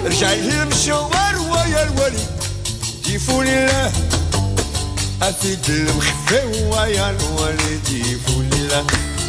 رجال المشوار ويا الولي جيفوا لله أسيد المخفي ويا الولي جيفوا لله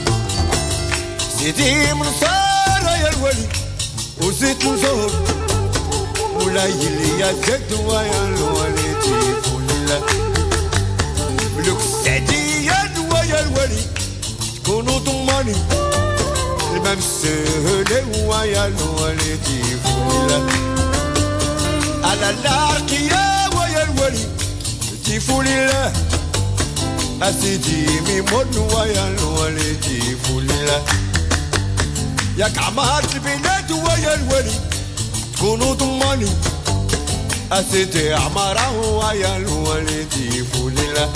سيدي منصار يا الولي وزيت منصور ولاي اللي يا زيد ويا الولي جيفوا لله ملوك السعدية ويا الولي تكونوا ضماني المام السهل ويا الولي جيفوا لله على العرقية ويا الولي جيفوا لله أسيدي ميمون ويا الولي جيفوا لله ياك عمار البلاد ويا الولي تكونوا ضماني أسيدي عماره ويا الولي جيفوا لله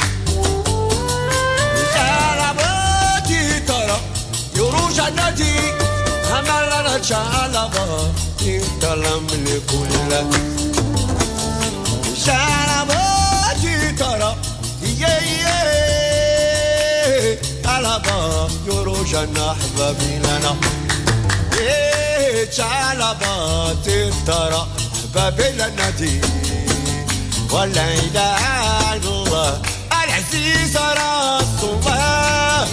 شالباتي ترى يروج النادي همالا شالبا يتلم لكل شالباتي ترى شالبا يروج النحبابي لنا شالباتي ترى أحبابي النادي ولا إله إلا الله العزيز راس الله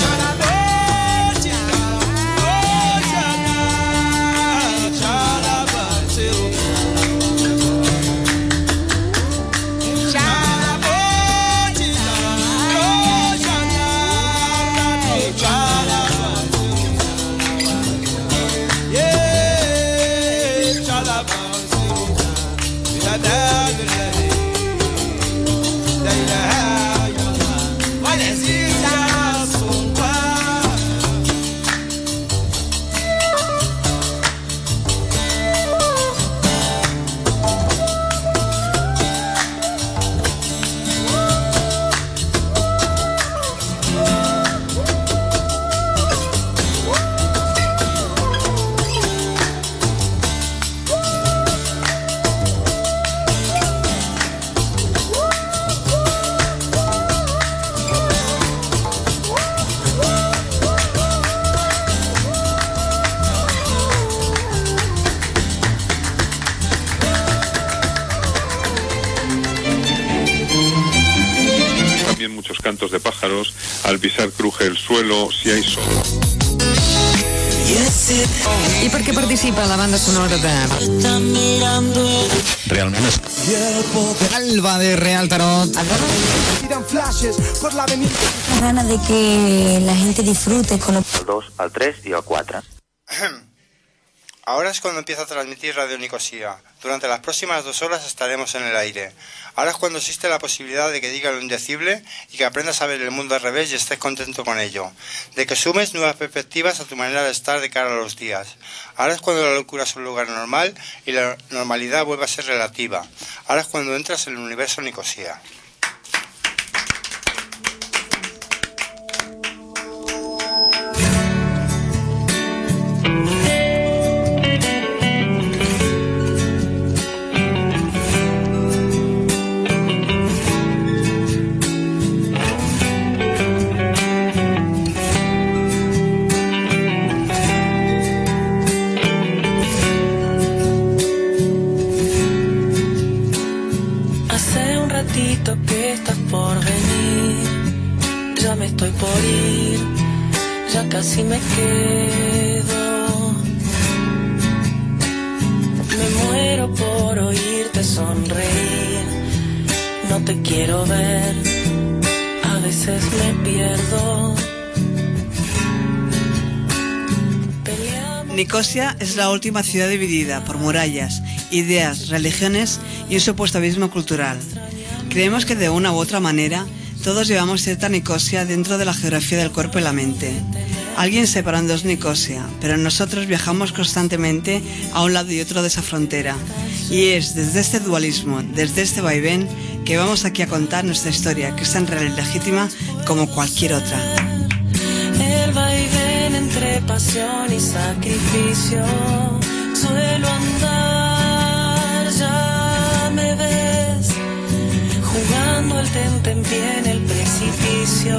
Cantos de pájaros, al pisar cruje el suelo, si hay sol. I per què participa la banda sonora de Realment és Alba de Real Tarot? Tiran flashes por la avenida. La gana de que la gente disfrute con los... Al 2, al 3 y al 4. Ahora es cuando empieza a transmitir Radio Nicosia. Durante las próximas 2 horas estaremos en el aire. Ahora es cuando existe la posibilidad de que digas lo indecible y que aprendas a ver el mundo al revés y estés contento con ello. De que sumes nuevas perspectivas a tu manera de estar de cara a los días. Ahora es cuando la locura es un lugar normal y la normalidad vuelve a ser relativa. Ahora es cuando entras en el universo Nicosia. Que estás por venir, ya me estoy por ir, ya casi me quedo. Me muero por oírte sonreír, no te quiero ver, a veces me pierdo. Nicosia es la última ciudad dividida por murallas, ideas, religiones y un supuesto abismo cultural. Creemos que de una u otra manera todos llevamos cierta Nicosia dentro de la geografía del cuerpo y la mente. Alguien separando es Nicosia, pero nosotros viajamos constantemente a un lado y otro de esa frontera. Y es desde este dualismo, desde este vaivén, que vamos aquí a contar nuestra historia, que es tan real y legítima como cualquier otra. El vaivén entre pasión y sacrificio, suelo andar, ya me ves, jugando el tentempié en el precipicio.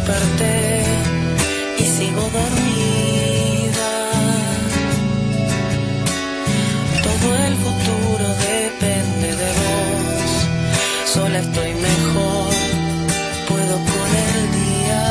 desperté y sigo dormida. Todo el futuro depende de vos. Sola estoy mejor, puedo con el día.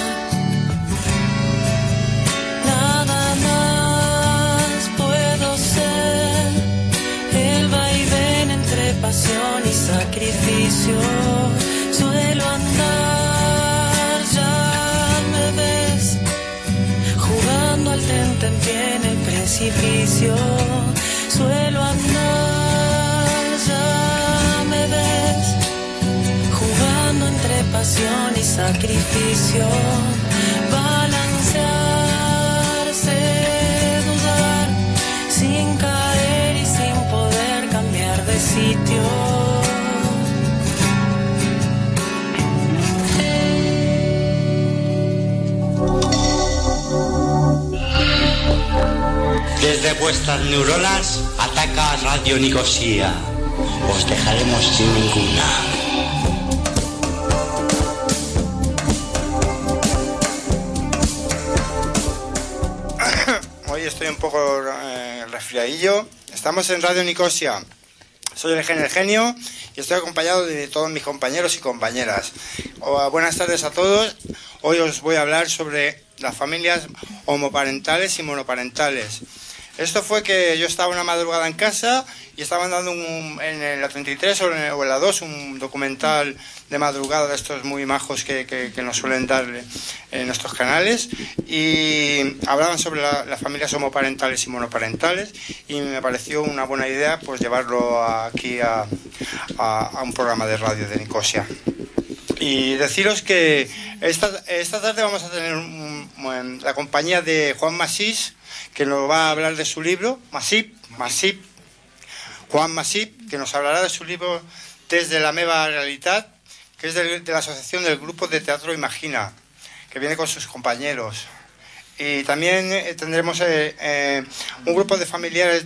Nada más puedo ser, el vaivén entre pasión y sacrificio. Suelo andar, ya me ves, jugando al tentempié en el precipicio. Suelo andar, ya me ves, jugando entre pasión y sacrificio. Balancearse, dudar, sin caer y sin poder cambiar de sitio. Desde vuestras neuronas ataca Radio Nicosia. Os dejaremos sin ninguna. Hoy estoy un poco resfriadillo. Estamos en Radio Nicosia. Soy el Genio y estoy acompañado de todos mis compañeros y compañeras. Buenas tardes a todos. Hoy os voy a hablar sobre las familias homoparentales y monoparentales. Esto fue que yo estaba una madrugada en casa y estaban dando en la 33 o en la 2 un documental de madrugada de estos muy majos que nos suelen dar en nuestros canales, y hablaban sobre las familias homoparentales y monoparentales, y me pareció una buena idea pues llevarlo aquí a un programa de radio de Nicosia. Y deciros que esta tarde vamos a tener la compañía de Juan Masip, que nos va a hablar de su libro, Juan Masip, que nos hablará de su libro Desde la meva realitat, que es de la asociación del grupo de teatro Imagina, que viene con sus compañeros. Y también tendremos un grupo de familiares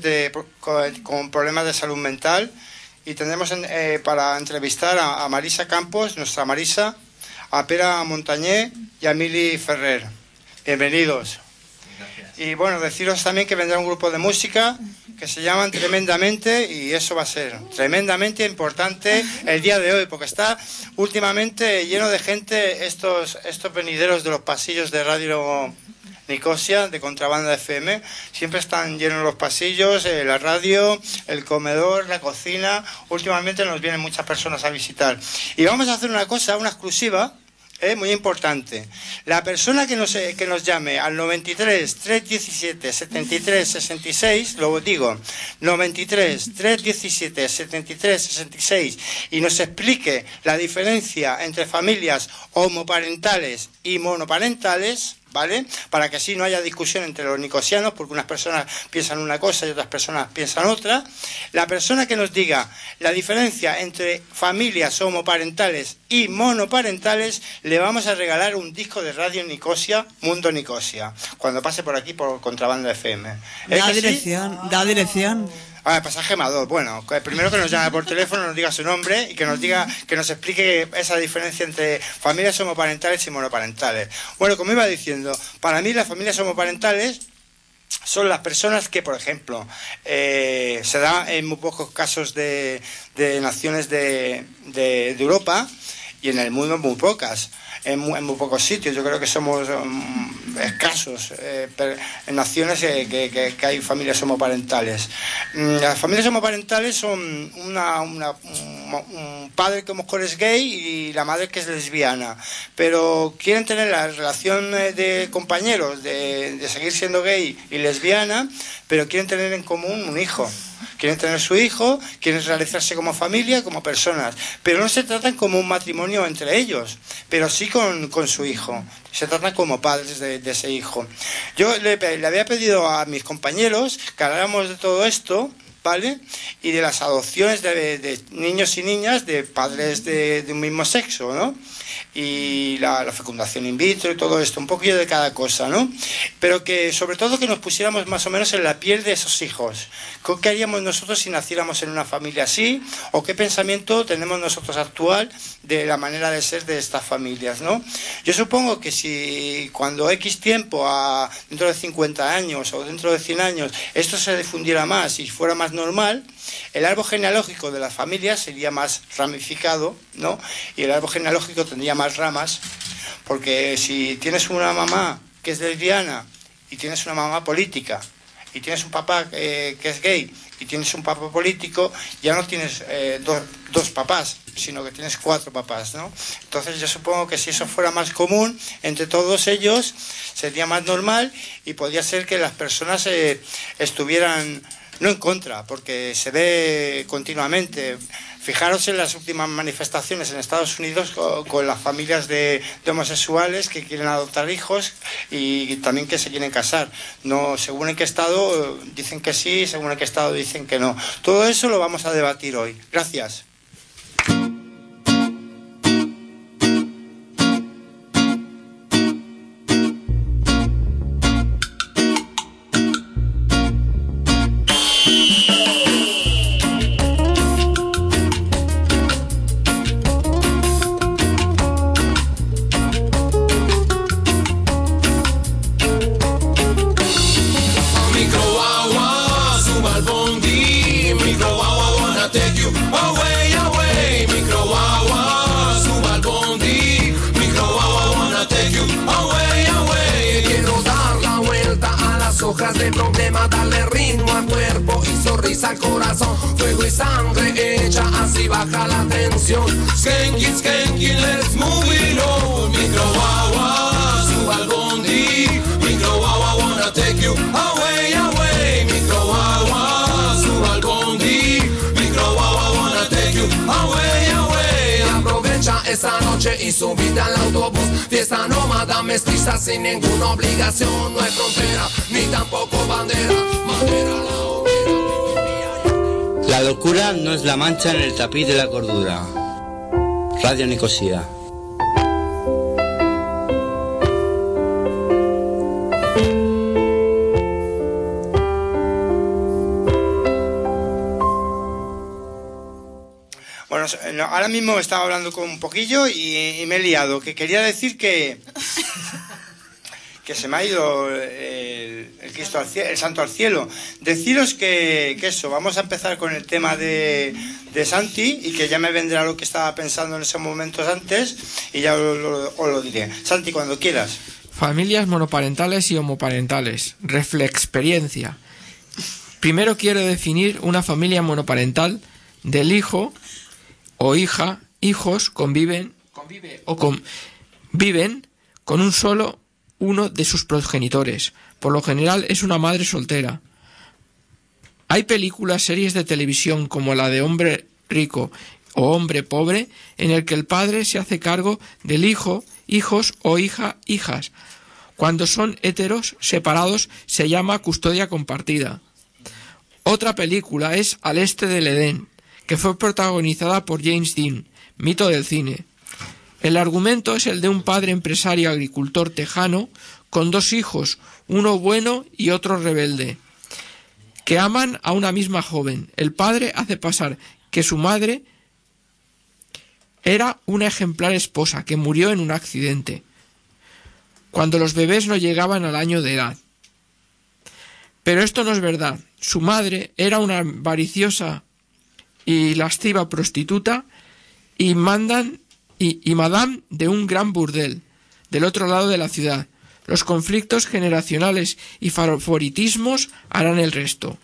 con problemas de salud mental, y tendremos para entrevistar a Marisa Campos, nuestra Marisa, a Pere Montañé y a Mili Ferrer. Bienvenidos. Y bueno, deciros también que vendrá un grupo de música que se llaman Tremendamente, y eso va a ser tremendamente importante el día de hoy, porque está últimamente lleno de gente estos venideros de los pasillos de Radio Nicosia, de Contrabanda FM. Siempre están llenos los pasillos, la radio, el comedor, la cocina. Últimamente nos vienen muchas personas a visitar. Y vamos a hacer una exclusiva, muy importante. La persona que nos llame al 93 317 73 66, lo digo, 93 317 73 66, y nos explique la diferencia entre familias homoparentales y monoparentales, ¿vale? Para que así no haya discusión entre los nicosianos, porque unas personas piensan una cosa y otras personas piensan otra. La persona que nos diga la diferencia entre familias homoparentales y monoparentales, le vamos a regalar un disco de Radio Nicosia, Mundo Nicosia, cuando pase por aquí por Contrabanda FM. Da dirección. Pasaje Amador. Bueno, primero que nos llame por teléfono, nos diga su nombre y que nos explique esa diferencia entre familias homoparentales y monoparentales. Bueno, como iba diciendo, para mí las familias homoparentales son las personas que, por ejemplo, se da en muy pocos casos de naciones de Europa, y en el mundo muy pocas. En muy pocos sitios. Yo creo que somos escasos en naciones que hay familias homoparentales. Las familias homoparentales son un padre que a lo mejor es gay y la madre que es lesbiana, pero quieren tener la relación de compañeros, de seguir siendo gay y lesbiana, pero quieren tener en común un hijo. Quieren tener su hijo, quieren realizarse como familia, como personas, pero no se tratan como un matrimonio entre ellos, pero sí con su hijo. Se tratan como padres de ese hijo. Yo le había pedido a mis compañeros que habláramos de todo esto ¿vale? Y de las adopciones de niños y niñas de padres de un mismo sexo, ¿no? Y la fecundación in vitro y todo esto, un poquillo de cada cosa, ¿no? Pero que sobre todo que nos pusiéramos más o menos en la piel de esos hijos. ¿Qué haríamos nosotros si naciéramos en una familia así? ¿O qué pensamiento tenemos nosotros actual de la manera de ser de estas familias, ¿no? Yo supongo que si cuando X tiempo, dentro de 50 años o dentro de 100 años, esto se difundiera más y fuera más normal, el árbol genealógico de las familias sería más ramificado, ¿no? Y el árbol genealógico tendría más ramas, porque si tienes una mamá que es lesbiana y tienes una mamá política y tienes un papá que es gay y tienes un papá político, ya no tienes dos papás, sino que tienes 4 papás, ¿no? Entonces yo supongo que si eso fuera más común entre todos ellos, sería más normal y podría ser que las personas estuvieran no en contra, porque se ve continuamente. Fijaros en las últimas manifestaciones en Estados Unidos con las familias de homosexuales que quieren adoptar hijos y también que se quieren casar. No, según en qué estado dicen que sí, según en qué estado dicen que no. Todo eso lo vamos a debatir hoy. Gracias. De problema, darle ritmo al cuerpo y sonrisa al corazón, fuego y sangre hecha, así baja la tensión. Skanky, skanky, let's move it on. Micro wawa, suba al bondi. Micro wawa, wanna take you away, away. Micro wawa, suba al bondi. Micro wawa, wanna take you away, away. Aprovecha esa noche y subite al autobús. Fiesta nómada, mestiza sin ninguna obligación. No hay frontera, ni tampoco bandera. La locura no es la mancha en el tapiz de la cordura. Radio Nicosia. Bueno, ahora mismo estaba hablando con un poquillo y me he liado, que quería decir que se me ha ido el Cristo al cielo, el santo al cielo. Deciros que eso, vamos a empezar con el tema de Santi y que ya me vendrá lo que estaba pensando en esos momentos antes y ya os lo diré. Santi, cuando quieras. Familias monoparentales y homoparentales. Reflexperiencia. Primero quiero definir una familia monoparental del hijo o hija, hijos conviven con uno de sus progenitores. Por lo general es una madre soltera. Hay películas, series de televisión como la de Hombre rico o Hombre pobre, en el que el padre se hace cargo del hijo, hijos o hijas. Cuando son heteros separados se llama custodia compartida. Otra película es Al este del Edén, que fue protagonizada por James Dean, mito del cine. El argumento es el de un padre empresario agricultor tejano con 2 hijos, uno bueno y otro rebelde, que aman a una misma joven. El padre hace pasar que su madre era una ejemplar esposa que murió en un accidente, cuando los bebés no llegaban al año de edad. Pero esto no es verdad. Su madre era una avariciosa y lasciva prostituta y madame de un gran burdel del otro lado de la ciudad. Los conflictos generacionales y favoritismos harán el resto.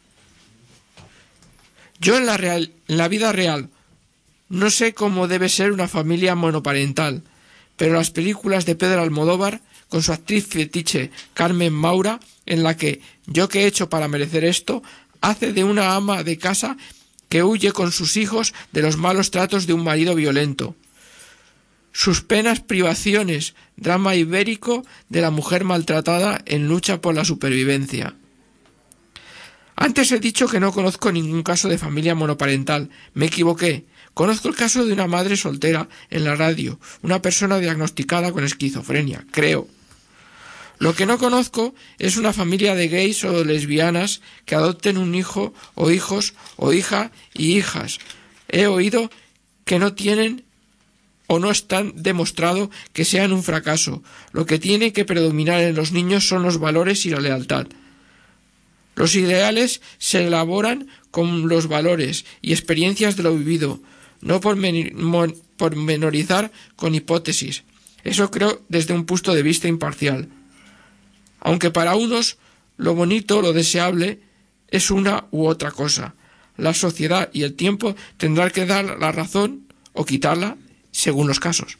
Yo en la vida real no sé cómo debe ser una familia monoparental, pero las películas de Pedro Almodóvar, con su actriz fetiche Carmen Maura, en la que Yo qué he hecho para merecer esto, hace de una ama de casa que huye con sus hijos de los malos tratos de un marido violento. Sus penas, privaciones, drama ibérico de la mujer maltratada en lucha por la supervivencia. Antes he dicho que no conozco ningún caso de familia monoparental. Me equivoqué. Conozco el caso de una madre soltera en la radio, una persona diagnosticada con esquizofrenia, creo. Lo que no conozco es una familia de gays o lesbianas que adopten un hijo o hijos o hija y hijas. He oído que no tienen o no están demostrado que sean un fracaso. Lo que tiene que predominar en los niños son los valores y la lealtad. Los ideales se elaboran con los valores y experiencias de lo vivido, no por menorizar con hipótesis. Eso creo desde un punto de vista imparcial. Aunque para unos lo bonito, lo deseable, es una u otra cosa. La sociedad y el tiempo tendrán que dar la razón o quitarla según los casos.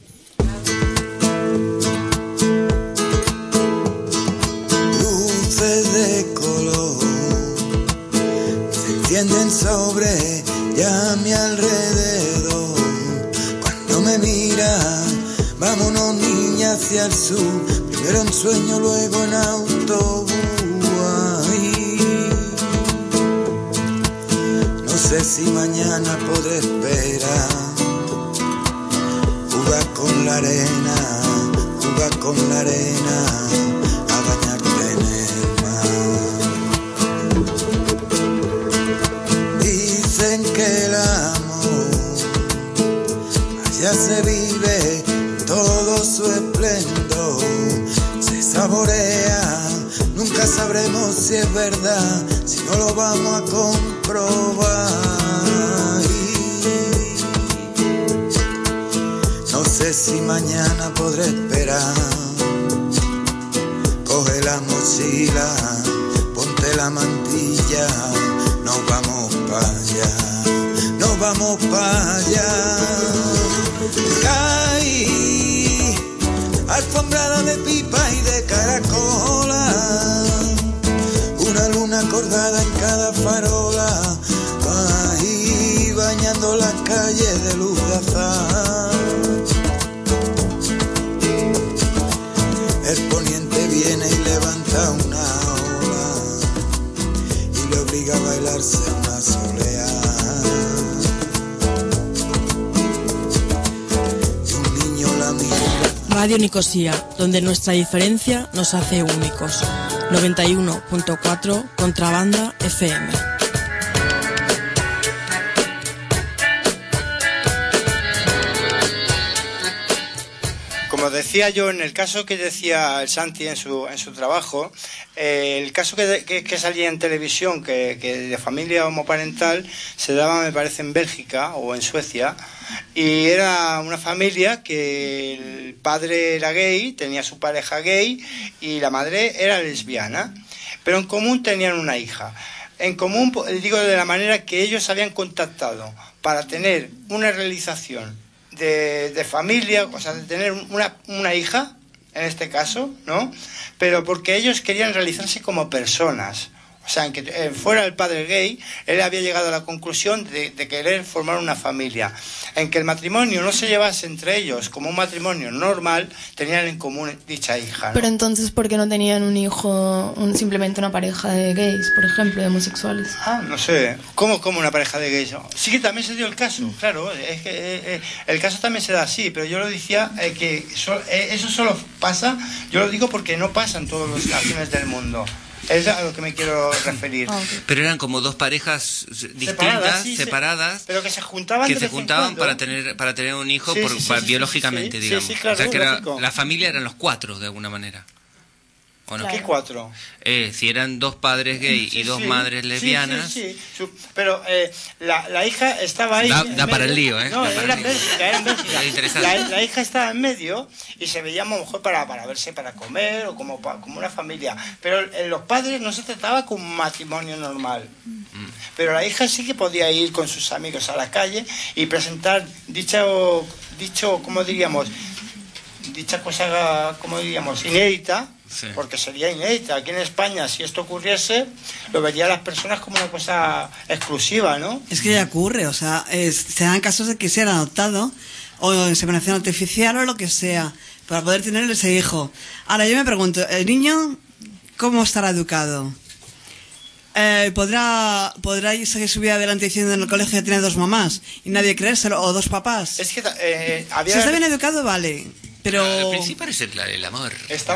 Luces de color se extienden sobre ya mi alrededor. Cuando me mira, vámonos niña hacia el sur. Primero en sueño, luego en autobús. No sé si mañana podré esperar. Jugar con la arena, a bañarte en el mar. Dicen que el amor allá se vive todo su esplendor, se saborea, nunca sabremos si es verdad, si no lo vamos a comprobar. No sé si mañana podré esperar. Coge la mochila, ponte la mantilla, nos vamos para allá, nos vamos para allá. Caí, alfombrada de pipa y de caracola, una luna acordada en cada farola, ahí bañando las calles de luz de azar. El poniente viene y levanta una ola y le obliga a bailarse una soleá. Y un niño la mira. Radio Nicosía, donde nuestra diferencia nos hace únicos. 91.4 Contrabanda FM. Como decía yo, en el caso que decía el Santi en su trabajo, el caso que salía en televisión, que de familia homoparental, se daba, me parece, en Bélgica o en Suecia, y era una familia que el padre era gay, tenía su pareja gay, y la madre era lesbiana, pero en común tenían una hija. En común, digo, de la manera que ellos habían contactado para tener una realización de familia, o sea, de tener una hija, en este caso, ¿no? Pero porque ellos querían realizarse como personas. O sea, en que fuera el padre gay, él había llegado a la conclusión de querer formar una familia. En que el matrimonio no se llevase entre ellos como un matrimonio normal, tenían en común dicha hija, ¿no? Pero entonces, ¿por qué no tenían un hijo, simplemente una pareja de gays, por ejemplo, de homosexuales? No sé. ¿Cómo una pareja de gays? Sí que también se dio el caso, claro. Es que el caso también se da así, pero yo lo decía que eso solo pasa, yo lo digo porque no pasa en todas las naciones del mundo. Es a lo que me quiero referir. Pero eran como dos parejas distintas, separadas, pero que se juntaban para tener un hijo biológicamente, digamos. Sí, claro, o sea que la familia eran los cuatro de alguna manera. ¿O no? ¿Qué cuatro? Si eran dos padres gay y dos madres lesbianas. Sí. Pero la hija estaba ahí. Da para el lío, ¿eh? No, era en Bélgica. La hija estaba en medio y se veía a lo mejor para verse para comer o como una familia. Pero los padres no se trataba como un matrimonio normal. Pero la hija sí que podía ir con sus amigos a la calle y presentar dicho, ¿cómo diríamos? Dicha cosa, ¿cómo diríamos? Inédita. Sí. Porque sería inédita. Aquí en España, si esto ocurriese, lo verían las personas como una cosa exclusiva, ¿no? Es que ya ocurre, o sea, se dan casos de que sean adoptados o inseminación artificial o lo que sea, para poder tener ese hijo. Ahora yo me pregunto, ¿el niño cómo estará educado? podrá seguir su vida adelante diciendo en el colegio que tiene 2 mamás y nadie creérselo, o 2 papás. Es que si está bien educado, vale. Pero al principio es el amor.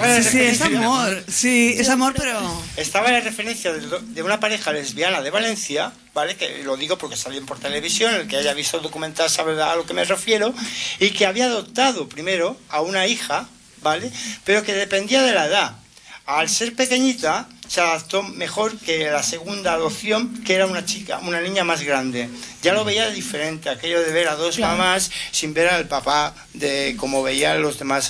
Sí, es amor, pero... Estaba la referencia de una pareja lesbiana de Valencia, ¿vale? Que lo digo porque salió por televisión, el que haya visto el documental sabe a lo que me refiero, y que había adoptado primero a una hija, ¿vale? Pero que dependía de la edad. Al ser pequeñita, se adaptó mejor que la segunda adopción, que era una niña más grande. Ya lo veía diferente, aquello de ver a 2 mamás sin ver al papá, como veían los demás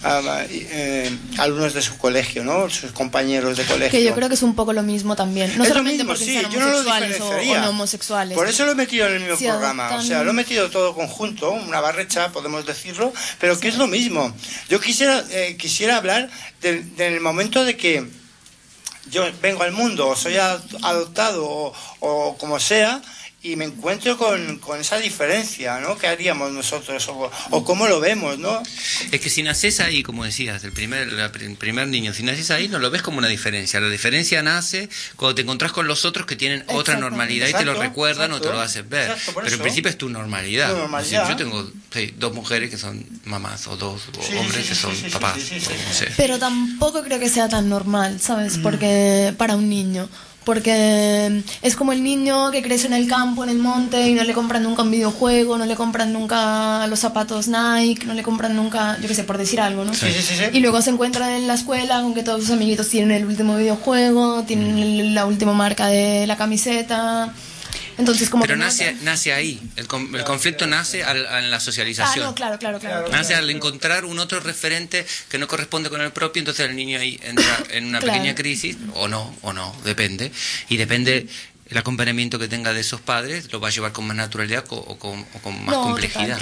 alumnos de su colegio, ¿no? Sus compañeros de colegio. Que yo creo que es un poco lo mismo también. No es solamente lo mismo, porque sean yo no lo homosexuales o no homosexuales. Por eso lo he metido en el mismo programa. Adoptan... O sea, lo he metido todo conjunto, una barrecha, podemos decirlo, pero que es lo mismo. Yo quisiera hablar del momento de que yo vengo al mundo, o soy adoptado o como sea, y me encuentro con esa diferencia, ¿no? ¿Qué haríamos nosotros? O cómo lo vemos, ¿no? Es que si naces ahí, como decías, el primer niño, si naces ahí no lo ves como una diferencia. La diferencia nace cuando te encontrás con los otros que tinen otra normalidad y te lo recuerdan o te lo hacen ver. Pero en principio es tu normalidad. Es decir, yo tengo 2 mujeres que son mamás o 2 hombres que son papás. No sé. Pero tampoco creo que sea tan normal, ¿sabes? Porque para un niño... Porque es como el niño que crece en el campo, en el monte, y no le compran nunca un videojuego, no le compran nunca los zapatos Nike, no le compran nunca, yo qué sé, por decir algo, ¿no? Sí. Y luego se encuentra en la escuela con que todos sus amiguitos tienen el último videojuego, tienen la última marca de la camiseta... Entonces, como pero nace ahí, el conflicto nace en la socialización. Claro. Nace al encontrar un otro referente que no corresponde con el propio, entonces el niño ahí entra en una pequeña crisis, o no, depende. Y depende el acompañamiento que tenga de esos padres, lo va a llevar con más naturalidad o con más complejidad.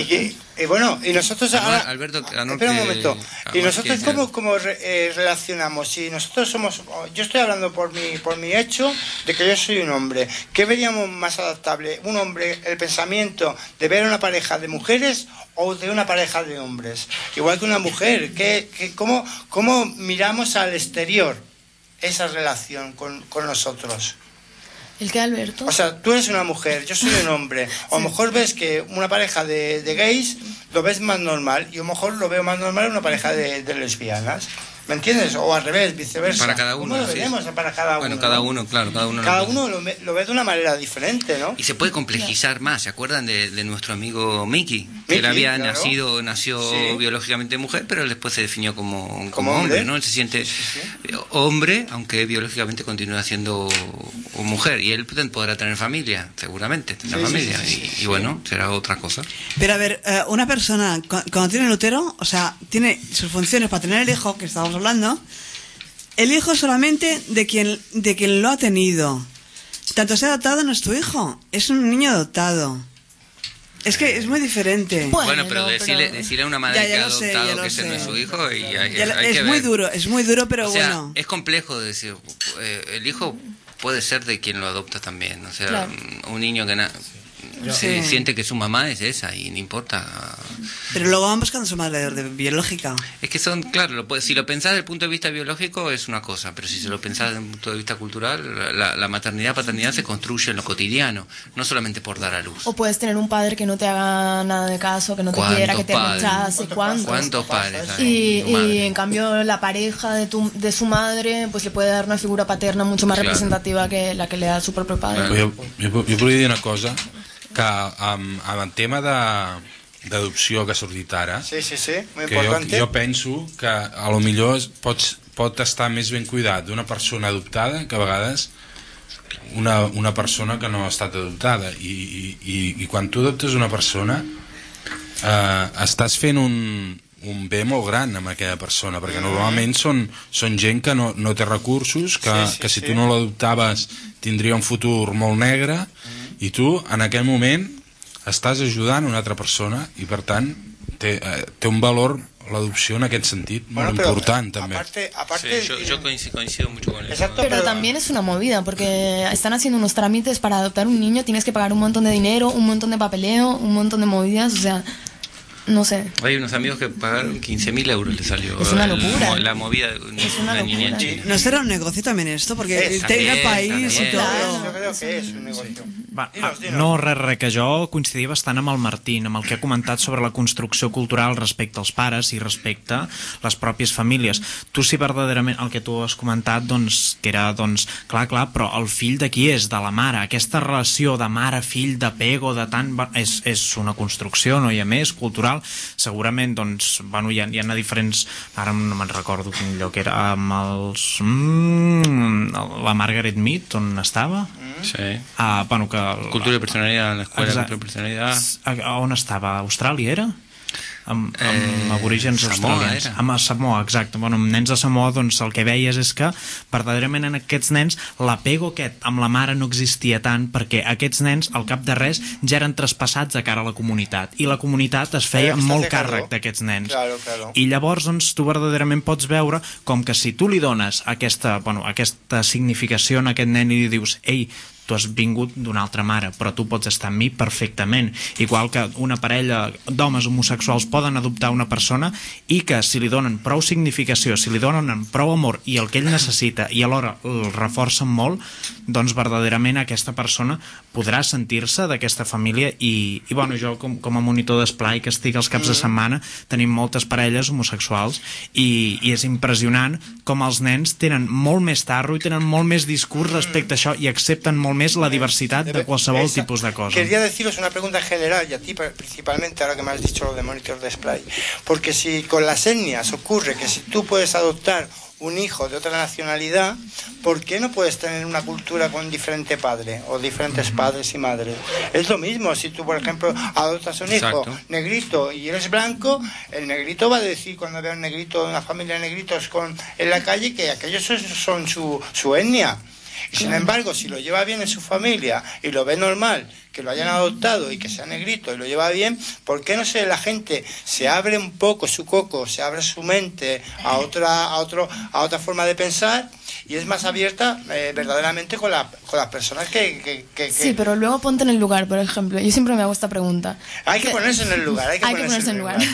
Y nosotros ahora, Alberto, espera un momento. ¿Y nosotros cómo relacionamos? Si nosotros somos, yo estoy hablando por mi hecho de que yo soy un hombre, ¿qué veríamos más adaptable? Un hombre, el pensamiento de ver una pareja de mujeres o de una pareja de hombres, igual que una mujer. ¿Cómo miramos al exterior esa relación con nosotros? ¿El qué, Alberto? O sea, tú eres una mujer, yo soy un hombre. O a lo mejor ves que una pareja de gays lo ves más normal, y a lo mejor lo veo más normal una pareja de lesbianas. ¿Me entiendes? O al revés, viceversa. Para cada uno. ¿Cómo lo veremos para cada uno? Bueno, cada uno, claro. Cada uno lo ve de una manera diferente, ¿no? Y se puede complejizar más. ¿Se acuerdan de nuestro amigo Mickey? Que él había nació biológicamente mujer, pero después se definió como hombre, ¿no? Él se siente hombre, aunque biológicamente continúa siendo mujer. Y él podrá tener familia, seguramente. Familia. Y bueno, será otra cosa. Pero a ver, una persona, cuando tiene el útero, o sea, tiene sus funciones para tener el hijo, que estábamos hablando, el hijo solamente de quien lo ha tenido. Tanto sea adoptado no es tu hijo, es un niño adoptado. Es que es muy diferente. Bueno, pero decirle a una madre que ha adoptado que ese no es su hijo y es muy duro, pero bueno. Es complejo decir, el hijo puede ser de quien lo adopta también. O sea, un niño que siente que su mamá es esa y no importa. Pero luego van buscando su madre biológica. Es que si lo pensás desde el punto de vista biológico es una cosa, pero si se lo pensás desde el punto de vista cultural, la maternidad, paternidad se construye en lo cotidiano, no solamente por dar a luz. O puedes tener un padre que no te haga nada de caso, que no te quiera, que te rechace. ¿Cuántos padres hay? Y en cambio la pareja de su madre pues le puede dar una figura paterna mucho más representativa que la que le da su propio padre. Jo volia dir una cosa, que amb el tema d'adopció que ha sortit ara, que jo penso que a lo millor pot estar més ben cuidat d'una persona adoptada que a vegades una persona que no ha estat adoptada, i quan tu adoptes una persona estàs fent un bé molt gran amb aquella persona, perquè normalment són gent que no té recursos, que si tu no l'adoptaves tindria un futur molt negre, i tu en aquell moment estàs ajudant una altra persona, i per tant té un valor l'adopció en aquest sentit molt important també. Yo coincido mucho con eso. Pero también es una movida, porque están haciendo unos trámites para adoptar un niño, tienes que pagar un montón de dinero, un montón de papeleo, un montón de movidas, o sea... no sé. Hay unos amigos que pagaron 15.000 euros, le salió. Es una locura. La movida de una niña en China. ¿No será un negocio también esto? Porque té el país i tot. Jo crec que és un negoci. No, res, que jo coincidia bastant amb el Martín, amb el que ha comentat sobre la construcció cultural respecte als pares i respecte a les pròpies famílies. Tu sí, verdaderament, el que tu has comentat, doncs, que era, doncs, clar, però el fill de qui és? De la mare. Aquesta relació de mare-fill, d'apego, de tant... És una construcció, no hi ha més, cultural. Segurament, doncs, bueno, hi ha diferents... Ara no me'n recordo quin lloc era, amb els... la Margaret Mead, on estava? Sí. Bueno, que... Cultura y personalidad, la escuela de cultura y personalidad. On estava? Austràlia era? Amb aborígens australians. Amb Samoa, exacte. Bueno, amb nens de Samoa, doncs el que veies és que verdaderament en aquests nens l'apego aquest amb la mare no existia tant, perquè aquests nens, al cap de res, ja eren traspassats de cara a la comunitat, i la comunitat es feia molt càrrec d'aquests nens. Claro. I llavors, doncs, tu verdaderament pots veure com que si tu li dones aquesta significació a aquest nen i li dius, ei, tu has vingut d'una altra mare, però tu pots estar amb mi perfectament. Igual que una parella d'homes homosexuals poden adoptar una persona i que si li donen prou significació, si li donen prou amor i el que ell necessita i alhora el reforcen molt, doncs verdaderament aquesta persona podrà sentir-se d'aquesta família i bueno, jo com a monitor d'esplai que estic els caps de setmana tenim moltes parelles homosexuals i és impressionant com els nens tenen molt més tarro i tenen molt més discurs respecte a això i accepten molt més la diversidad de qualsevol tipus de cosa. Quería deciros una pregunta general y a ti principalmente, ahora que me has dicho lo de monitor de display, porque si con las etnias ocurre que si tú puedes adoptar un hijo de otra nacionalidad, ¿por qué no puedes tener una cultura con diferente padre o diferentes padres y madres? Es lo mismo, si tú, por ejemplo, adoptas un hijo negrito y eres blanco, el negrito va a decir cuando vea un negrito, una familia de negritos en la calle, que aquellos son su etnia. Y sin embargo, si lo lleva bien en su familia y lo ve normal, que lo hayan adoptado y que sea negrito y lo lleva bien, ¿por qué no sé, la gente se abre un poco su coco, se abre su mente a otra forma de pensar y es más abierta verdaderamente con las personas que... Sí, pero luego ponte en el lugar, por ejemplo. Yo siempre me hago esta pregunta. Hay que ponerse en el lugar, hay que ponerse en el lugar.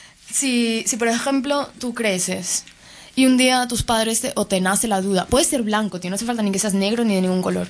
Si por ejemplo, tú creces y un día tus padres o te nace la duda, puedes ser blanco, tío, no hace falta ni que seas negro ni de ningún color,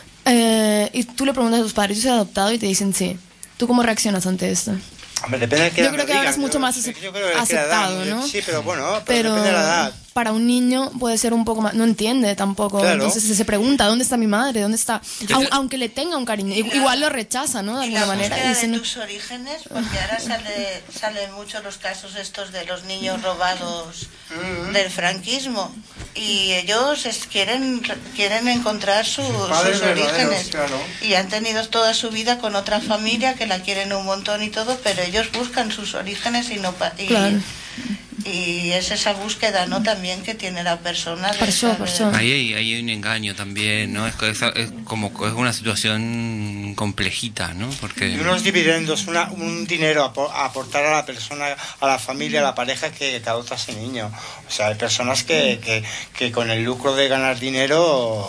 y tú le preguntas a tus padres, yo soy adoptado, y te dicen sí, ¿tú cómo reaccionas ante esto? Hombre, depende de qué edad. Yo creo que ahora es mucho más aceptado, ¿no? Sí, pero bueno, pero depende de la edad. Para un niño puede ser un poco más... No entiende tampoco. Claro. Entonces se pregunta, ¿dónde está mi madre? ¿Dónde está? Aunque le tenga un cariño. Claro. Igual lo rechaza, ¿no? De alguna manera. Y la búsqueda de tus orígenes, porque ahora salen muchos los casos estos de los niños robados del franquismo. Y ellos quieren encontrar sus orígenes. Claro. Y han tenido toda su vida con otra familia que la quieren un montón y todo, pero ellos buscan sus orígenes y no... Claro. Y es esa búsqueda, ¿no? También que tiene la persona. Ahí hay un engaño también, ¿no? Es una situación complejita, ¿no? Porque... Y unos dividendos, un dinero a aportar a la persona, a la familia, a la pareja que adopta a ese niño. O sea, hay personas que con el lucro de ganar dinero...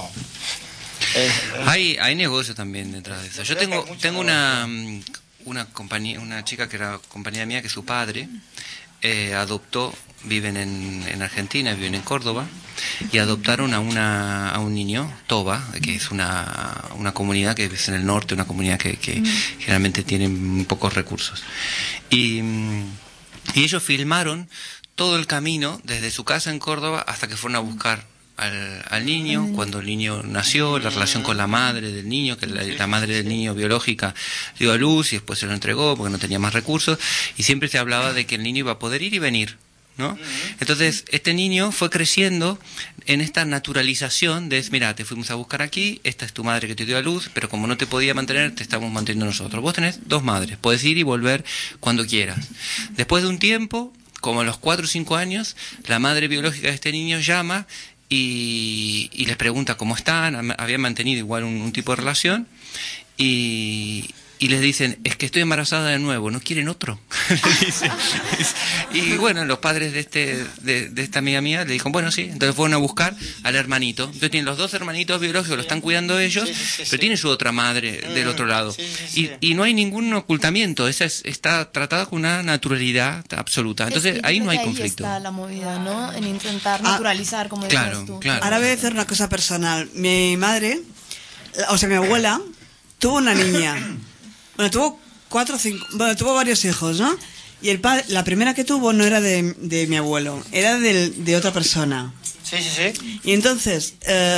Hay negocio también detrás de eso. Yo tengo una compañía, una chica que era compañera mía, que su padre adoptó, viven en Argentina, viven en Córdoba, y adoptaron a un niño, Toba, que es una comunidad que es en el norte, una comunidad que generalmente tiene pocos recursos. Y ellos filmaron todo el camino desde su casa en Córdoba hasta que fueron a buscar al niño, cuando el niño nació, la relación con la madre del niño, que la madre del niño biológica dio a luz y después se lo entregó porque no tenía más recursos, y siempre se hablaba de que el niño iba a poder ir y venir, ¿no? Entonces este niño fue creciendo en esta naturalización de, mira, te fuimos a buscar aquí, esta es tu madre que te dio a luz, pero como no te podía mantener, te estamos manteniendo nosotros. Vos tenés 2 madres, podés ir y volver cuando quieras. Después de un tiempo, como a los 4 o 5 años, la madre biológica de este niño llama y les pregunta cómo están, habían mantenido igual un tipo de relación, y y les dicen, es que estoy embarazada de nuevo, ¿no quieren otro? Y bueno, los padres de esta amiga mía le dijeron, bueno, sí, entonces fueron a buscar al hermanito. Entonces tienen los 2 hermanitos biológicos, lo están cuidando ellos, pero tiene su otra madre del otro lado. Y no hay ningún ocultamiento, está tratada con una naturalidad absoluta. Entonces ahí no hay conflicto. Ahí está la movida, ¿no? En intentar naturalizar, como decías tú. Claro. Ahora voy a decir una cosa personal. Mi madre, o sea, mi abuela, tuvo una niña. Bueno, tuvo 4 o 5... Bueno, tuvo varios hijos, ¿no? Y el padre, la primera que tuvo no era de mi abuelo, era de otra persona. Sí. Y entonces,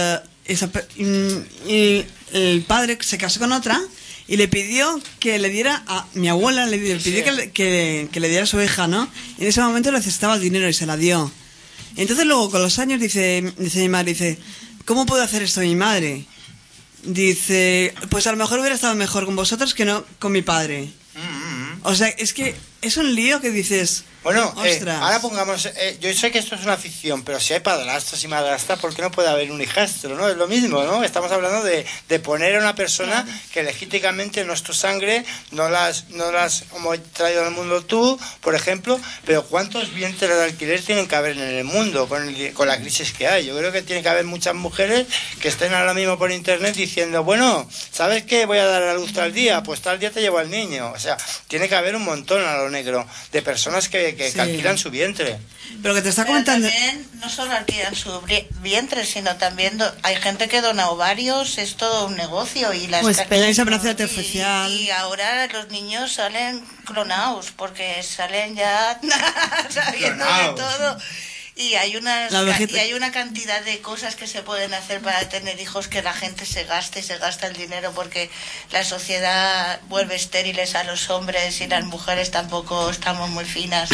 el padre se casó con otra y le pidió que le diera a mi abuela, le pidió que le diera a su hija, ¿no? Y en ese momento le necesitaba el dinero y se la dio. Y entonces luego, con los años, dice mi madre, dice, ¿cómo puedo hacer esto a mi madre? Dice, pues a lo mejor hubiera estado mejor con vosotros que no con mi padre. O sea, es que es un lío que dices... Bueno, ahora pongamos... yo sé que esto es una ficción, pero si hay padrastros y madrastras, ¿por qué no puede haber un hijastro? ¿No? Es lo mismo, ¿no? Estamos hablando de poner a una persona que legítimamente no es tu sangre, no las hemos traído al mundo tú, por ejemplo, pero ¿cuántos vientres de alquiler tienen que haber en el mundo con la crisis que hay? Yo creo que tiene que haber muchas mujeres que estén ahora mismo por internet diciendo, bueno, ¿sabes qué? Voy a dar a luz tal día, pues tal día te llevo al niño. O sea, tiene que haber un montón a lo negro de personas que alquilan su vientre. Pero que te está comentando... También no solo alquilan su vientre, sino también hay gente que dona ovarios, es todo un negocio. Y la inseminación artificial. Y ahora los niños salen clonados, porque salen ya sabiendo de todo. Y hay una cantidad de cosas que se pueden hacer para tener hijos que la gente se gasta el dinero, porque la sociedad vuelve estériles a los hombres y las mujeres tampoco estamos muy finas.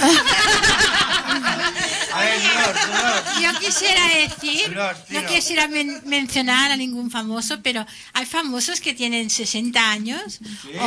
Yo quisiera decir, no quisiera mencionar a ningún famoso, pero hay famosos que tienen 60 años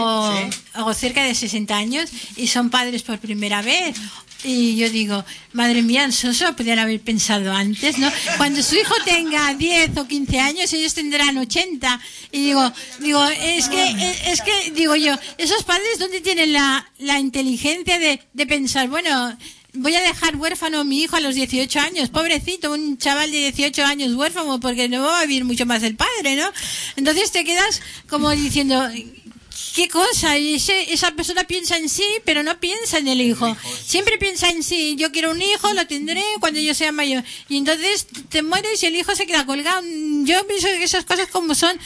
o cerca de 60 años y son padres por primera vez. Y yo digo, madre mía, eso podrían haber pensado antes, ¿no? Cuando su hijo tenga 10 o 15 años, ellos tendrán 80. Y digo, es que digo yo, esos padres, ¿dónde tienen la inteligencia de pensar, bueno, voy a dejar huérfano a mi hijo a los 18 años, pobrecito, un chaval de 18 años huérfano, porque no va a vivir mucho más el padre, ¿no? Entonces te quedas como diciendo... ¿Qué cosa? Y esa persona piensa en sí, pero no piensa en el hijo. Siempre piensa en sí. Yo quiero un hijo, lo tendré cuando yo sea mayor. Y entonces te mueres y el hijo se queda colgado. Yo pienso que esas cosas como son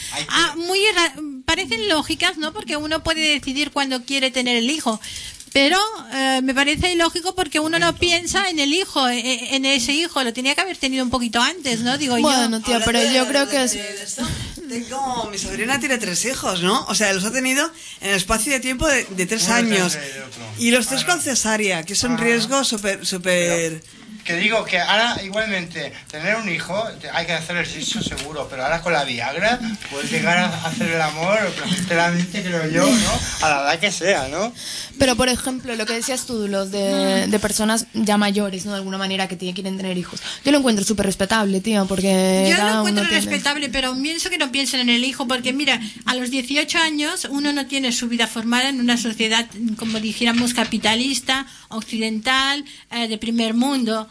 parecen lógicas, ¿no? Porque uno puede decidir cuándo quiere tener el hijo. Pero me parece ilógico porque uno no piensa en el hijo, en ese hijo. Lo tenía que haber tenido un poquito antes, ¿no? Digo bueno, yo. Tía, pero yo creo que es... Mi sobrina tiene 3 hijos, ¿no? O sea, los ha tenido en el espacio de tiempo de 3 años. Y los 3 con cesárea, que es un riesgo súper... Que digo que ahora igualmente tener un hijo hay que hacer el sexo seguro, pero ahora con la Viagra puedes llegar a hacer el amor placenteramente, creo yo, ¿no? A la edad que sea, ¿no? Pero por ejemplo, lo que decías tú, los de personas ya mayores, ¿no? De alguna manera que quieren tener hijos. Yo lo encuentro súper respetable, tío, porque... Yo lo encuentro respetable, pero pienso que no piensen en el hijo, porque mira, a los 18 años uno no tiene su vida formada en una sociedad, como dijéramos, capitalista, occidental, de primer mundo.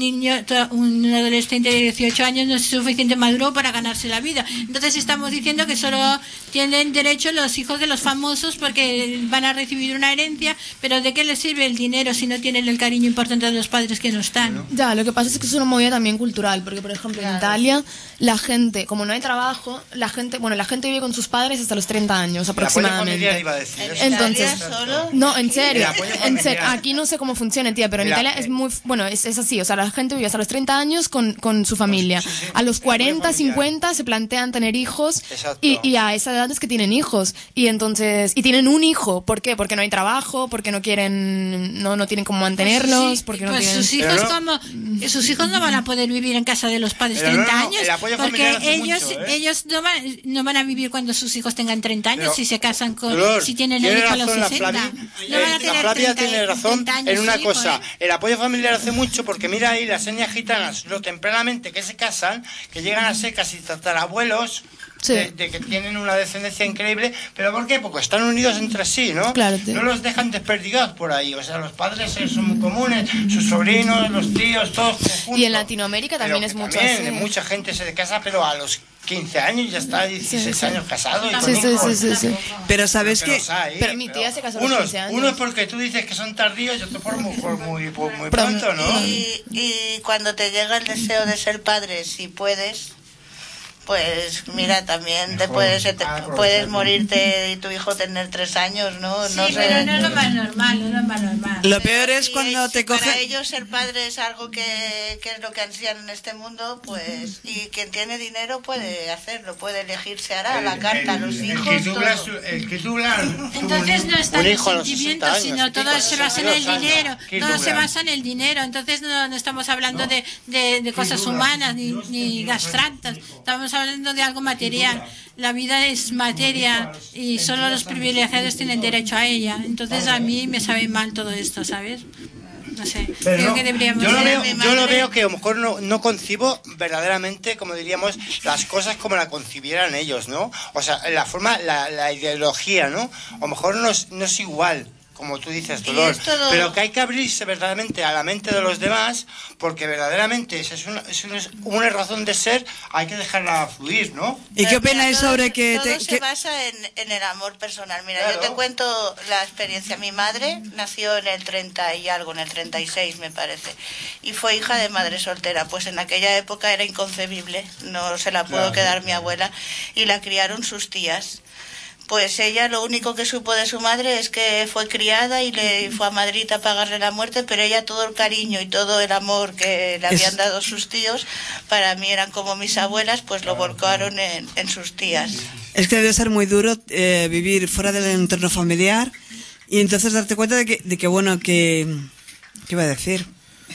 Un adolescente de 18 años no es suficiente maduro para ganarse la vida. Entonces estamos diciendo que solo tienen derecho los hijos de los famosos porque van a recibir una herencia, pero ¿de qué les sirve el dinero si no tienen el cariño importante de los padres que no están? Ya, lo que pasa es que es una movida también cultural, porque por ejemplo en Italia la gente, como no hay trabajo, la gente vive con sus padres hasta los 30 años aproximadamente. Entonces, no, en serio, aquí no sé cómo funciona, tía, pero en Italia es muy, bueno, es así, o sea, la gente vive hasta los 30 años con su familia. A los 40, 50 se plantean tener hijos y a esa edad es que tienen hijos. Y entonces, y tienen un hijo. ¿Por qué? Porque no hay trabajo, porque no quieren, no tienen cómo mantenerlos, porque no tienen... sus hijos no van a poder vivir en casa de los padres 30 años, porque ellos no van a vivir cuando sus hijos tengan 30 años, si se casan si tienen el hijo a los 60. Flavia tiene razón en una cosa. El apoyo familiar hace mucho porque porque mira ahí las etnias gitanas, lo tempranamente que se casan, que llegan a ser casi tatarabuelos, de que tienen una descendencia increíble. ¿Pero por qué? Porque están unidos entre sí, ¿no? Claro, no los dejan desperdigados por ahí. O sea, los padres son muy comunes, sus sobrinos, los tíos, todos conjuntos. Y en Latinoamérica también es mucho así. Mucha gente se casa, pero a los 15 años ya está, 16 años casado. Y sí. Pero sabes que... Pero mi tía se casó a los 15 años. Unos porque tú dices que son tardíos y otros por muy pronto, ¿no? Y cuando te llega el deseo de ser padre, si puedes... Pues mira, también puedes morirte y tu hijo tener 3 años, ¿no? Sí, no sé. Pero no es lo más normal, Lo peor es cuando te cogen... Para ellos ser padre es algo que es lo que ansían en este mundo, pues, y quien tiene dinero puede hacerlo, puede elegir, se hará la carta a los hijos. Entonces no está en el sentimiento, sino todo se basa en el dinero, todo se basa en el dinero, entonces no estamos hablando de cosas humanas ni abstractas, estamos hablando de algo material. La vida es materia y solo los privilegiados tienen derecho a ella. Entonces a mí me sabe mal todo esto, ¿sabes? No sé, creo que deberíamos... Yo lo veo que a lo mejor no concibo verdaderamente, como diríamos, las cosas como la concibieran ellos, ¿no? O sea, la forma, la ideología, ¿no? A lo mejor no es igual, como tú dices, Dolor, pero que hay que abrirse verdaderamente a la mente de los demás, porque verdaderamente esa es una razón de ser, hay que dejarla fluir, ¿no? ¿Y qué opináis sobre que... Todo se basa en el amor personal. Mira, claro. Yo te cuento la experiencia. Mi madre nació en el 30 y algo, en el 36 me parece, y fue hija de madre soltera. Pues en aquella época era inconcebible, no se la pudo quedar mi abuela, y la criaron sus tías. Pues ella lo único que supo de su madre es que fue criada y le fue a Madrid a pagarle la muerte, pero ella todo el cariño y todo el amor que le habían dado sus tíos, para mí eran como mis abuelas, pues lo volcaron en sus tías. Es que debe ser muy duro vivir fuera del entorno familiar y entonces darte cuenta de que bueno, ¿qué iba a decir?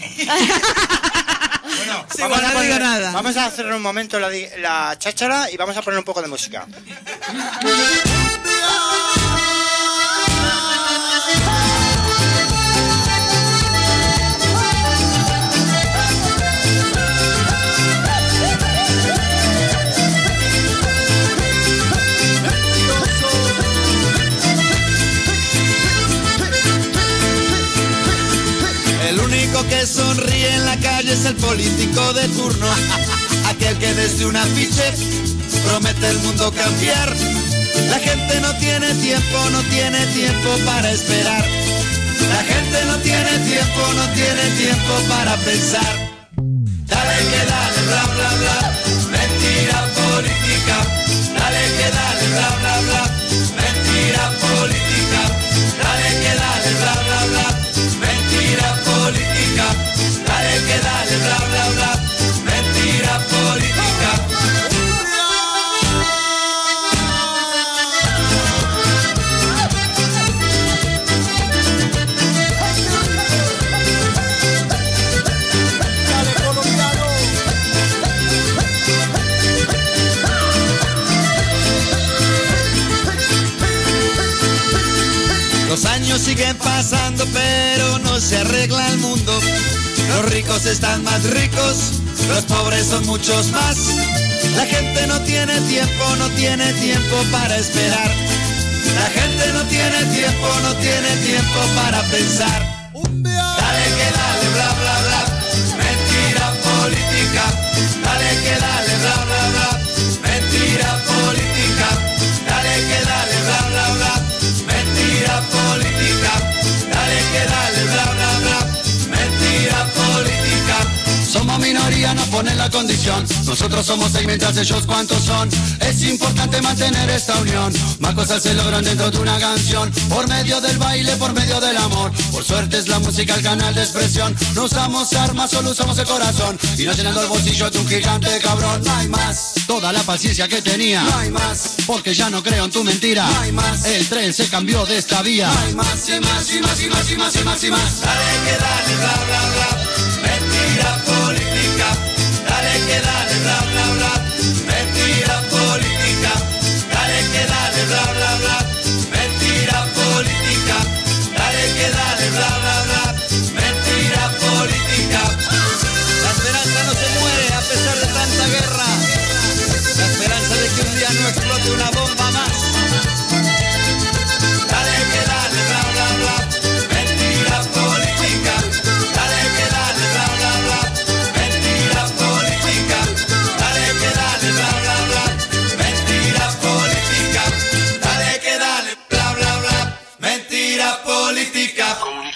Bueno, sí, no digo nada. Vamos a hacer un momento la cháchara y vamos a poner un poco de música. El único que sonríe en la calle es el político de turno, aquel que desde un afiche promete el mundo cambiar. La gente no tiene tiempo para esperar. La gente no tiene tiempo para pensar. Dale que dale, bla bla bla, mentira política. Dale que dale, bla bla bla, mentira política. Dale que dale, bla bla bla, mentira política. Dale que dale, bla bla bla, mentira política. Los años siguen pasando, pero no se arregla el mundo. Los ricos están más ricos, los pobres son muchos más. La gente no tiene tiempo para esperar. La gente no tiene tiempo para pensar. Dale que dale, bla bla bla, mentira política. Dale que dale, bla bla bla, mentira política. Dale que dale, bla bla bla, mentira política. Dale que dale, bla bla bla, mentira política. Somos minoría, nos ponen la condición. Nosotros somos 6 mientras ellos cuántos son. Es importante mantener esta unión. Más cosas se logran dentro de una canción. Por medio del baile, por medio del amor. Por suerte es la música el canal de expresión. No usamos armas, solo usamos el corazón. Y no llenando el bolsillo de un gigante cabrón. No hay más, toda la paciencia que tenía. No hay más, porque ya no creo en tu mentira. No hay más, el tren se cambió de esta vía. No hay más, y más, y más, y más, y más, y más, y más. Dale que dale, bla bla bla, mentira política. Dale que dale, bla bla bla, mentira política. Dale que dale, bla bla bla, mentira política. Dale que dale, bla bla bla, mentira política. política.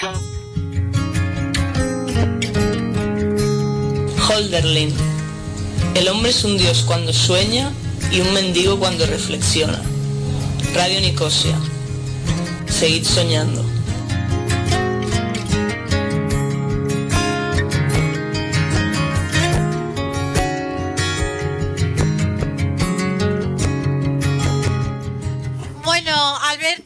Hölderlin. El hombre es un dios cuando sueña y un mendigo cuando reflexiona. Radio Nicosia. Seguid soñando. Bueno, Alberto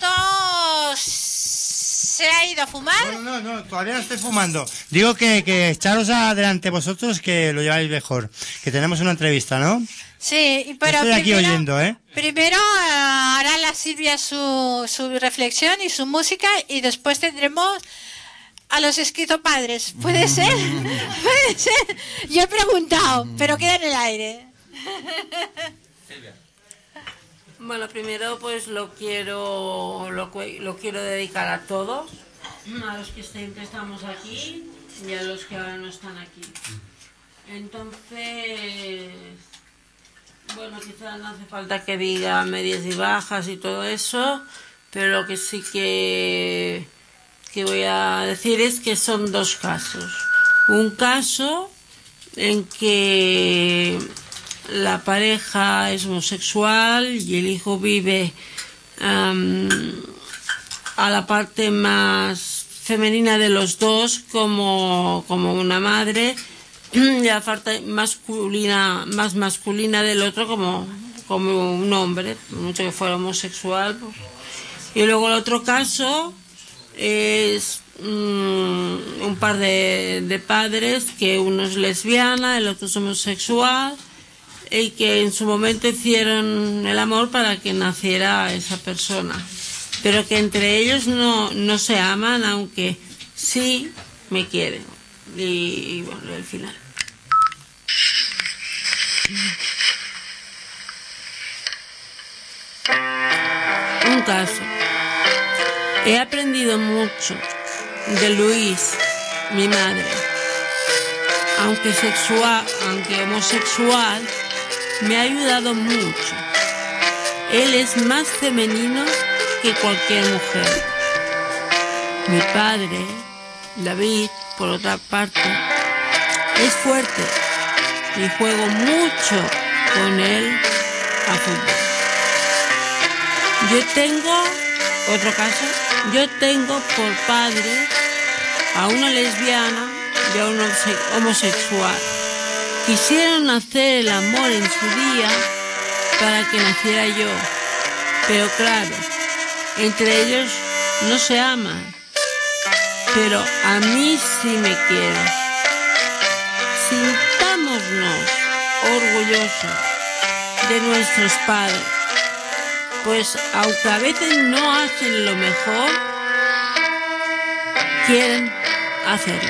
se ha ido a fumar. No, todavía no estoy fumando. Digo que echaros adelante vosotros, que lo lleváis mejor. Que tenemos una entrevista, ¿no? Sí, pero estoy aquí oyendo, ¿eh? Primero hará la Silvia su reflexión y su música, y después tendremos a los escritopadres. ¿Puede ser? ¿Puede ser? Yo he preguntado, pero queda en el aire. Bueno, primero pues lo quiero dedicar a todos, a los que siempre estamos aquí y a los que ahora no están aquí. Entonces, bueno, quizás no hace falta que diga medias y bajas y todo eso, pero lo que sí que voy a decir es que son dos casos. Un caso en que la pareja es homosexual y el hijo vive a la parte más femenina de los dos como una madre, y la parte más masculina del otro como un hombre, mucho que fuera homosexual. Y luego el otro caso es un par de padres, que uno es lesbiana, el otro es homosexual, y que en su momento hicieron el amor para que naciera esa persona, pero que entre ellos no se aman, aunque sí me quieren. Y bueno, el final. Un caso. He aprendido mucho de Luis, mi madre. Aunque homosexual, me ha ayudado mucho. Él es más femenino que cualquier mujer. Mi padre, David, por otra parte, es fuerte y juego mucho con él a fútbol. Yo tengo por padre a una lesbiana y a un homosexual. Quisieron hacer el amor en su día para que naciera yo, pero claro, entre ellos no se aman, pero a mí sí me quieren. Sintámonos orgullosos de nuestros padres, pues aunque a veces no hacen lo mejor, quieren hacerlo.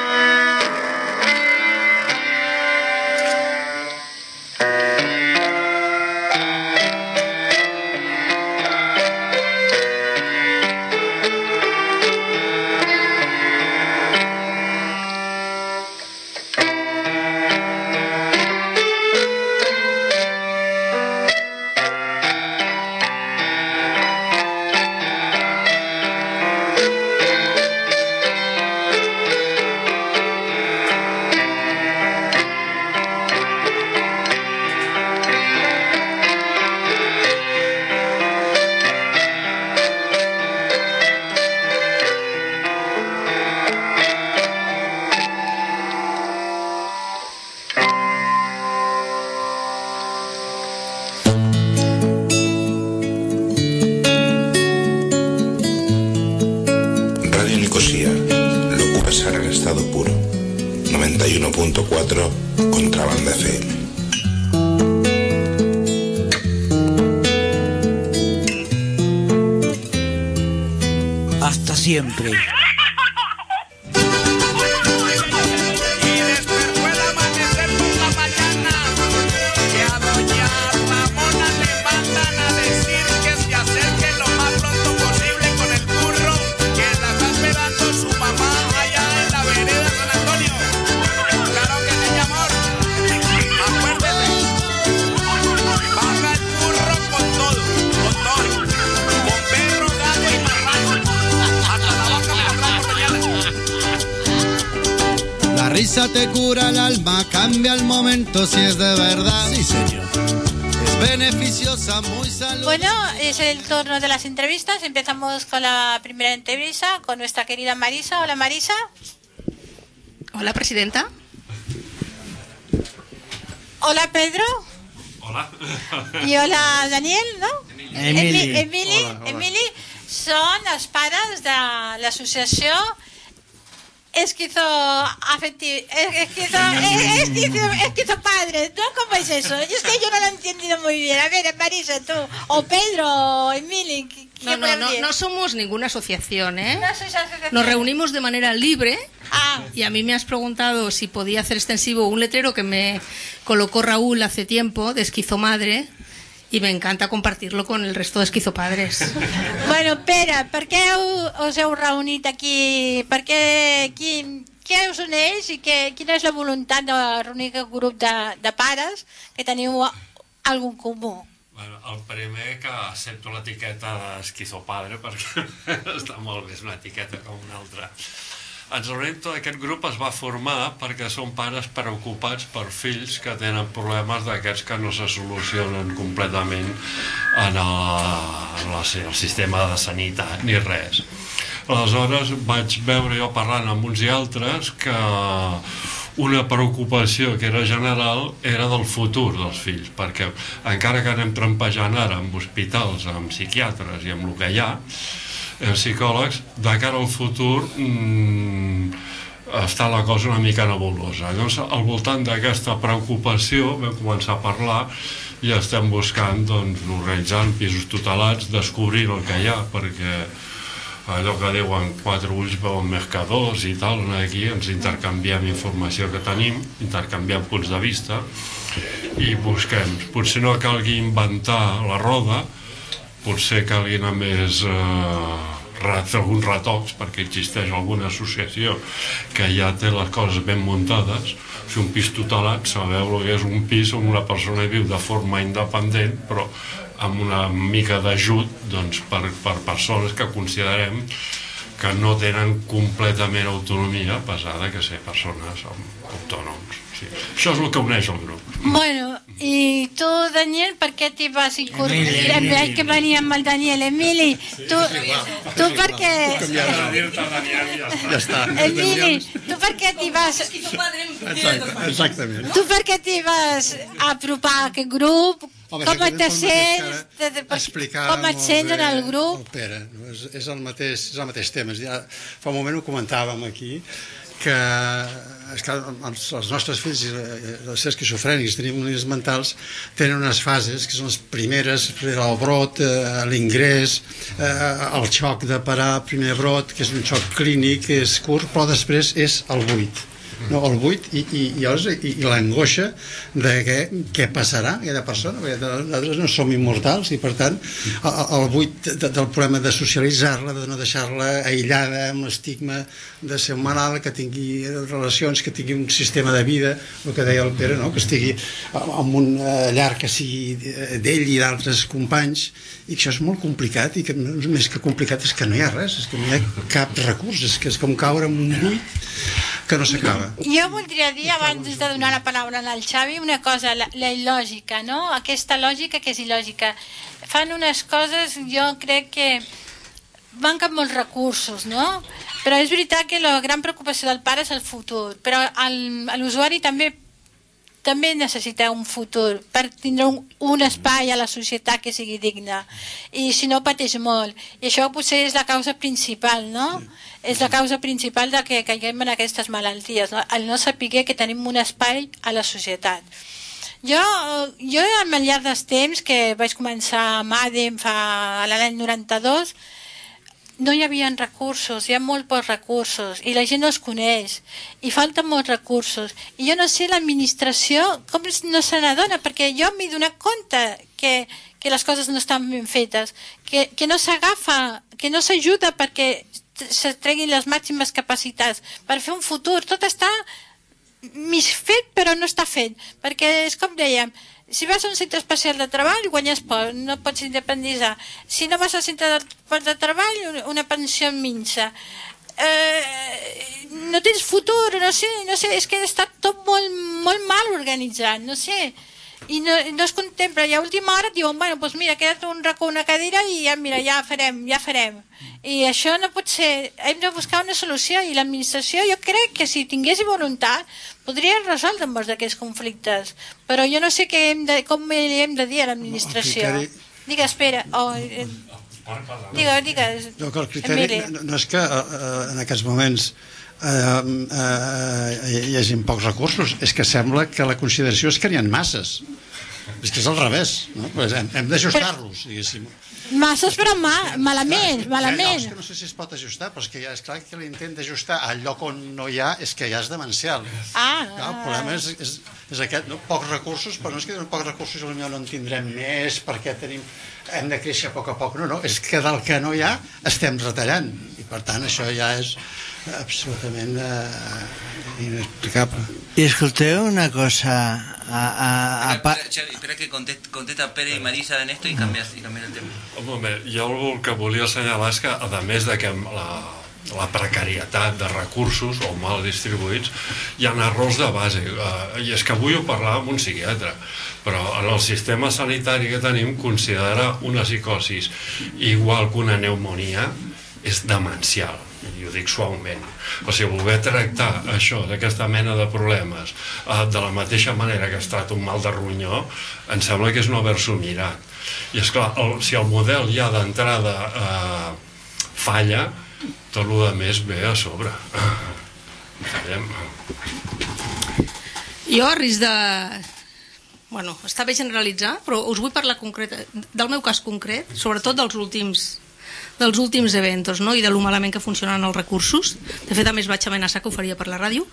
estado puro. 91.4 Contrabanda FM. Hasta siempre. Hasta la risa te cura el alma, cambia el momento si es de verdad. Sí, señor. Es beneficiosa, muy saludable. Bueno, es el turno de las entrevistas. Empezamos con la primera entrevista con nuestra querida Marisa. Hola, Marisa. Hola, presidenta. Hola, Pedro. Hola. I hola, Daniel, no? Emili són els pares de l'associació Esquizopadres, ¿no? ¿Cómo es eso? Es que yo no lo he entendido muy bien. A ver, Marisa, tú, o Pedro, o Emili. No somos ninguna asociación, ¿eh? No sois asociación. Nos reunimos de manera libre. Y a mí me has preguntado si podía hacer extensivo un letrero que me colocó Raúl hace tiempo, de Esquizomadre, i m'encanta compartir-lo con el resto d'esquizopadres. Bueno, Pere, per què us heu reunit aquí? Per què us uneix i quina és la voluntat de reunir aquest grup de pares que teniu algun comú? Bueno, el primer que accepto l'etiqueta d'esquizopadre perquè està molt bé, és una etiqueta com una altra. Ens reunim, tot aquest grup es va formar perquè són pares preocupats per fills que tenen problemes d'aquests que no se solucionen completament en el sistema de sanitat ni res. Aleshores vaig veure jo parlant amb uns i altres que una preocupació que era general era del futur dels fills, perquè encara que anem trampejant ara amb hospitals, amb psiquiatres i amb el que hi ha, els psicòlegs, de cara al futur està la cosa una mica nebulosa. Llavors, al voltant d'aquesta preocupació vam començar a parlar i estem buscant, organitzant pisos tutelats, descobrint el que hi ha, perquè allò que diuen 4 ulls veuen més que 2 i tal, aquí ens intercanviem informació que tenim, intercanviem punts de vista i busquem. Potser no calgui inventar la roda, potser calgui només fer alguns retocs perquè existeix alguna associació que ja té les coses ben muntades. Fer un pis tutelat, sabeu el que és un pis on una persona viu de forma independent però amb una mica d'ajut per persones que considerem que no tenen completament autonomia a pesar de que ser persones autònoms. Sí. Això és el que uneix el grup. Bueno, i tu, Daniel, per què t'hi vas incorporar? Veig que venia amb el Daniel. Emili, tu per què... Ja està. Emili, tu per què t'hi vas... Exactament. Tu per què t'hi vas apropar a aquest grup? Com et sents? Com et sents en el grup? Pere, és el mateix tema. Fa un moment ho comentàvem aquí, que els nostres fills, els esquizofrènics, tenim unes mentals, tenen unes fases que són les primeres, el brot, l'ingrés, el xoc de parar, primer brot, que és un xoc clínic, que és curt, però després és el buit. No, el buit i l'angoixa de què passarà aquella persona, perquè nosaltres no som immortals i per tant el buit del problema de socialitzar-la, de no deixar-la aïllada amb l'estigma de ser un malalt, que tingui relacions, que tingui un sistema de vida, el que deia el Pere, no? Que estigui en un llar que sigui d'ell i d'altres companys, i que això és molt complicat, i que més que complicat és que no hi ha res, és que no hi ha cap recurs, és que és com caure en un buit que no s'acaba. Jo voldria dir, abans de donar la paraula al Xavi, una cosa, la il·lògica, no? Aquesta lògica que és il·lògica. Fan unes coses, jo crec que manquen molts recursos, no? Però és veritat que la gran preocupació del pare és el futur, però l'usuari també necessita un futur per tindre un espai a la societat que sigui digne, i si no pateix molt, i això potser és la causa principal, no? És la causa principal de que caiguem en aquestes malalties, no? El no saber que tenim un espai a la societat. Jo al llarg dels temps que vaig començar amb ADEM a l'any 92, no hi havia recursos, hi ha molt pocs recursos i la gent no els coneix i falten molts recursos i jo no sé l'administració com no se n'adona, perquè jo m'he donat compte que les coses no estan ben fetes, que no s'agafa, que no s'ajuda perquè se treguin les màximes capacitats per fer un futur. Tot està mig fet però no està fet, perquè és com dèiem, si vas a un centre especial de treball guanyes poc, no pots independitzar. Si no vas al centre de treball, una pensió minsa. no tens futur, no sé, és que està tot molt mal organitzat, no sé, i no es contempla, i a última hora et diuen, bueno, doncs mira, queda't un racó, una cadira i ja, mira, ja farem, i això no pot ser, hem de buscar una solució, i l'administració jo crec que si tingués voluntat podria resoldre molts d'aquests conflictes, però jo no sé com li hem de dir a l'administració. Digue, espera, digues, el criteri no és que en aquests moments hi hagi pocs recursos, és que sembla que la consideració és que n'hi ha masses, és que és al revés, no? Pues hem d'ajustar-los, diguéssim. Masses, però malament. És que no sé si es pot ajustar, però és que ja és clar que l'intent d'ajustar al lloc on no hi ha és que ja és demencial. El problema és aquest, pocs recursos, però no és que tenen pocs recursos potser no en tindrem més perquè hem de créixer a poc a poc, no, és que del que no hi ha estem retallant, i per tant això ja és absolutament inexplicable. I escolteu una cosa... Espera que contesta Pere i Marisa en esto i canvia el tema. Home, jo el que volia assenyalar és que, a més de que la precarietat de recursos o mal distribuïts, hi ha errors de base, i és que avui ho parlava amb un psiquiatre, però en el sistema sanitari que tenim considerar una psicosi igual que una pneumonia és demencial, i ho dic suaument. O sigui, voler tractar això, d'aquesta mena de problemes, de la mateixa manera que ha estat un mal de ronyó, em sembla que és no haver-s'ho mirat. I esclar, si el model ja d'entrada falla, tot el que més ve a sobre. Jo, a risc de... Bueno, està bé generalitzar, però us vull parlar del meu cas concret, sobretot dels últims eventos, no? I de lo malament que funcionen els recursos. De fet, a més vaig amenaçar que ho faria per la ràdio.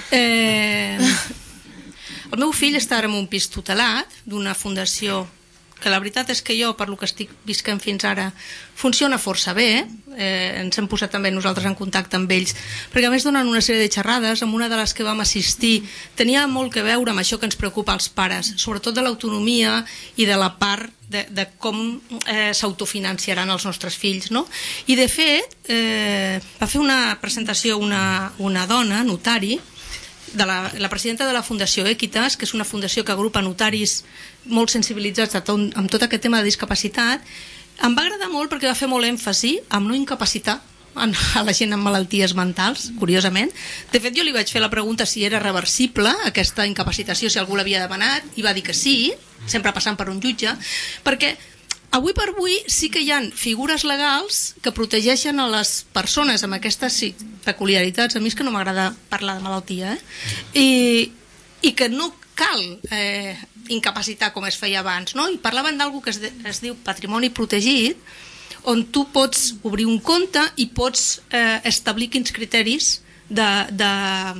El meu fill està ara en un pis tutelat d'una fundació que la veritat és que jo, per lo que estic visquent fins ara, funciona força bé. Ens hem posat també nosaltres en contacte amb ells, perquè a més donen una sèrie de xerrades, amb una de les que vam assistir tenia molt que veure amb això que ens preocupa als pares, sobretot de l'autonomia i de la part de com s'autofinanciaran els nostres fills, no? I de fet va fer una presentació una dona, notari, la presidenta de la Fundació Equitas, que és una fundació que agrupa notaris molt sensibilitzats amb tot aquest tema de discapacitat. Em va agradar molt perquè va fer molt èmfasi en no incapacitar a la gent amb malalties mentals, curiosament. De fet, jo li vaig fer la pregunta si era reversible aquesta incapacitació, si algú l'havia demanat, i va dir que sí, sempre passant per un jutge, perquè avui per avui sí que hi ha figures legals que protegeixen a les persones amb aquestes peculiaritats. A mi és que no m'agrada parlar de malaltia, i que no cal incapacitar com es feia abans, no? I parlaven d'algú que es diu patrimoni protegit, on tu pots obrir un compte i pots establir quins criteris de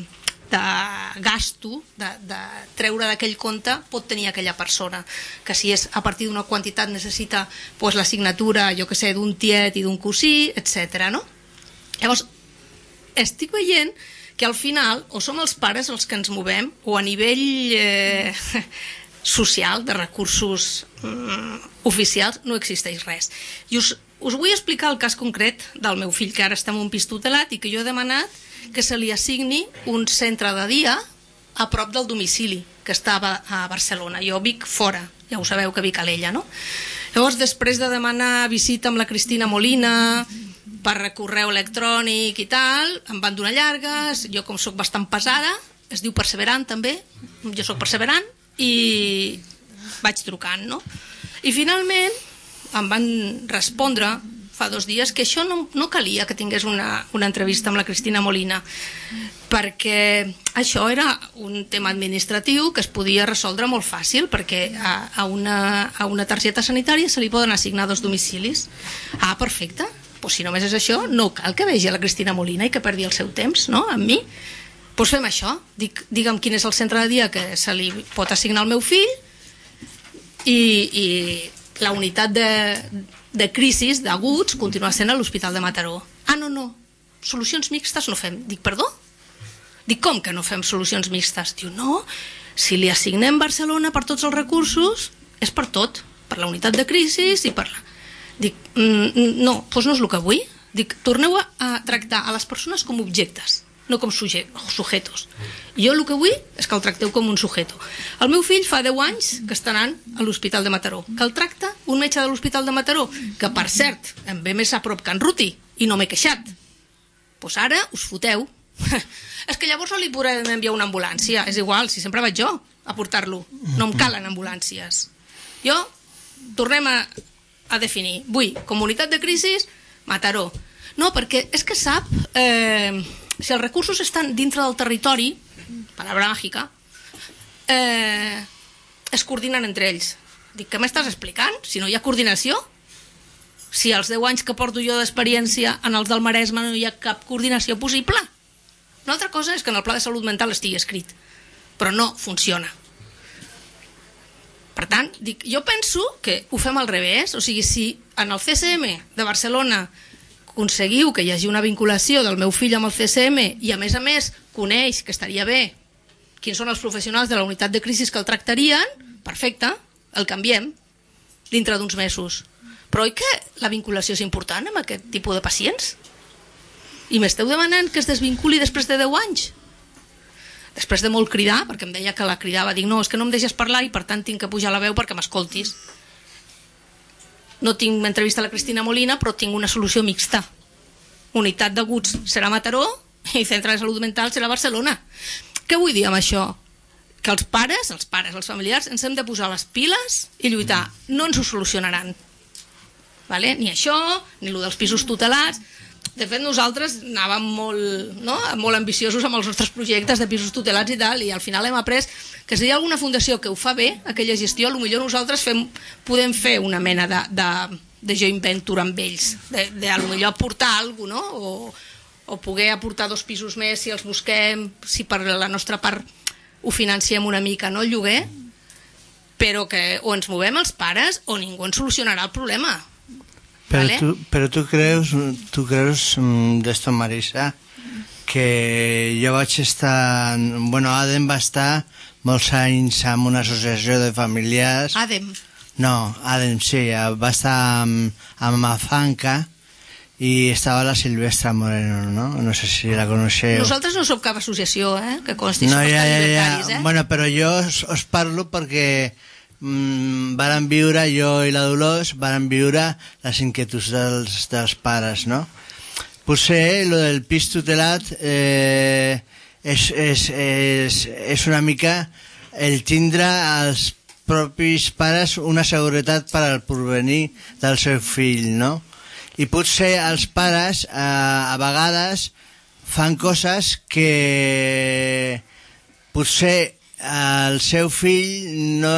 gasto, de treure d'aquell compte pot tenir aquella persona, que si és a partir d'una quantitat necessita la signatura, jo que sé, d'un tiet i d'un cosí, etc. No? Llavors, estic veient que al final o som els pares els que ens movem, o a nivell social, de recursos oficials, no existeix res. I us vull explicar el cas concret del meu fill, que ara està en un pis tutelat i que jo he demanat que se li assigni un centre de dia a prop del domicili, que estava a Barcelona. Jo vic fora, ja ho sabeu que vic a l'Ella, no? Llavors, després de demanar visita amb la Cristina Molina per correu electrònic i tal, em van donar llargues, jo com soc bastant pesada, es diu perseverant també, jo soc perseverant, i vaig trucant, no? I finalment em van respondre fa 2 dies que això no calia que tingués una entrevista amb la Cristina Molina, perquè això era un tema administratiu que es podia resoldre molt fàcil, perquè a una targeta sanitària se li poden assignar 2 domicilis. Ah, perfecte, doncs si només és això, no cal que vegi a la Cristina Molina i que perdi el seu temps, no?, amb mi. Doncs fem això, digue'm quin és el centre de dia que se li pot assignar al meu fill, i la unitat de crisis, d'aguts, continua sent a l'Hospital de Mataró. Ah, no, solucions mixtes no fem. Dic, perdó? Dic, com que no fem solucions mixtes? Diu, no, si li assignem Barcelona per tots els recursos, és per tot, per la unitat de crisis i per la... Dic, no, doncs no és el que vull. Dic, torneu a tractar a les persones com objectes, no com sujetos. Jo el que vull és que el tracteu com un sujeto. El meu fill fa 10 anys que està anant a l'Hospital de Mataró, que el tracta un metge de l'Hospital de Mataró, que per cert em ve més a prop que en Ruti i no m'he queixat. Doncs ara us foteu. És que llavors no li podrem enviar una ambulància, és igual, si sempre vaig jo a portar-lo, no em calen ambulàncies. Jo, tornem a definir, vull comunitat de crisi, Mataró. No, perquè és que sap, si els recursos estan dintre del territori, palabra màgica, es coordinen entre ells. Dic, què m'estàs explicant? Si no hi ha coordinació? Si als 10 anys que porto jo d'experiència en els del Maresme no hi ha cap coordinació possible? Una altra cosa és que en el pla de salut mental estigui escrit, però no funciona. Per tant, dic, jo penso que ho fem al revés, o sigui, si en el CSM de Barcelona aconseguiu que hi hagi una vinculació del meu fill amb el CSM i a més coneix que estaria bé quins són els professionals de la unitat de crisi que el tractarien, perfecte, el canviem dintre d'uns mesos. Però oi que la vinculació és important amb aquest tipus de pacients? I m'esteu demanant que es desvinculi després de 10 anys? Després de molt cridar, perquè em deia que la cridava, dic, no, és que no em deixes parlar i per tant tinc que pujar la veu perquè m'escoltis. No tinc entrevista a la Cristina Molina, però tinc una solució mixta. Unitat d'aguts serà Mataró i centre de salut mental serà Barcelona. Què vull dir amb això? Que els pares, els familiars, ens hem de posar les piles i lluitar. No ens ho solucionaran. Vale? Ni això, ni el dels pisos tutelats. De fet, nosaltres anàvem molt ambiciosos amb els nostres projectes de pisos tutelats i tal, i al final hem après que si hi ha alguna fundació que ho fa bé, aquella gestió, potser nosaltres podem fer una mena de joint venture amb ells, de potser aportar alguna cosa, no? O poder aportar 2 pisos més si els busquem, si per la nostra part ho financiem una mica, no, el lloguer, però que o ens movem els pares o ningú ens solucionarà el problema. Pero tú crees d'esto, Marisa, que jo vaig estar... Bueno, Adem va estar molts anys amb una associació de familiars... Adem? No, Adem sí, va estar amb Afanca i estava la Silvestra Moreno, no? No sé si la coneixeu. Nosaltres no som cap associació, que consti, som libertaris, Bueno, però jo us parlo perquè... varen viure, jo i la Dolors varen viure les inquietuds dels pares, no? Potser lo del pis tutelat és una mica el tindre als propis pares una seguretat per al porvenir del seu fill, no? I potser els pares a vegades fan coses que potser el seu fill no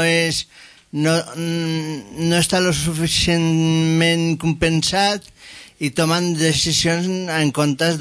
està lo suficientment compensat i tomen decisions en comptes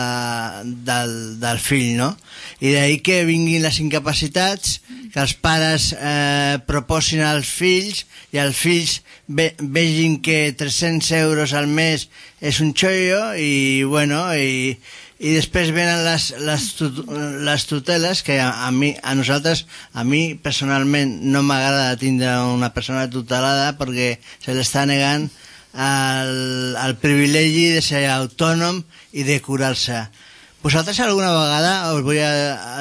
del fill, no? I d'ahir que vinguin les incapacitats, que els pares proposin als fills i els fills vegin que 300 euros al mes és un xollo i bueno, i després venen les tuteles, que a mi personalment no m'agrada tindre una persona tutelada perquè se l'està negant el privilegi de ser autònom i de curar-se. Vosaltres alguna vegada us vull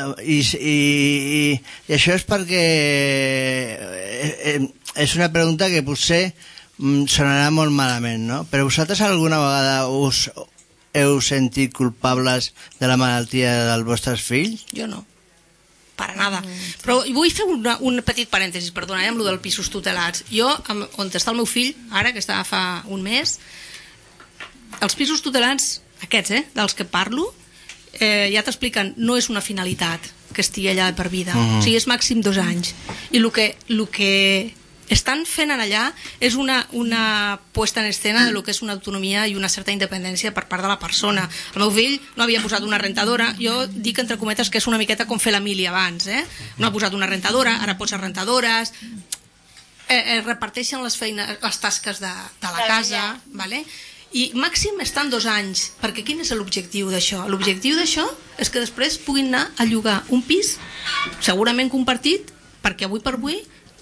i això és perquè és una pregunta que potser sonarà molt malament, no? Però vosaltres alguna vegada us heu sentit culpables de la malaltia dels vostres fills? Jo no, para nada. Però vull fer un petit parèntesis, perdona, amb el dels pisos tutelats. Jo, on està el meu fill, ara que estava fa un mes, els pisos tutelats, aquests, dels que parlo, ja t'expliquen, no és una finalitat que estigui allà per vida, o sigui, és màxim 2 anys. I el que estan fent allà és una puesta en escena de lo que és una autonomia i una certa independència per part de la persona. El meu fill no havia posat una rentadora, jo dic entre cometes que és una miqueta com fer la mili abans, no ha posat una rentadora, ara posa rentadores, reparteixen les tasques de la casa, vale? I màxim estan 2 anys, perquè quin és l'objectiu d'això? L'objectiu d'això és que després puguin anar a llogar un pis segurament compartit, perquè avui per avui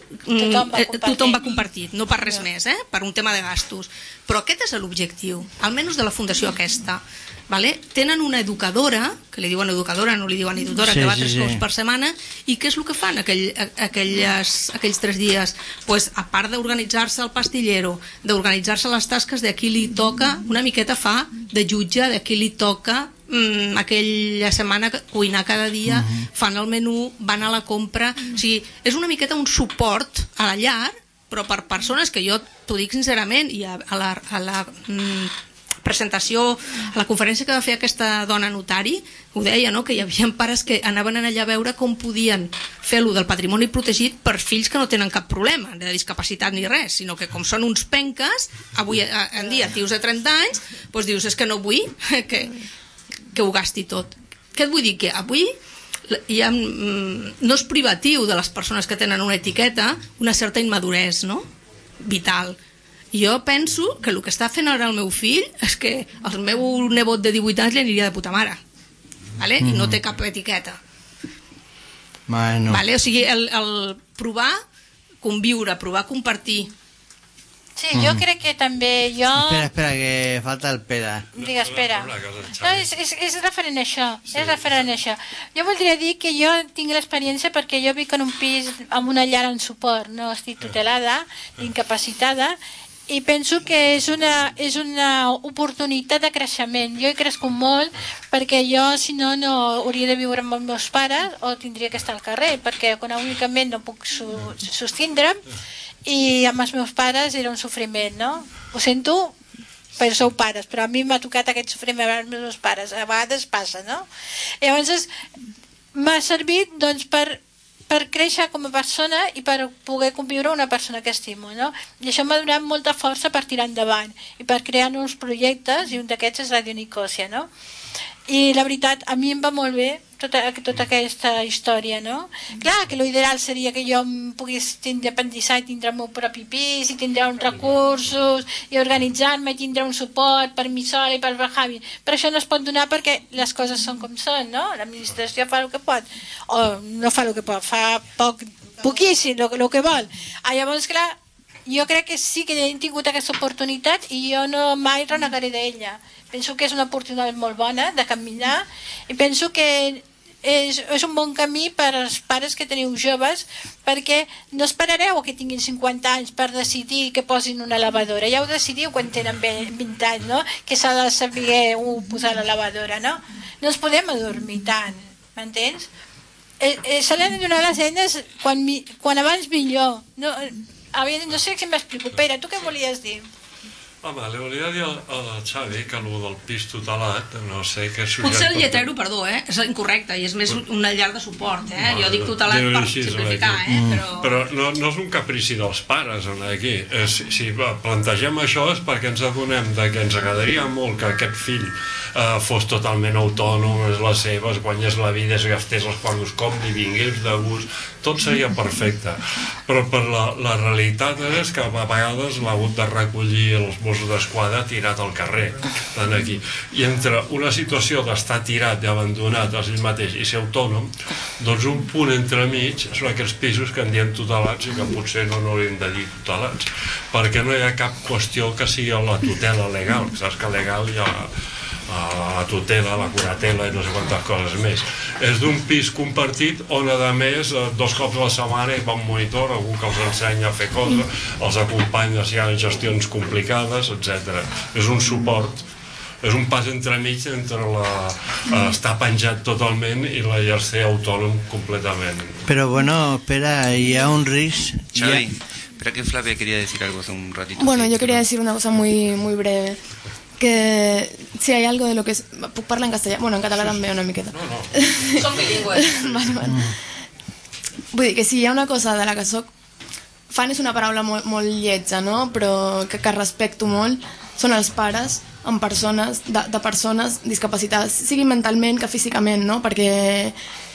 tothom va compartit, no per res més, per un tema de gastos. Però aquest és l'objectiu, almenys de la fundació aquesta. Tenen una educadora, que li diuen educadora, no li diuen educadora, que va 3 cops per setmana, i què és el que fan aquells 3 dies? A part d'organitzar-se el pastillero, d'organitzar-se les tasques de qui li toca, una miqueta fa de jutge de qui li toca aquella setmana cuinar cada dia, fan el menú, van a la compra, o sigui, és una miqueta un suport a la llar, però per persones que jo t'ho dic sincerament, i a la presentació, a la conferència que va fer aquesta dona notari, ho deia, no? Que hi havia pares que anaven allà a veure com podien fer-lo del patrimoni protegit per fills que no tenen cap problema de discapacitat ni res, sinó que com són uns penques, avui en dia tios de 30 anys, doncs dius, és que no vull que ho gasti tot. Què et vull dir? Que avui no és privatiu de les persones que tenen una etiqueta una certa immaduresa, no? Vital. Jo penso que el que està fent ara el meu fill és que el meu nebot de 18 anys li aniria de puta mare, i no té cap etiqueta. O sigui, el provar conviure, provar compartir. Sí, jo crec que també Espera, que falta el Pere. Digue, espera. No, és referent a això. Jo voldria dir que jo tinc l'experiència perquè jo vic en un pis amb una llar en suport, no estic tutelada, incapacitada, i penso que és una oportunitat de creixement. Jo he crescut molt perquè jo, si no, no hauria de viure amb els meus pares o tindria que estar al carrer, perquè econòmicament no puc sostindre'm, i amb els meus pares era un sofriment, no? Ho sento, però sou pares, però a mi m'ha tocat aquest sofriment amb els meus pares, a vegades passa, no? Llavors m'ha servit doncs per créixer com a persona i per poder conviure amb una persona que estimo, no? I això m'ha donat molta força per tirar endavant i per crear nous projectes, i un d'aquests és Radio Nicòsia, no? I la veritat, a mi em va molt bé tota aquesta història, no? Clar que l'ideal seria que jo em pogués independitzar i tindre el meu propi pis i tindre uns recursos i organitzar-me i tindre un suport per mi sola i per Javi, però això no es pot donar perquè les coses són com són, no? L'administració fa el que pot o no fa el que pot, fa poquíssim el que vol. Llavors, clar, jo crec que sí que he tingut aquesta oportunitat i jo no mai renegaré d'ella. Penso que és una oportunitat molt bona de caminar i penso que és un bon camí per als pares que teniu joves, perquè no esperareu que tinguin 50 anys per decidir que posin una lavadora. Ja ho decidiu quan tenen 20 anys, no? Que s'ha de saber posar la lavadora, no? No ens podem adormir tant, m'entens? Se li han de donar les eines quan abans millor. No sé si m'explico. Pere, tu què volies dir? Home, li volia dir al Xavi que el del pis tutelat, no sé què sujet... Potser el lletrero, perdó, és incorrecte, i és més una llar de suport, Jo dic tutelat per simplificar, Però no és un caprici dels pares, aquí. Si plantegem això és perquè ens adonem que ens agradaria molt que aquest fill fos totalment autònom, és les seves, guanyés la vida, es gastés els quadros com li vingués de gust, tot seria perfecte. Però la realitat és que a vegades l'ha hagut de recollir els Mossos d'Esquadra tirat al carrer, aquí. I entre una situació d'estar tirat i abandonat a ell mateix i ser autònom, doncs un punt entremig són aquests pisos que en diem tutelats i que potser no hauríem de dir tutelats, perquè no hi ha cap qüestió que sigui la tutela legal, saps que legal hi ha la tutela, la curatela i no sé quantes coses més. És d'un pis compartit on a més 2 cops a la setmana hi va un monitor, algú que els ensenya a fer coses, els acompanya si hi ha gestions complicades, etc. És un suport, és un pas entremig entre estar penjat totalment i ser autònom completament. Però bueno, espera, hi ha un risc. Xavi, espera que Flavia quería decir algo hace un ratito. Bueno, yo quería decir una cosa muy, muy breve. Que si hay algo de lo que es... Puc parlar en castellà? Bueno, en català també una miqueta. No. Som bilingües. Vale. Vull dir que si hi ha una cosa de la que soc fan és una paraula molt lletja, no? Però que respecto molt són els pares amb persones, de persones discapacitades, sigui mentalment que físicament, no? Perquè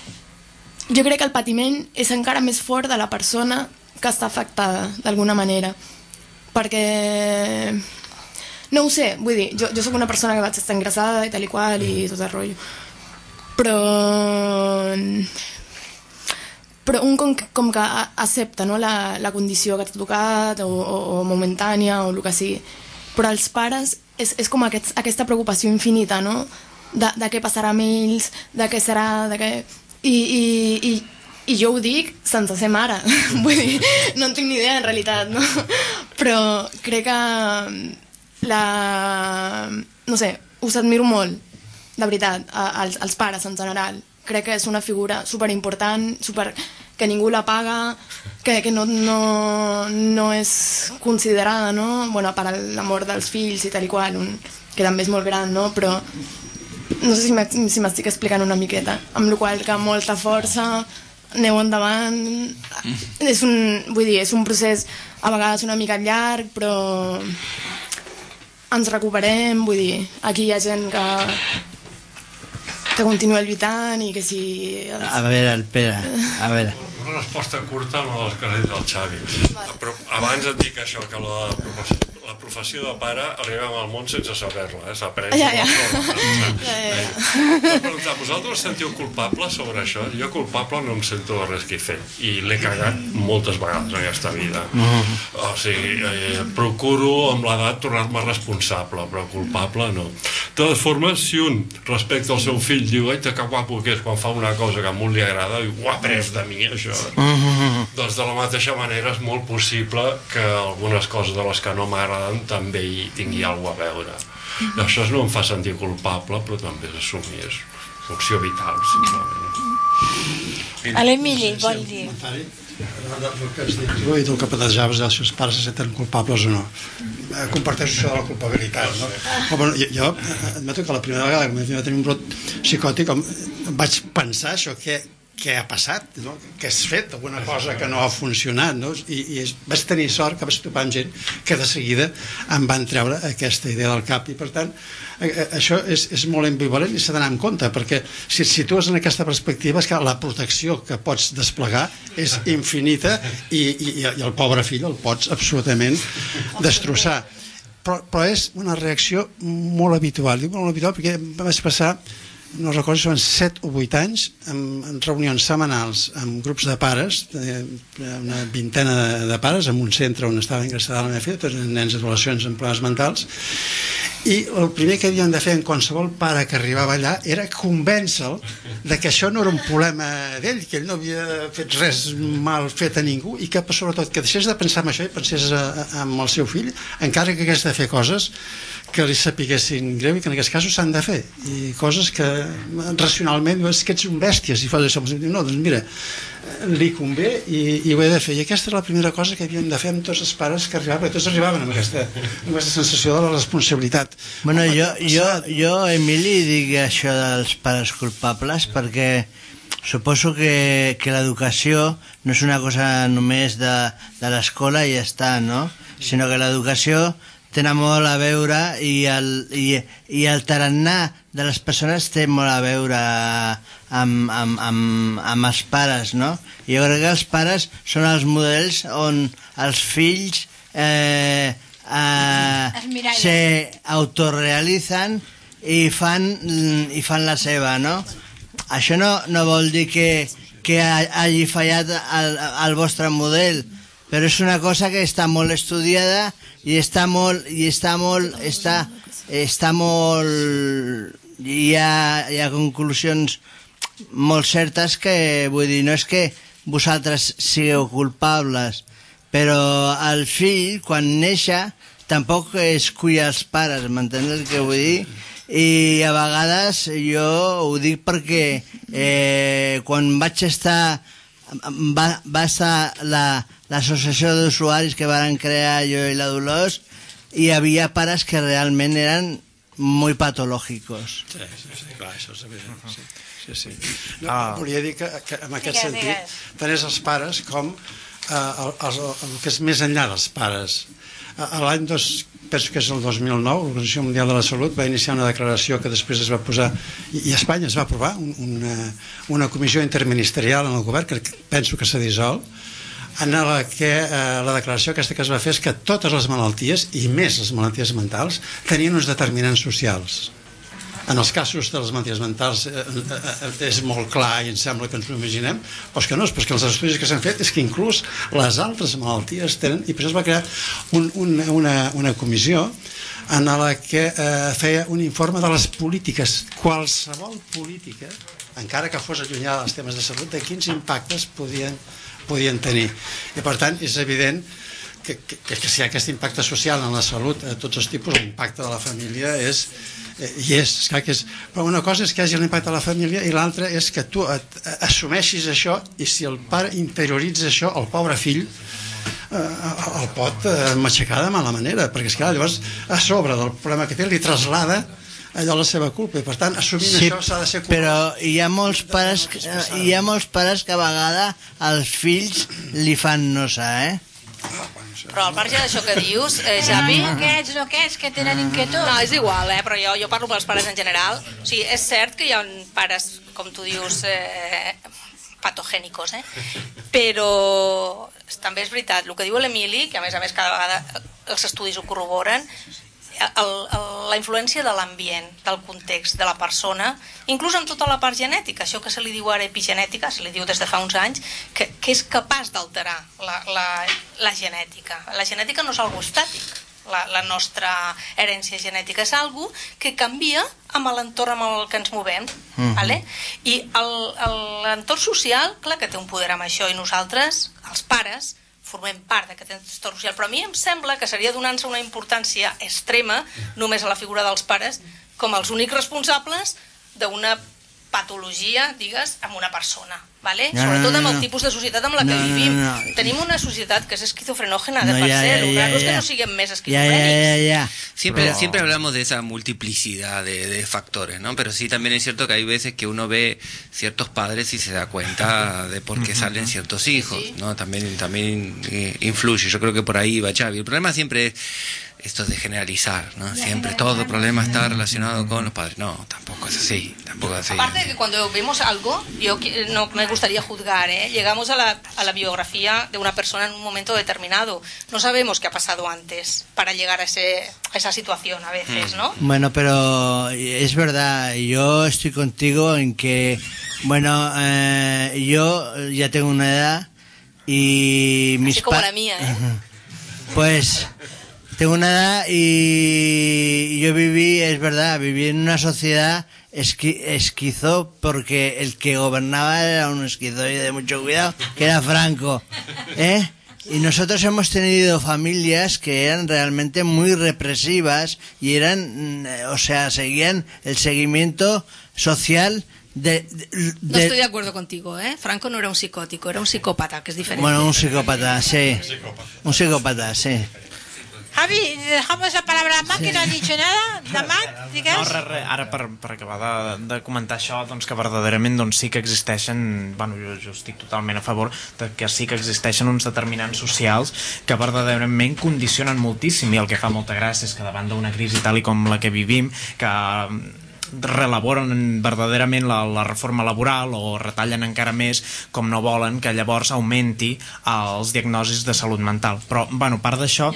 jo crec que el patiment és encara més fort de la persona que està afectada d'alguna manera, perquè no ho sé, vull dir, jo soc una persona que vaig estar ingressada i tal i qual i tot el rotllo, però però un com que accepta, no, la condició que t'ha tocat o momentània o el que sigui. Però els pares és com aquesta preocupació infinita, no? De què passarà amb ells, de què serà, de què... I jo ho dic sense ser mare. Vull dir, no en tinc ni idea en realitat, no? Però crec que no sé, us admiro molt, de veritat, als pares en general. Crec que és una figura superimportant, que ningú la paga, que no és considerada, no? Bueno, per l'amor dels fills i tal i qual, que també és molt gran, no? Però no sé si m'estic explicant una miqueta, amb la qual que molta força, aneu endavant. Vull dir, és un procés a vegades una mica llarg, però ens recuperem, vull dir, aquí hi ha gent que continua lluitant i que si... A veure, el Pere, a veure. Una resposta curta a les que ha dit el Xavi. Però abans et dic això, que la professió de pare arribem al món sense saber-la, s'aprèn. Preguntar, vosaltres us sentiu culpables sobre això? Jo culpable no em sento de res que he fet i l'he cagat moltes vegades en aquesta vida. O sigui, procuro amb l'edat tornar-me responsable, però culpable no. De totes formes, si un respecte al seu fill diu, ai, que guapo que és quan fa una cosa que a un li agrada, i ho ha après de mi, això. Doncs de la mateixa manera és molt possible que algunes coses de les que no m'agraden també hi tingui alguna a veure. I això no em fa sentir culpable, però també és assumir, és funció vital, simplement. L'Emili vol dir. El que has dit tu i tu que plantejaves si els pares se senten culpables o no. Comparteixo això de la culpabilitat, no? Bueno, jo admeto que la primera vegada que vaig tenir un brot psicòtic vaig pensar això, què ha passat, no? Què has fet, alguna cosa que no ha funcionat, no? I vaig tenir sort que vaig topar amb gent que de seguida em van treure aquesta idea del cap i per tant això és molt ambivalent i s'ha d'anar en compte perquè si et situes en aquesta perspectiva és que la protecció que pots desplegar és infinita i el pobre fill el pots absolutament destrossar però és una reacció molt habitual, dic molt habitual perquè vaig passar no recordo si són 7 o 8 anys en reunions setmanals amb grups de pares, una vintena de pares en un centre on estava ingressada la meva filla, tots nens i adolescents amb problemes mentals i el primer que havien de fer en qualsevol pare que arribava allà era convèncer-lo de que això no era un problema d'ell, que ell no havia fet res mal fet a ningú i que sobretot que deixés de pensar en això i pensés en el seu fill, encara que hagués de fer coses que li sapiguessin greu i que en aquests casos s'han de fer i coses que racionalment és que ets un bèstia si fas això, no, doncs mira li convé i ho he de fer i aquesta és la primera cosa que havien de fer amb tots els pares que arribaven, perquè tots arribaven amb aquesta sensació de la responsabilitat. Bueno, jo Emili dic això dels pares culpables perquè suposo que l'educació no és una cosa només de l'escola i ja està, no? Sinó que l'educació tenen molt a veure i el tarannà de les persones té molt a veure amb els pares, no? Jo crec que els pares són els models on els fills s'autorealitzen i fan la seva, no? Això no vol dir que hagi fallat el vostre model, però és una cosa que està molt estudiada i hi ha conclusions molt certes que vull dir, no és que vosaltres sigueu culpables, però el fill quan neixa tampoc escull els pares, m'entens el que vull dir? I a vegades jo ho dic perquè quan vaig estar va estar l'associació d'usuaris que van crear jo i la Dolors hi havia pares que realment eren molt patològicos. Sí, clar, això és evident. Sí. No, volia dir que en aquest sentit tant és els pares com el que és més enllà dels pares. L'any penso que és el 2009, l'Organització Mundial de la Salut va iniciar una declaració que després es va posar, i a Espanya es va aprovar una comissió interministerial en el govern, que penso que s'ha dissolt, en la que la declaració aquesta que es va fer és que totes les malalties, i més les malalties mentals, tenien uns determinants socials. En els casos de les malalties mentals és molt clar i ens sembla que ens ho imaginem, però és que no, però és que els estudis que s'han fet és que inclús les altres malalties tenen, i per això es va crear una comissió en la que feia un informe de les polítiques, qualsevol política, encara que fos allunyada dels temes de salut, de quins impactes podien tenir. I per tant és evident que si hi ha aquest impacte social en la salut a tots els tipus, l'impacte de la família és però una cosa és que hi hagi l'impacte de la família i l'altra és que tu assumeixis això, i si el pare interioritza això, el pobre fill el pot matxacar de mala manera, perquè esclar, llavors a sobre del problema que té li traslada allò la seva culpa, i per tant assumint això s'ha de ser culpa. Però hi ha molts pares que a vegades els fills li fan nosa, Però al marge d'això que dius, Javi... que tenen inquietud. No, és igual, però jo parlo pels pares en general. O sigui, és cert que hi ha pares, com tu dius, patogènicos, però també és veritat, el que diu l'Emili, que a més cada vegada els estudis ho corroboren, la influència de l'ambient, del context, de la persona, inclús en tota la part genètica, això que se li diu ara epigenètica, se li diu des de fa uns anys, que és capaç d'alterar la genètica. La genètica no és algo estàtic, la nostra herència genètica és algo que canvia amb l'entorn amb el que ens movem, vale? I l'entorn social, clar que té un poder amb això, i nosaltres, els pares, formem part d'aquest entorn social, però a mi em sembla que seria donant-se una importància extrema només a la figura dels pares com els únics responsables d'una patologia, digues, amb una persona, ¿vale? Sobretot amb el tipus de societat amb la que vivim. Tenim una societat que es esquizofrenógena de per ser, lo claro es que no siguem més esquizofrénicos. Siempre hablamos de esa multiplicidad de factores, ¿no? Pero sí también es cierto que hay veces que uno ve ciertos padres y se da cuenta de por qué salen ciertos hijos, ¿no? También influye. Yo creo que por ahí va Xavi. El problema siempre es esto de generalizar, ¿no? Siempre todo problema está relacionado con los padres. No, tampoco es así. Aparte de que cuando vemos algo, yo no me gustaría juzgar, llegamos a la biografía de una persona en un momento determinado. No sabemos qué ha pasado antes para llegar a esa situación a veces, ¿no? Bueno, pero es verdad, yo estoy contigo en que, bueno, yo ya tengo una edad y así como la mía, Pues tengo una edad y yo viví en una sociedad esquizo, porque el que gobernaba era un esquizoide de mucho cuidado, que era Franco, y nosotros hemos tenido familias que eran realmente muy represivas y seguían el seguimiento social No estoy de acuerdo contigo, Franco no era un psicótico, era un psicópata, que es diferente. Bueno, un psicópata, sí. Un psicópata, sí. Javi, dejamos la palabra a Mac, que no ha dicho nada. De Mac, digues? No, res. Ara, per acabar de comentar això, doncs que verdaderament sí que existeixen, bueno, jo estic totalment a favor de que sí que existeixen uns determinants socials que verdaderament condicionen moltíssim, i el que fa molta gràcia és que davant d'una crisi tal i com la que vivim, que relaboren verdaderament la reforma laboral o retallen encara més, com no volen que llavors augmenti els diagnosis de salut mental. Però, bueno, a part d'això...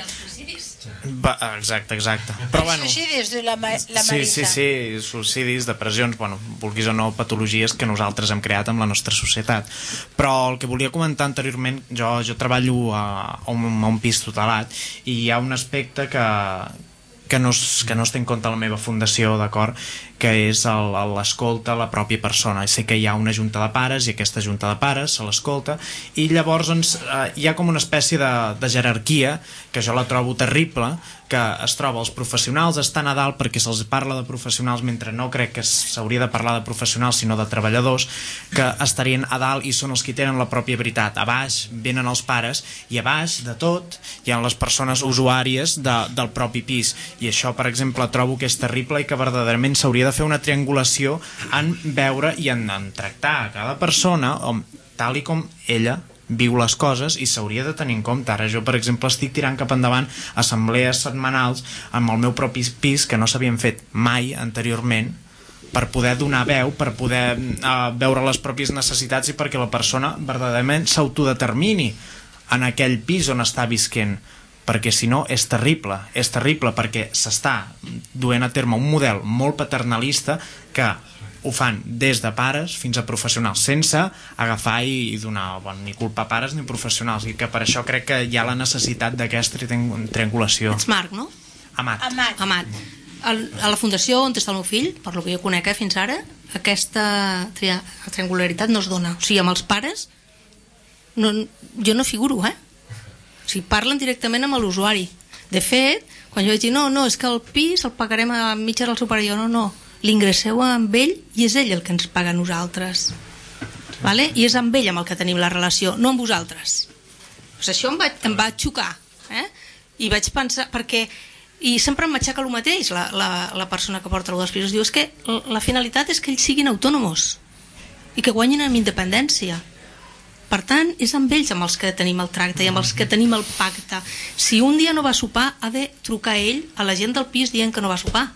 Exacte. Però, bueno, suïcidis de la Marisa. Sí, suïcidis, depressions, bueno, vulguis o no, patologies que nosaltres hem creat amb la nostra societat. Però el que volia comentar anteriorment, jo treballo a un pis tutelat i hi ha un aspecte que no es té en compte a la meva fundació, d'acord, que és l'escolta a la pròpia persona. Sé que hi ha una junta de pares i aquesta junta de pares se l'escolta i llavors hi ha com una espècie de jerarquia que jo la trobo terrible, que es troba els professionals estan a dalt perquè se'ls parla de professionals, mentre no crec que s'hauria de parlar de professionals sinó de treballadors, que estarien a dalt i són els que tenen la pròpia veritat. A baix venen els pares i a baix de tot hi ha les persones usuàries del propi pis, i això, per exemple, trobo que és terrible i que verdaderament s'hauria de fer una triangulació en veure i en tractar a cada persona tal i com ella viu les coses, i s'hauria de tenir en compte. Ara jo, per exemple, estic tirant cap endavant assemblees setmanals amb el meu propi pis que no s'havien fet mai anteriorment, per poder donar veu, per poder veure les pròpies necessitats i perquè la persona verdaderament s'autodetermini en aquell pis on està visquent. perquè si no és terrible perquè s'està duent a terme un model molt paternalista que ho fan des de pares fins a professionals, sense agafar i donar ni culpa a pares ni professionals, i que per això crec que hi ha la necessitat d'aquesta triangulació. Ets Marc, no? Amat. A la fundació on està el meu fill, per lo que jo conec fins ara, aquesta triangularitat no es dona. O sigui, amb els pares jo no figuro, O sigui, parlen directament amb l'usuari. De fet, quan jo vaig dir, no, és que el pis el pagarem a mitges del seu pare, jo no, l'ingresseu amb ell i és ell el que ens paga a nosaltres. Vale? I és amb ell amb el que tenim la relació, no amb vosaltres. Pues això em va xocar. I vaig pensar, perquè i sempre em matxaca el mateix la persona que porta els pisos, diu, és que la finalitat és que ells siguin autònoms i que guanyin amb independència. Per tant, és amb ells amb els que tenim el tracte i amb els que tenim el pacte. Si un dia no va sopar, ha de trucar ell a la gent del pis dient que no va sopar.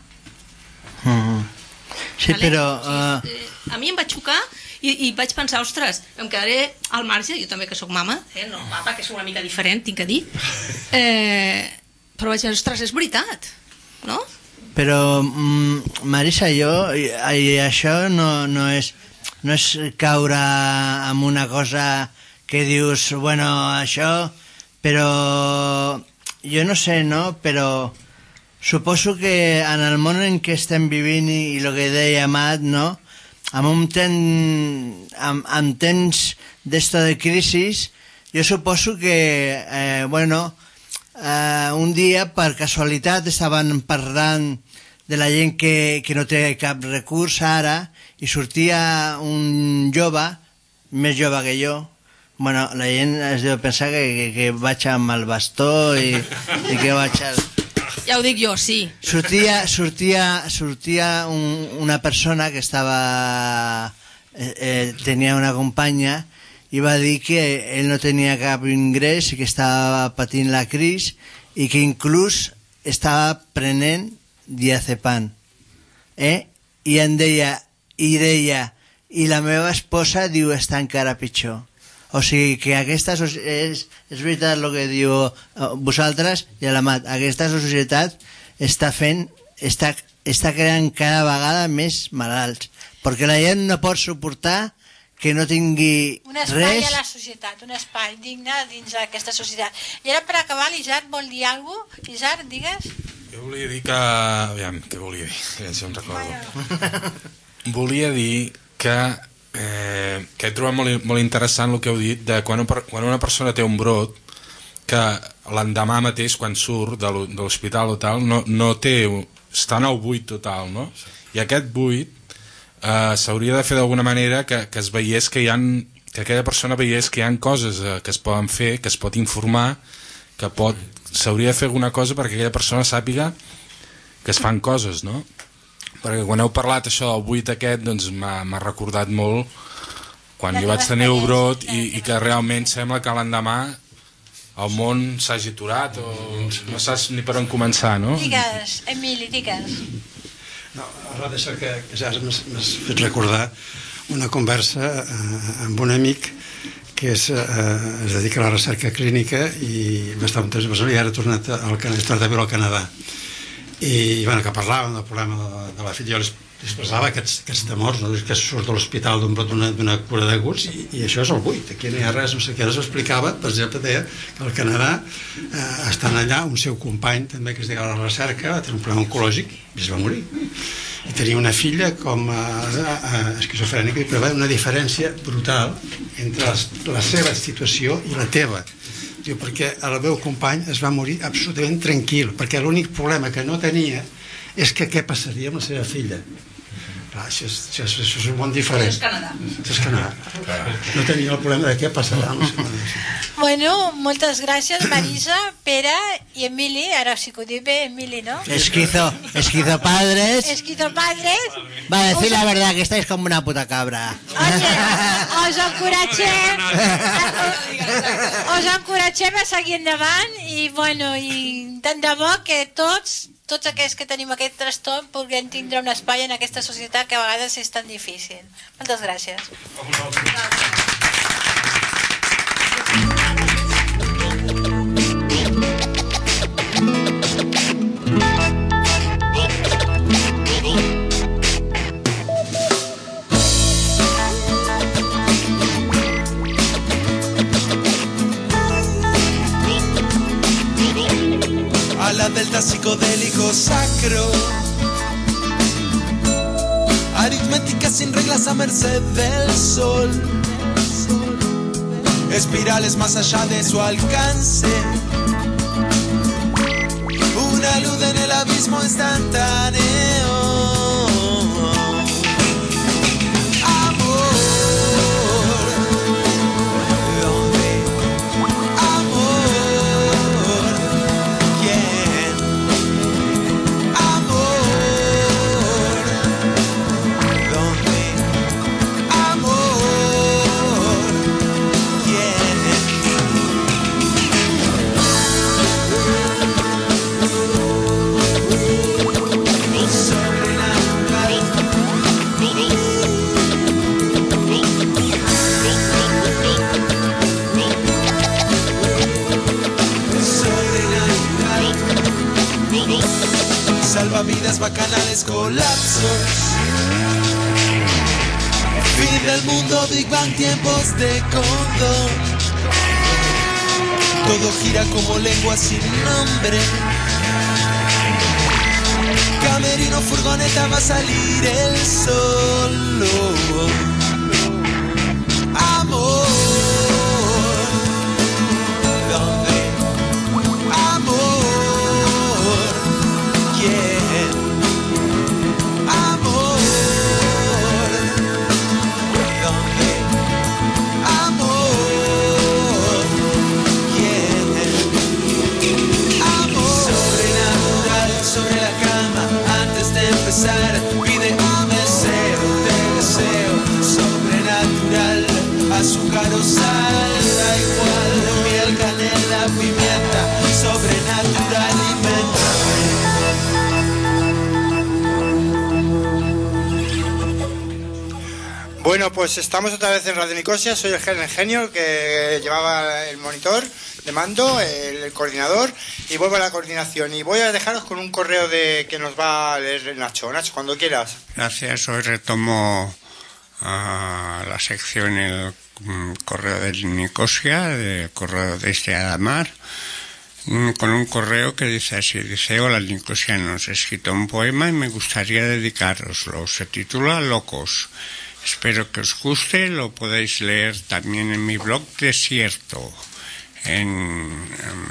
Sí, vale? Però... A mi em va xocar i vaig pensar, ostres, em quedaré al marge, jo també que sóc mama, no papa, que és una mica diferent, tinc que dir, però vaig dir, ostres, és veritat, no? Però, Marisa, això no és caure en una cosa que dius, bueno, això, però jo no sé, no? Però suposo que en el món en què estem vivint i el que deia Amat, no? En temps d'esto de crisis, jo suposo que, un dia, per casualitat, estaven parlant de la gent que no té cap recurs ara, i sortia un jove, més jove que jo. Bueno, la gent es deu pensar que vaig amb el bastó i que vaig al... Ja ho dic jo, sí. Sortia una persona que estava... tenia una companya i va dir que ell no tenia cap ingrés i que estava patint la crisi i que inclús estava prenent diazepam. I em deia, i la meva esposa diu està encara pitjor. O sigui que aquesta és veritat el que diu vosaltres i l'Amat, aquesta societat està creant cada vegada més malalts, perquè la gent no pot suportar que no tingui un espai res. A la societat, un espai digne dins d'aquesta societat. I ara per acabar, l'Isard vol dir alguna cosa? Isard, digues. Jo volia dir que... Aviam, què volia dir? Si em recordo. Volia dir que he trobat molt interessant el que heu dit de quan una persona té un brot, que l'endemà mateix, quan surt de l'hospital o tal, no té... està en el buit total, no? I aquest buit s'hauria de fer d'alguna manera que es veiés que aquella persona veiés que hi ha coses que es poden fer, que es pot informar, que s'hauria de fer alguna cosa perquè aquella persona sàpiga que es fan coses, no? Perquè quan heu parlat això del buit aquest, doncs m'ha recordat molt quan jo vaig tenir un brot i que realment sembla que l'endemà el món s'hagi aturat o no saps ni per on començar, no? Digues, Emili, digues. No, ara deixa que ja m'has fet recordar una conversa amb un amic que es dedica a la recerca clínica i m'estava un temps a Barcelona i ara he tornat a viure al Canadà. I que parlàvem del problema de la filla, jo li expressava aquests temors, no? Que surt de l'hospital d'un brot d'una cura d'aguts i això és el buit, aquí no hi ha res, no sé què. Ara s'explicava, per exemple, deia que al Canadà estan allà un seu company també que es dedica a la recerca, va tenir un problema oncològic i es va morir. I tenia una filla com esquizofrènica i va una diferència brutal entre la seva situació i la teva. Diu, perquè el meu company es va morir absolutament tranquil, perquè l'únic problema que no tenia és que què passaria amb la seva filla. Clar, això és un món diferent. Això és Canadà. No tenia el problema de què passarà amb la seva filla. Bueno, moltes gràcies, Marisa, Pere i Emili. Ara sí que ho dic bé, Emili, ¿no? Esquizopadres. Esquizopadres. Va a decir la verdad, que estáis como una puta cabra. Oye, us encoratgem a seguir endavant i, bueno, i tant de bo que tots aquells que tenim aquest trastorn puguem tindre un espai en aquesta societat que a vegades és tan difícil. Moltes gràcies. A la delta psicodélico sacro, aritmética sin reglas a merced del sol, espirales más allá de su alcance, una luz en el abismo instantáneo. Salvavidas, bacanales, colapsos, fin del mundo, Big Bang, tiempos de condón. Todo gira como lengua sin nombre. Camerino, furgoneta, va a salir el sol. Amor. Pide un deseo, te deseo, sobrenatural, azúcar o sal, da igual, miel, canela, pimienta, sobrenatural, inventa. Bueno, pues estamos otra vez en Radio Nicosia, soy el genio que llevaba el monitor de mando, el coordinador, y vuelvo a la coordinación y voy a dejaros con un correo que nos va a leer Nacho. Nacho, cuando quieras. Gracias, hoy retomo la sección el correo de Nicosia, el correo de Adamar, con un correo que dice así, dice: hola nicosianos, he escrito un poema y me gustaría dedicaroslo, se titula Locos. Espero que os guste, lo podéis leer también en mi blog Desierto, en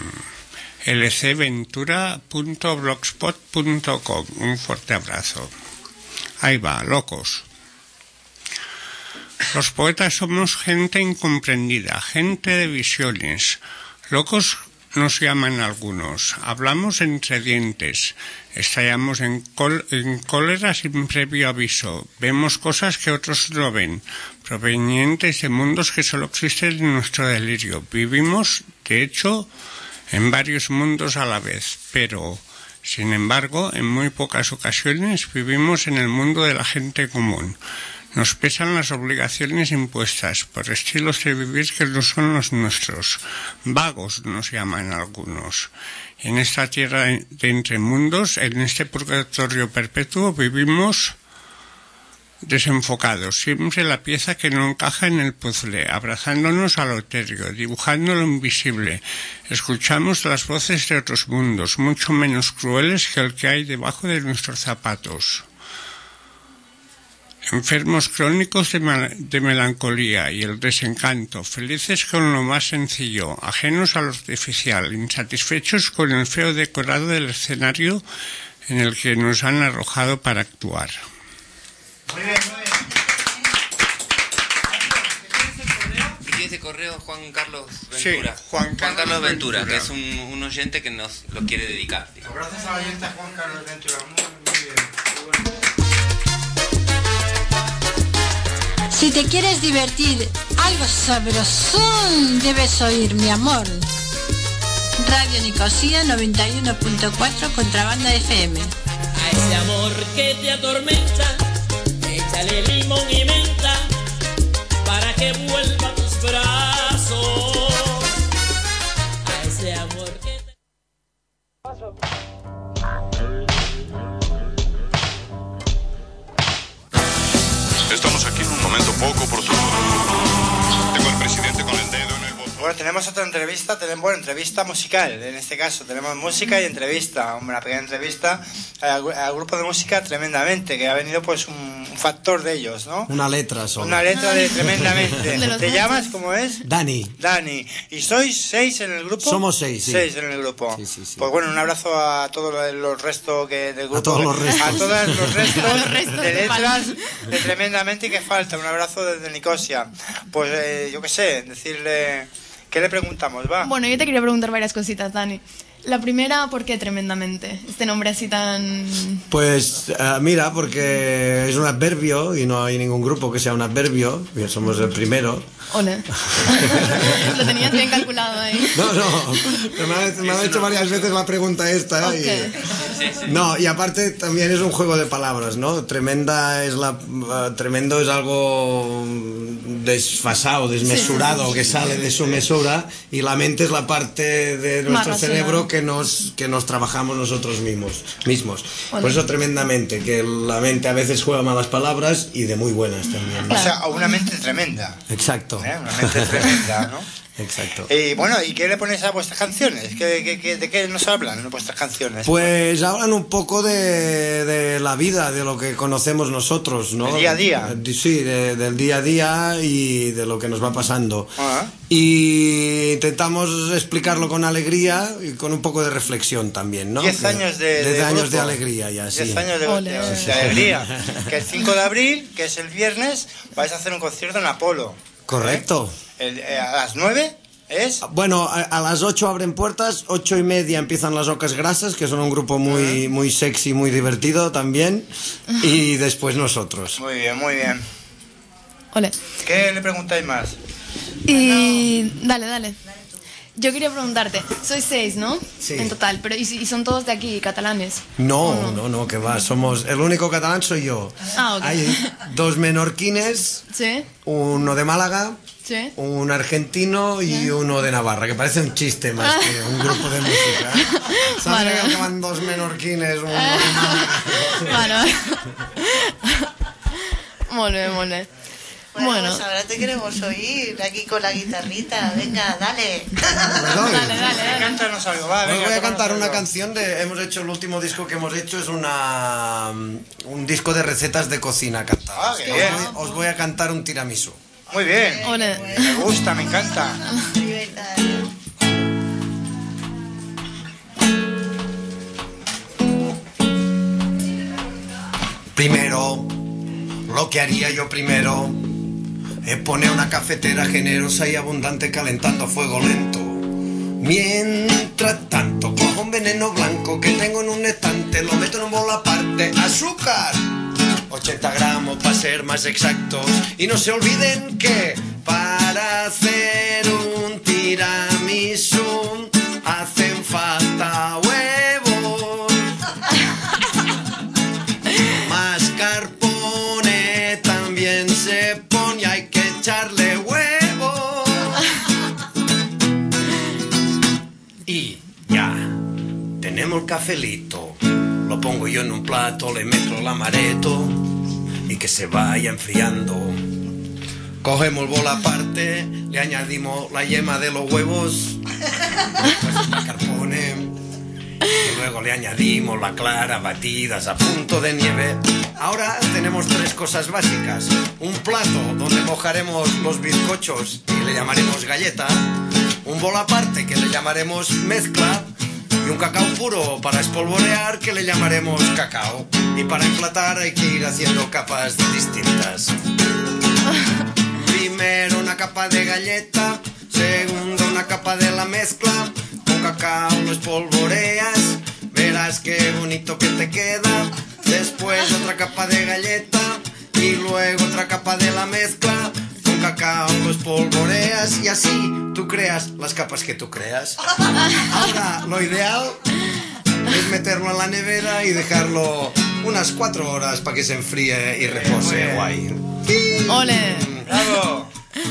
lcventura.blogspot.com. Un fuerte abrazo. Ahí va, locos. Los poetas somos gente incomprendida, gente de visiones. Locos nos llaman algunos. Hablamos entre dientes. Estallamos en cólera sin previo aviso. Vemos cosas que otros no ven, provenientes de mundos que solo existen en nuestro delirio. Vivimos, de hecho, en varios mundos a la vez, pero, sin embargo, en muy pocas ocasiones vivimos en el mundo de la gente común. Nos pesan las obligaciones impuestas por estilos de vivir que no son los nuestros. Vagos nos llaman algunos. En esta tierra de entre mundos, en este purgatorio perpetuo, vivimos desenfocados, siempre la pieza que no encaja en el puzzle, abrazándonos a lo etéreo, dibujando lo invisible. Escuchamos las voces de otros mundos, mucho menos crueles que el que hay debajo de nuestros zapatos. Enfermos crónicos de melancolía y el desencanto, felices con lo más sencillo, ajenos a lo artificial, insatisfechos con el feo decorado del escenario en el que nos han arrojado para actuar. Muy bien, muy bien. ¿Tienes de correo Juan Carlos Ventura? Sí, Juan Carlos Ventura, que es un oyente que nos lo quiere dedicar. Gracias al oyente Juan Carlos Ventura. Muy bien. Si te quieres divertir, algo sabrosón debes oír, mi amor. Radio Nicosia 91.4 Contrabanda FM. A ese amor que te atormenta, échale limón y menta para que vuelva a tus brazos. A ese amor que te... aquí. Comento poco, por supuesto. Tengo al presidente con el dedo en el botón. Bueno, tenemos otra entrevista, entrevista musical, en este caso tenemos música y entrevista, una pequeña entrevista al grupo de música Tremendamente, que ha venido pues un factor de ellos, ¿no? Una letra solo. Una letra de Tremendamente. ¿Te llamas? ¿Cómo es? Dani. ¿Y sois 6 en el grupo? Somos 6, sí. 6 en el grupo. Sí. Pues bueno, un abrazo a todos los restos del grupo. A todos los restos. A todos los restos de letras de Tremendamente y que falta. Un abrazo desde Nicosia. Pues yo qué sé, decirle... ¿Qué le preguntamos, va? Bueno, yo te quería preguntar varias cositas, Dani. La primera, ¿por qué Tremendamente? Este nombre así tan... Pues mira, porque es un adverbio y no hay ningún grupo que sea un adverbio. Somos el primero. Hola. Lo tenías bien calculado ahí. No. Me han hecho varias veces la pregunta esta. Okay. No, y aparte también es un juego de palabras, ¿no? Tremendo es algo desfasado, desmesurado, que sale de su mesura, y la mente es la parte de nuestro cerebro que nos trabajamos nosotros mismos. Por eso Tremendamente, que la mente a veces juega malas palabras y de muy buenas también, ¿no? O sea, una mente tremenda. Exacto. Una mente tremenda, ¿no? Exacto. Y bueno, ¿y qué le ponéis a vuestras canciones? ¿De qué nos hablan vuestras canciones? Pues hablan un poco de la vida, de lo que conocemos nosotros, ¿no? ¿Del día a día? Sí, del día a día y de lo que nos va pasando. Y intentamos explicarlo con alegría y con un poco de reflexión también, ¿no? 10 años de años de alegría ya, sí. 10 años de alegría. Que el 5 de abril, que es el viernes, vais a hacer un concierto en Apolo. Correcto. ¿A las 9 es? Bueno, a las 8 abren puertas, 8:30 empiezan las Ocas Grasas, que son un grupo muy sexy, muy divertido también, y después nosotros. Muy bien, muy bien. Ole. ¿Qué le preguntáis más? Y dale. Yo quería preguntarte, sois 6, ¿no? Sí. En total, pero ¿y son todos de aquí, catalanes? No, que va, el único catalán soy yo. Ah, ok. Hay 2 menorquines, ¿sí? Uno de Málaga, ¿sí? Un argentino y uno de Navarra, que parece un chiste más que un grupo de música. ¿Sabes que acaban 2 menorquines, uno de Málaga? Mole. Bueno, pues ahora te queremos oír aquí con la guitarrita. Venga, dale. Dale. Cántanos algo, va. Os voy a cantar una canción el último disco que hemos hecho es un disco de recetas de cocina cantadas. Qué bien. Os voy a cantar un tiramisú. Muy bien. Me gusta, me encanta. Primero, lo que haría yo primero es poner una cafetera generosa y abundante calentando a fuego lento. Mientras tanto, cojo un veneno blanco que tengo en un estante, lo meto en un bol aparte. ¡Azúcar! 80 gramos para ser más exactos. Y no se olviden que para hacer un tiramisú hacen falta huevos. Mascarpone también se pone, hay que echarle huevo. Y ya, tenemos el cafelito. Lo pongo yo en un plato, le meto el amaretto y que se vaya enfriando. Cogemos el bol aparte, le añadimos la yema de los huevos, el mascarpone, y luego le añadimos la clara, batidas a punto de nieve. Ahora tenemos 3 cosas básicas. Un plato donde mojaremos los bizcochos y le llamaremos galleta. Un bol aparte que le llamaremos mezcla. Y un cacao puro para espolvorear que le llamaremos cacao. Y para emplatar hay que ir haciendo capas distintas. Primero una capa de galleta, segundo una capa de la mezcla. Con cacao lo espolvoreas, verás qué bonito que te queda. Después otra capa de galleta y luego otra capa de la mezcla. Con cacao lo espolvoreas y así tú creas las capas que tú creas. Ahora lo ideal es meterlo en la nevera y dejarlo unas 4 horas para que se enfríe y repose. Guay. ¡Ole! ¡Bravo!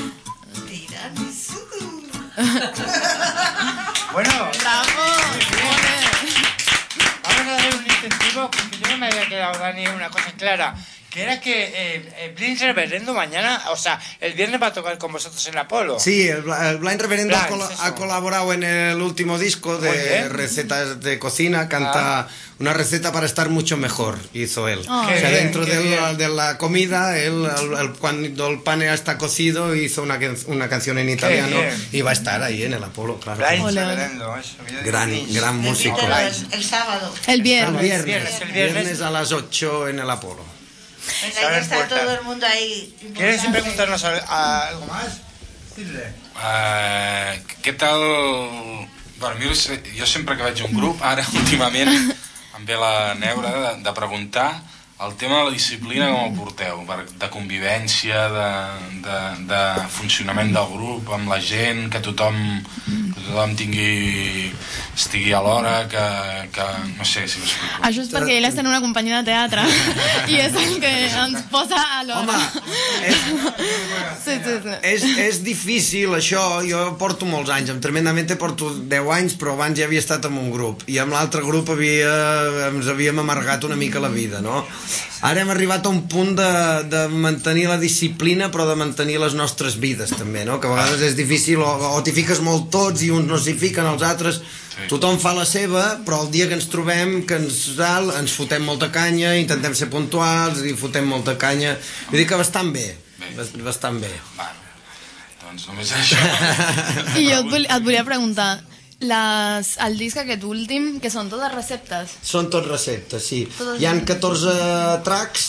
Bueno, ¡bravo! Vamos a hacer un incentivo porque yo no me había quedado, Dani, una cosa clara. que era que Blind Reverendo mañana, o sea, el viernes va a tocar con vosotros en el Apolo. Sí, el Blind Reverendo ha colaborado en el último disco de recetas de cocina, canta una receta para estar mucho mejor, hizo él. O sea, dentro de la comida, cuando el pan ya está cocido, hizo una canción en italiano y va a estar ahí en el Apolo, claro. Blind Reverendo, eso. Gran músico. El sábado. El viernes. El viernes a las 8 en el Apolo. En la que está todo el mundo ahí. ¿Quieres preguntarnos algo más? Què tal... Bueno, jo sempre que veig un grup, ara últimament em ve la neura de preguntar el tema de la disciplina com el porteu, de convivència, de funcionament del grup amb la gent, que tothom estigui a l'hora, que no sé si m'explico. Això és perquè ell està en una companyia de teatre i és el que ens posa a l'hora. És difícil això, jo porto molts anys, amb Tremendamente porto 10 anys, però abans ja havia estat en un grup i amb l'altre grup ens havíem amargat una mica la vida, no? Ara hem arribat a un punt de mantenir la disciplina però de mantenir les nostres vides també, no? Que a vegades és difícil o t'hi fiques molt tots i uns no s'hi fiquen, els altres tothom fa la seva, però el dia que ens trobem que ens fotem molta canya, intentem ser puntuals i fotem molta canya, vull dir que bastant bé. Doncs només això. I jo et volia preguntar, el disc aquest últim, que són totes receptes? Són tot receptes, sí. Hi han 14 tracks,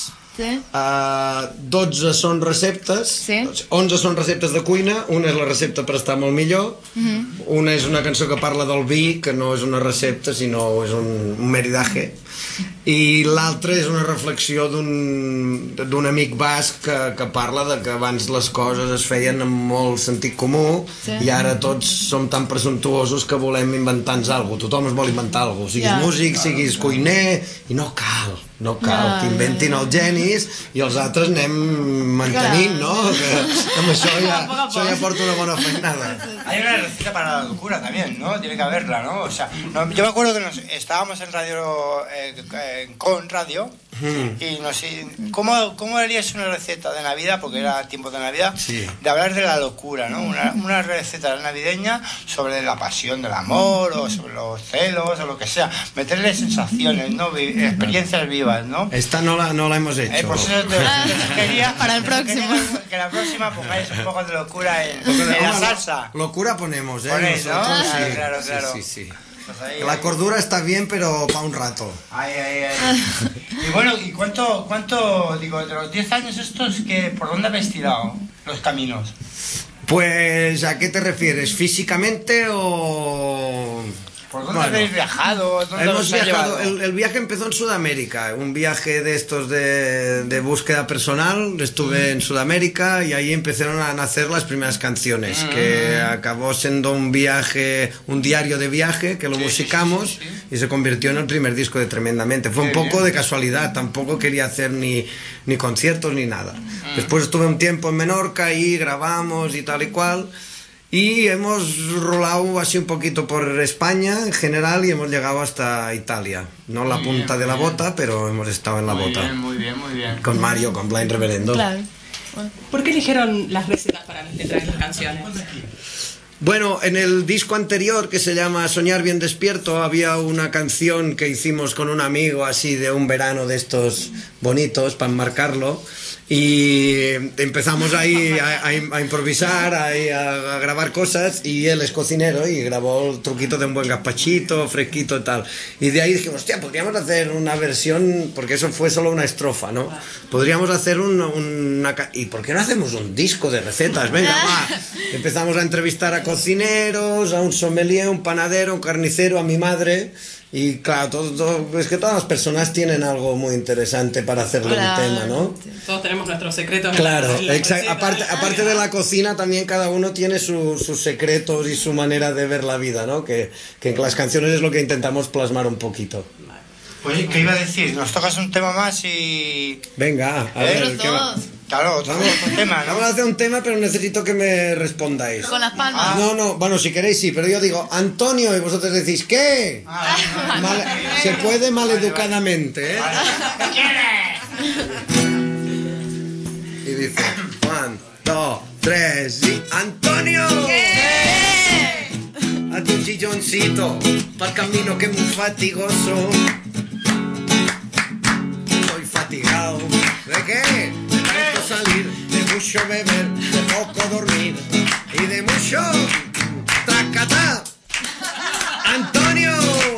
12 són receptes, 11 són receptes de cuina, una és la recepta per estar molt millor, una és una cançó que parla del vi, que no és una recepta, sinó és un maridaje, i l'altra és una reflexió d'un amic basc que parla de que abans les coses es feien amb molt sentit comú i ara tots som tan presumptuosos que volem inventar-nos alguna cosa. Tothom es vol inventar alguna cosa, siguis músic, siguis cuiner, i no cal que inventin els genis i els altres anem mantenint, ¿no? Que amb això ja porta una bona feinada. Hay una receta para la locura también, ¿no? Tiene que haberla, ¿no? O sea, yo me acuerdo que estábamos en radio, con radio, y no sé, ¿cómo harías una receta de Navidad? Porque era tiempo de Navidad, de hablar de la locura, ¿no? Una receta navideña sobre la pasión del amor, o sobre los celos, o lo que sea. Meterle sensaciones, ¿no? Experiencias vivas, ¿no? Esta no la hemos hecho. Pues eso te quería, para el próximo. Que la próxima pongáis un poco de locura en la salsa. Locura ponemos, ¿eh? Ponéis, nosotros, ¿no? Claro. Sí. Pues la cordura está bien, pero para un rato. Ay. Y bueno, ¿y cuánto, digo, de los 10 años estos, por dónde habéis tirado los caminos? Pues, ¿a qué te refieres? ¿Físicamente o...? ¿Por dónde habéis viajado? Hemos viajado. El viaje empezó en Sudamérica, un viaje de estos de búsqueda personal. Estuve en Sudamérica y ahí empezaron a nacer las primeras canciones, que acabó siendo un diario de viaje que lo musicamos y se convirtió en el primer disco de Tremendamente. Fue un poco de casualidad, tampoco quería hacer ni conciertos ni nada. Después estuve un tiempo en Menorca y grabamos y tal y cual. Y hemos rolado así un poquito por España en general y hemos llegado hasta Italia. No la punta de la bota, pero hemos estado en la bota. Muy bien. Con Mario, con Blind Reverendo. Claro. ¿Por qué eligieron las recetas para las letras de las canciones? Bueno, en el disco anterior, que se llama Soñar bien despierto, había una canción que hicimos con un amigo así de un verano de estos bonitos para enmarcarlo. Y empezamos ahí a improvisar, a grabar cosas, y él es cocinero y grabó el truquito de un buen gazpachito, fresquito y tal. Y de ahí dijimos, hostia, podríamos hacer una versión, porque eso fue solo una estrofa, ¿no? Podríamos hacer ¿y por qué no hacemos un disco de recetas? Venga, va. Empezamos a entrevistar a cocineros, a un sommelier, un panadero, un carnicero, a mi madre. Y claro, es que todas las personas tienen algo muy interesante para hacerle un tema, ¿no? Todos tenemos nuestros secretos. Claro, exacto. Aparte de la cocina, también cada uno tiene sus secretos y su manera de ver la vida, ¿no? Que en las canciones es lo que intentamos plasmar un poquito. Pues, ¿qué iba a decir? Nos tocas un tema más y... Venga, a ver, ¿qué va? Claro, otro tema, ¿no? Vamos a hacer un tema, pero necesito que me respondáis. Con las palmas. No, bueno, si queréis sí, pero yo digo Antonio y vosotros decís ¿qué? Se puede maleducadamente, ¿eh? ¿Qué quieres? dice 1, 2, 3 y ¡Antonio! Hazte un chilloncito para el camino que es muy fatigoso. Estoy fatigado. ¿De qué? De tanto salir, de mucho beber, de poco dormir y de mucho tracatá. ¡Antonio!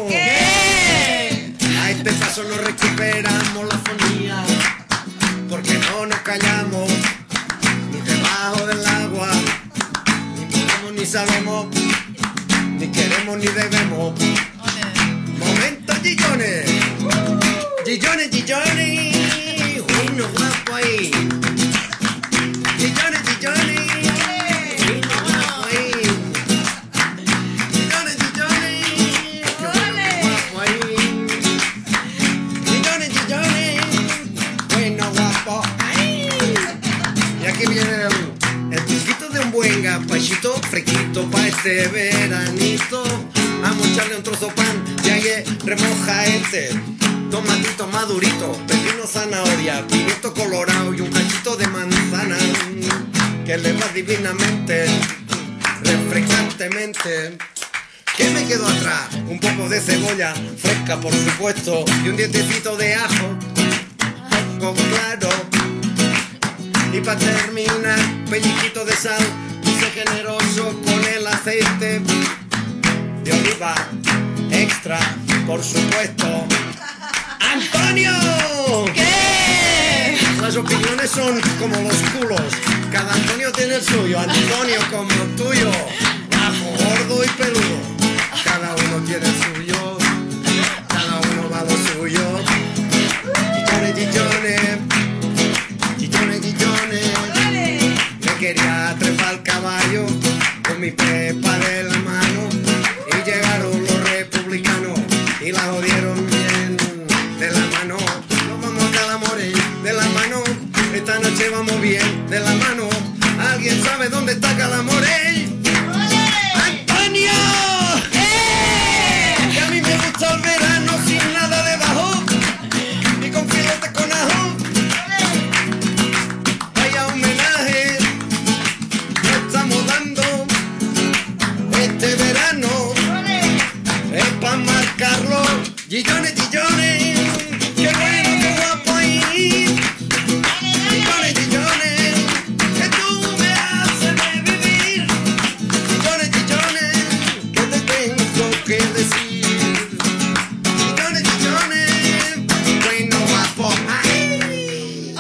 A este paso no recuperamos la fonía, porque no nos callamos ni debajo del agua, ni podemos ni sabemos, ni queremos ni debemos. Momento Gillones, Gillones, Gillones, uno guapo ahí. Gillones, Gillones, uno guapo ahí. Gillones, Gillones, guapo ahí. Gillones, Gillones, bueno guapo ahí. Y aquí viene el truquito de un buen gazpachito fresquito pa' este veranito. Vamos a echarle un trozo de pan y ahí remoja este tomatito madurito, pepino, zanahoria, pimiento colorado y un cachito de manzana que le va divinamente, refrescantemente. ¿Qué me quedó atrás? Un poco de cebolla fresca, por supuesto, y un dientecito de ajo, poco claro. Y para terminar, pellizquito de sal, y sé generoso con el aceite de oliva extra, por supuesto. ¡Antonio! ¿Qué? Las opiniones son como los culos. Cada Antonio tiene el suyo. Antonio como el tuyo. Bajo, gordo y peludo. Cada uno tiene el suyo. Cada uno va a lo suyo. Gillones, Gillones. Gillones, Gillones. Me quería trepar al caballo con mi pepa de la mano. Y llegaron los republicanos y la jodieron bien de la mano. Nos vamos a Calamorey de la mano. Esta noche vamos bien de la mano. ¿Alguien sabe dónde está Calamorey? ¡Antonio! Que a mí me gusta el verano sin nada debajo y con filetes con ajo. Vaya homenaje que estamos dando este verano. Es para marcarlo. Gillones, Gillones, qué bueno, qué guapo ahí. Gillones, Gillones, que tú me haces vivir. Gillones, Gillones, que te tengo que decir. Gillones, Gillones, bueno, guapo ahí.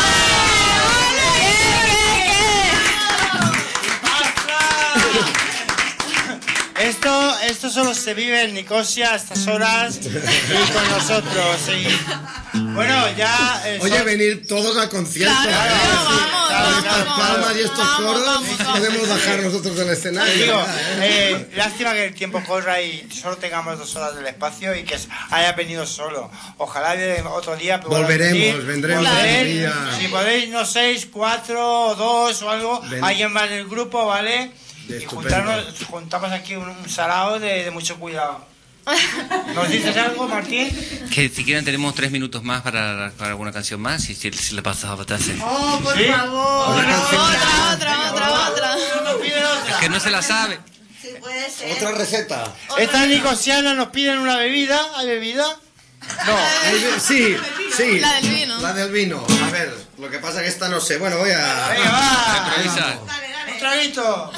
Esto solo se vive en Nicosia a estas horas y con nosotros. Y bueno, ya. Oye, venir todos al concierto. Claro, con estas palmas y estos coros, podemos bajar nosotros del escenario. Digo, lástima que el tiempo corra y solo tengamos 2 horas del espacio y que haya venido solo. Ojalá otro día. Volveremos, vendremos otro día. Si podéis, no 6, 4 o 2 o algo, alguien va en el grupo, ¿vale? Y juntamos aquí un salado de mucho cuidado. ¿Nos dices algo, Martín? Que si quieren tenemos 3 minutos más para alguna canción más y si le pasas a Batase. ¡Oh, por favor! Otra. Es que no se la sabe. Sí, puede ser. Otra receta. Esta nicosiana nos piden una bebida. ¿Hay bebida? No. Sí. La del vino. La del vino. A ver, lo que pasa es que esta no sé. Bueno, voy a... Venga, va. Improvisar. Un traguito.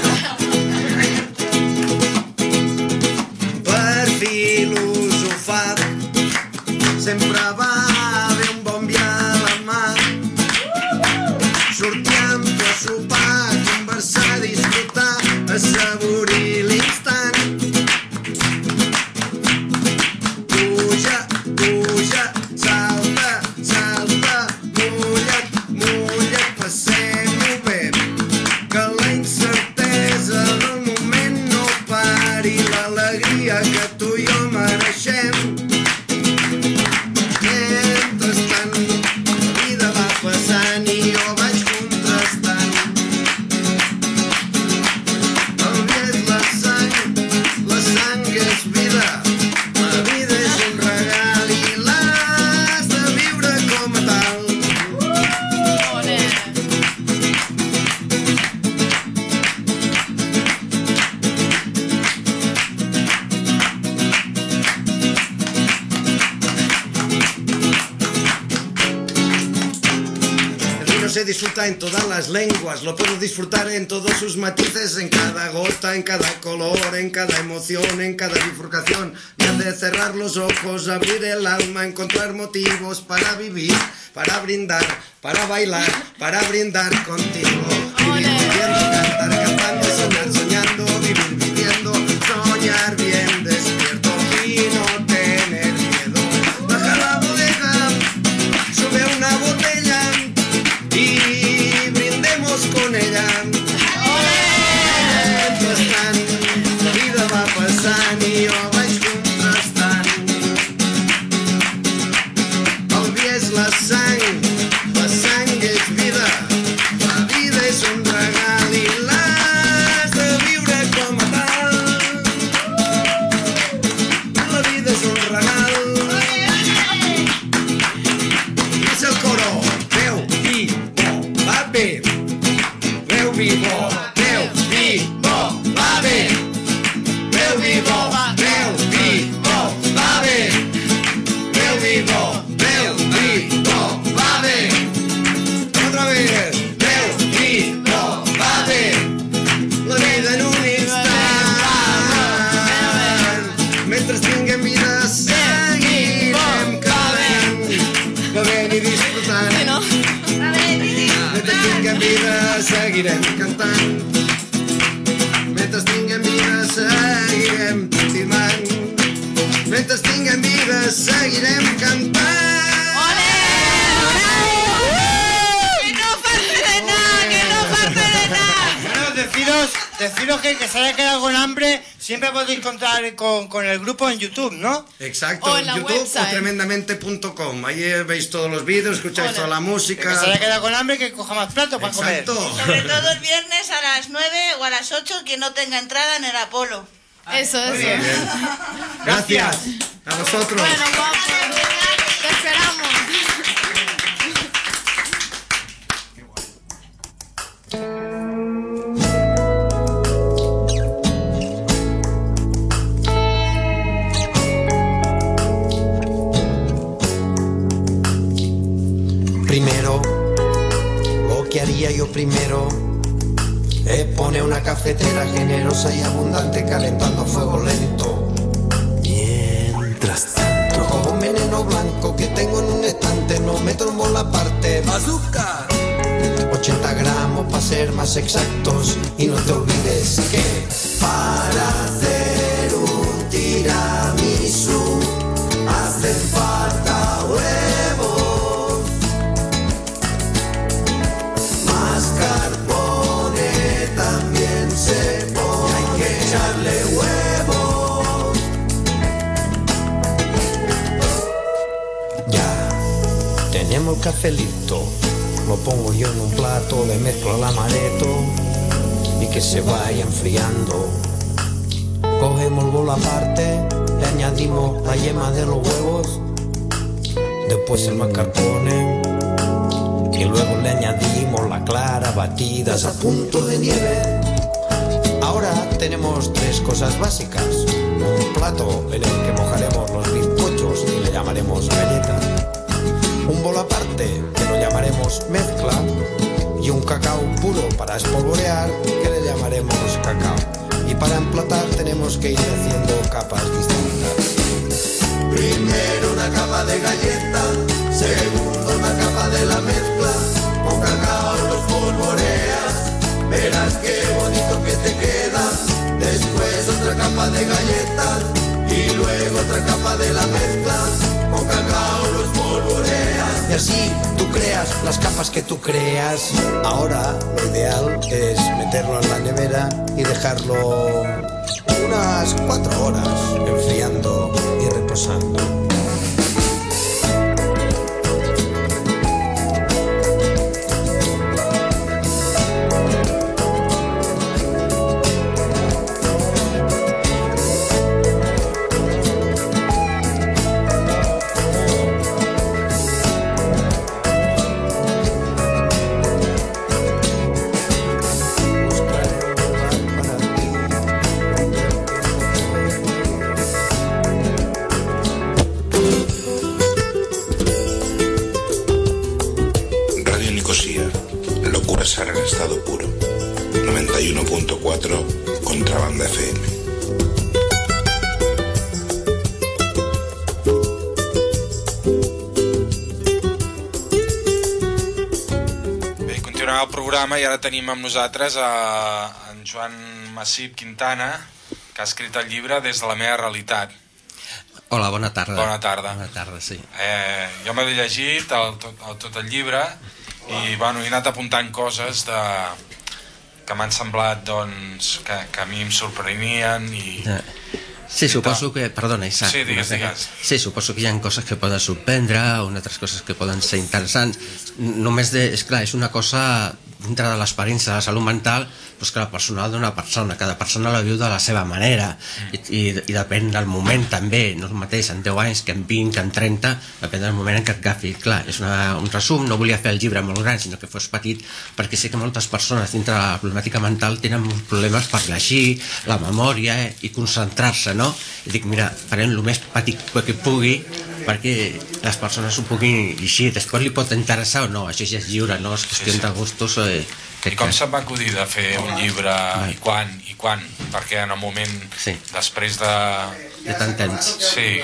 Per filosofar sempre va bé un bon vi a la mà. Sortir amb tu a sopar, conversar, disfrutar, assaborir l'instant. Puja, puja, salta, salta, mulla't, passem-ho bé. Que la incertesa del moment no pari l'alegria que tu i jo mereixem. Mentrestant, la vida va passant i jo vaig contrastant. El vi és la sang disfrutar en todas las lenguas, lo puedo disfrutar en todos sus matices, en cada gota, en cada color, en cada emoción, en cada bifurcación. Me han de cerrar los ojos, abrir el alma, encontrar motivos para vivir, para brindar, para bailar, para brindar contigo. Vivir viviendo, cantar cantando, soñar soñando, vivir viviendo, soñar bien despierto y no tener miedo. Baja la bodega, sube una botella y brindemos con ella. Mentrestant, la vida va passant i jo vaig contrastant. El vi és la sang és vida, la vida és un regal i l'has de viure com a tal. La vida és un regal. És el coro, veu, vi, bo, va bé. Veu, vi, bo, veu, vi, bo, va bé. Veu, vi, bo, veu, vi, bo, va bé. Veu, vi, bo, veu, vi, bo, va bé. Otra vez. Veu, vi, bo, va bé. La vida en un instant. Mentre tinguem vida seguirem cantant, bevent i disfrutant. Mentre tinguem vida seguirem cantant. Mentre tinguem vida seguirem estimant. Mentre tinguem vida seguirem cantant. ¡Que no falte de nada! ¡Que no falte de nada! Bueno, deciros que el que se haya quedado con hambre siempre podéis encontrar con el grupo en YouTube, ¿no? Exacto, O en la YouTube website. o tremendamente.com. Ahí veis todos los vídeos, escucháis toda la música. El que se haya quedado con hambre que coja más plato para comer. Exacto. Sobre todo el viernes a las 9 o a las 8 que no tenga entrada en el Apolo. Eso, Muy eso. bien. Gracias a vosotros. Bueno, guapo. Te esperamos. Primero, lo que haría yo primero es poner una cafetera generosa y abundante calentando a fuego lento. Mientras tanto, cojo un veneno blanco que tengo en un estante, no meto en bola aparte. ¡Bazooka! 80 gramos para ser más exactos. Y no te olvides que para hacer un tiramisú hacen falta huevos, más carbone también se pone, hay que echarle huevos. Ya tenemos el café listo, lo pongo yo en un plato, le mezclo el amaretto y que se vaya enfriando. Cogemos el bol aparte, le añadimos la yema de los huevos, después el mascarpone y luego le añadimos la clara batidas a punto de nieve. Ahora tenemos tres cosas básicas: un plato en el que mojaremos los bizcochos y le llamaremos galleta, un bol aparte que lo llamaremos mezcla y un cacao puro para espolvorear que le llamaremos cacao. Y para emplatar tenemos que ir haciendo capas distintas. Primero una capa de galleta, segundo una capa de la mezcla, con cacao los polvoreas, verás qué bonito que te queda. Después otra capa de galleta y luego otra capa de la mezcla, con cacao los polvoreas. Y así tú creas las capas que tú creas. Ahora lo ideal es meterlo en la nevera y dejarlo unas 4 horas enfriando y reposando. pur. 91.4 Contrabanda FM. Continuem el programa i ara tenim amb nosaltres en Joan Massip Quintana, que ha escrit el llibre Des de la meva realitat. Hola, bona tarda. Bona tarda. Bona tarda, sí. Jo m'he llegit tot el llibre i bueno, he anat apuntant coses que m'han semblat doncs, que a mi em sorprenien i... Sí, suposo que... Perdona, Isaac. Sí, digues. Sí, suposo que hi ha coses que poden sorprendre o altres coses que poden ser interessants. Només és clar, és una cosa dintre de l'experiència de la salut mental, doncs que la personal d'una persona, cada persona la viu de la seva manera i depèn del moment també, no és el mateix en 10 anys que en 20, que en 30, depèn del moment en què et agafi. Clar, és un resum, no volia fer el llibre molt gran, sinó que fos petit, perquè sé que moltes persones dintre de la problemàtica mental tenen molts problemes per llegir, la memòria i concentrar-se, no? I dic, mira, farem el més petit que pugui perquè les persones ho puguin llegir. Després li pot interessar o no, això ja és lliure, no? És qüestió de gustos. I com se'n va acudir de fer un llibre i quan? Perquè en el moment després de tant temps. Sí,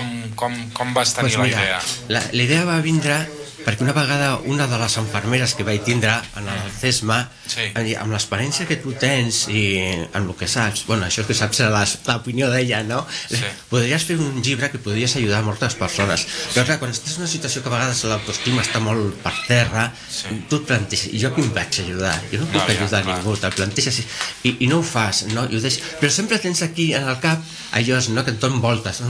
com vas tenir la idea? La idea va vindre perquè una vegada una de les infermeres que vaig tindre en el CESMA, amb l'experiència que tu tens i amb el que saps, bueno, això que saps era l'opinió d'ella, no? Podries fer un llibre que podries ajudar a moltes persones. Però clar, quan estàs en una situació que a vegades l'autoestima està molt per terra, tu et planteges, i jo qui em vaig ajudar? Jo no puc ajudar a ningú, te'l planteges i no ho fas, no? Però sempre tens aquí en el cap allò, no? Que et donen voltes.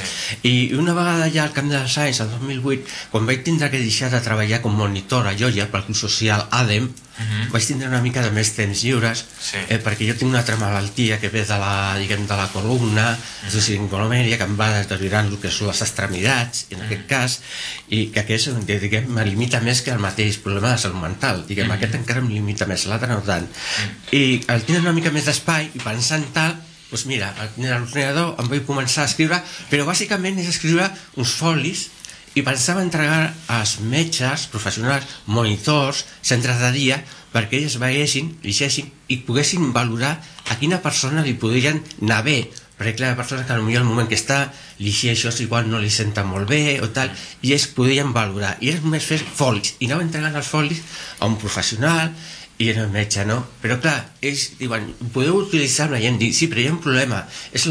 I una vegada ja al camp dels anys, el 2008, quan vaig tindre que deixar de treballar com monitor a Lloia pel Club Social ADEM, vaig tindre una mica de més temps lliures perquè jo tinc una altra malaltia que ve de la columna, és a dir, colomèria, que em va deteriorant el que són les extremitats, en aquest cas, i que aquest me limita més que el mateix problema de salut mental, aquest encara em limita més, l'altre no tant. I al tenir una mica més d'espai i pensant tal, doncs mira, al tenir l'ordinador em vaig començar a escriure, però bàsicament és escriure uns folis i pensava entregar als metges professionals, monitors, centres de dia, perquè ells veiessin, llegeixin i poguessin valorar a quina persona li podrien anar bé, perquè clar, hi ha persones que potser al moment que està llegir això igual no li senta molt bé o tal, i ells podrien valorar, i era només fer folis, i anava entregant els folis a un professional i era un metge, no? Però clar, ells diuen, podeu utilitzar-la i em diuen, sí, però hi ha un problema, és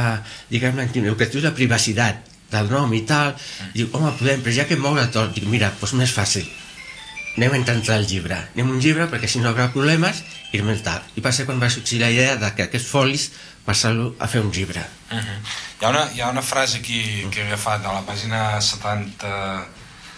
el que tu és la privacitat del nom i tal, diu, home, podem, però ja que moure tot, dic, mira, doncs més fàcil, anem a intentar el llibre, anem un llibre perquè si no hi haurà problemes, i anem tal. I va ser quan va sorgir la idea de que aquests folis passar-lo a fer un llibre. Hi ha una frase aquí que he agafat a la pàgina 73,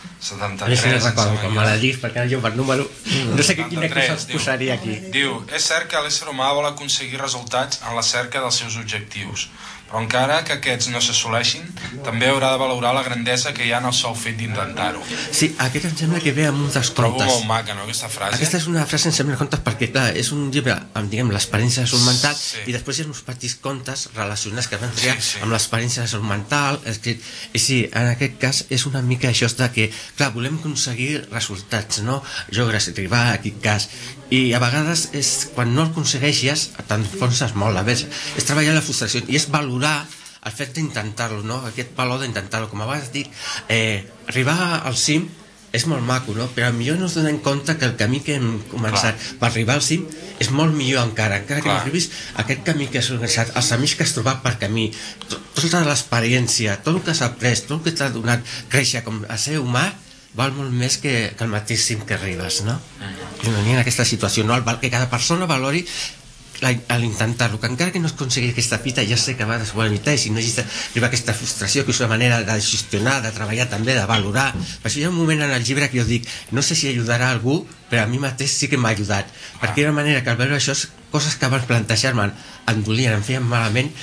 a veure si no recordo com me la dius, perquè jo per número no sé quina cosa es posaria aquí. Diu, és cert que l'ésser humà vol aconseguir resultats en la cerca dels seus objectius, però encara que aquests no s'assoleixin, també haurà de valorar la grandesa que hi ha en el sol fet d'intentar-ho. Sí, aquest em sembla que ve amb uns descomptes. Trobo molt maca, no, aquesta frase? Aquesta és una frase, em sembla, comptes, perquè, clar, és un llibre amb, l'experiència de salut mental, i després hi ha uns petits contes relacionats que van triar amb l'experiència de salut mental, i sí, en aquest cas és una mica això de que, clar, volem aconseguir resultats, no? Logres arribar a aquest cas, i a vegades quan no el aconsegueixes t'enfonses molt, a veure, és treballar la frustració i és valorar el fet d'intentar-lo, no? Aquest valor d'intentar-lo, com a vegades dic, arribar al cim és molt maco, no? Però millor no es donem compte que el camí que hem començat per arribar al cim és molt millor encara que no arribis a aquest camí que has organitzat, els amics que has trobat per camí, tota l'experiència, tot el que has après, tot el que t'ha donat créixer com a ser humà, val molt més que el mateix cim que arribes, no? I en aquesta situació, no? Que cada persona valori a l'intentar-lo, que encara que no es consegui aquesta fita, ja sé que va desguanitar, i si no arriba aquesta frustració, que és una manera de gestionar, de treballar també, de valorar. Per això hi ha un moment en el llibre que jo dic, no sé si ajudarà a algú, però a mi mateix sí que m'ha ajudat, perquè era una manera que al veure això, coses que abans plantejar-me em dolien, em feien malament,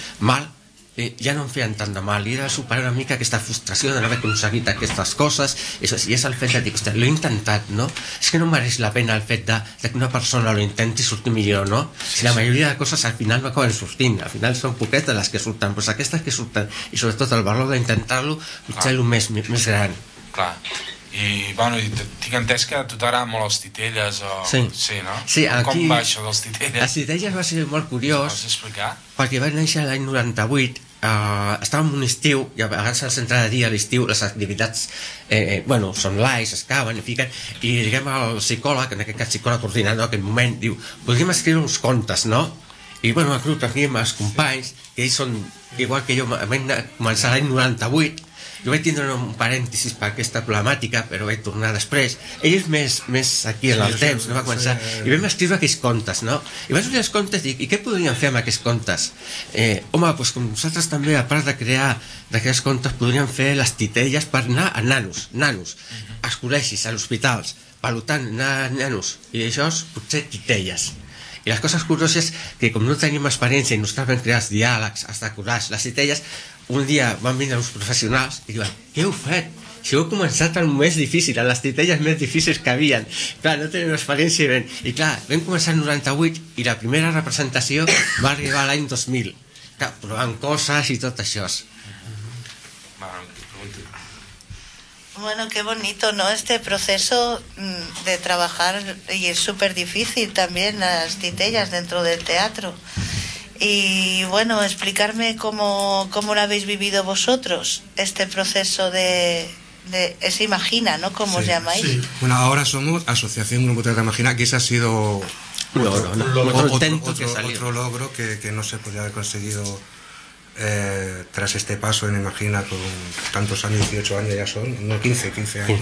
ja no em feien tant de mal, i era superar una mica aquesta frustració de no haver aconseguit aquestes coses, i és el fet de dir, l'he intentat, no? És que no mereix la pena el fet que una persona lo intenti sortir millor, no? Si la majoria de coses al final no acaben sortint, al final són poquetes les que surten, però aquestes que surten, i sobretot el valor d'intentar-lo, potser és el més gran. Clar. I, bueno, tinc entès que a tu t'agraden molt els titelles o... Sí. Sí, no? Sí, aquí... Com va això dels titelles? Els titelles va ser molt curiós. Pots explicar? Perquè vaig néixer l'any 98, estàvem un estiu, i a vegades al centre de dia a l'estiu les activitats, són lives, es cauen, i fiquen, i diguem al psicòleg, en aquest cas psicòleg coordinador en aquest moment, diu, podríem escriure uns contes, no? I bueno, el grup aquí amb els companys, que ells són igual que jo, vam començar l'any 98, jo vaig tindre un parèntesis per aquesta problemàtica, però vaig tornar després. Ell és més aquí en el temps, no va començar, i vam escriure aquells contes, no? I vam escriure els contes i què podríem fer amb aquests contes? Home, doncs com nosaltres també, a part de crear d'aquests contes, podríem fer les titelles per anar a nanos, als col·legis, als hospitals, per tant, anar a nanos, i això és potser titelles. I les coses curioses que com no tenim experiència i nosaltres vam crear els diàlegs, els decorats, les titelles, un dia van venir uns professionals i diuen, què heu fet? Si heu començat el més difícil, a les titelles més difícils que havien. Clar, no tenim experiència i clar, vam començar el 98 i la primera representació va arribar l'any 2000. Clar, provant coses i tot això. Bueno, qué bonito, ¿no? Este proceso de trabajar, y es súper difícil también las titellas dentro del teatro. Y bueno, explicarme cómo lo habéis vivido vosotros, este proceso de se imagina, ¿no? ¿Cómo os llamáis? Sí. Bueno, ahora somos Asociación Grupo Teatro Imagina, que ese ha sido otro logro que no se podría haber conseguido tras este paso en Imagina con tantos años, 18 años ya son, no 15 años.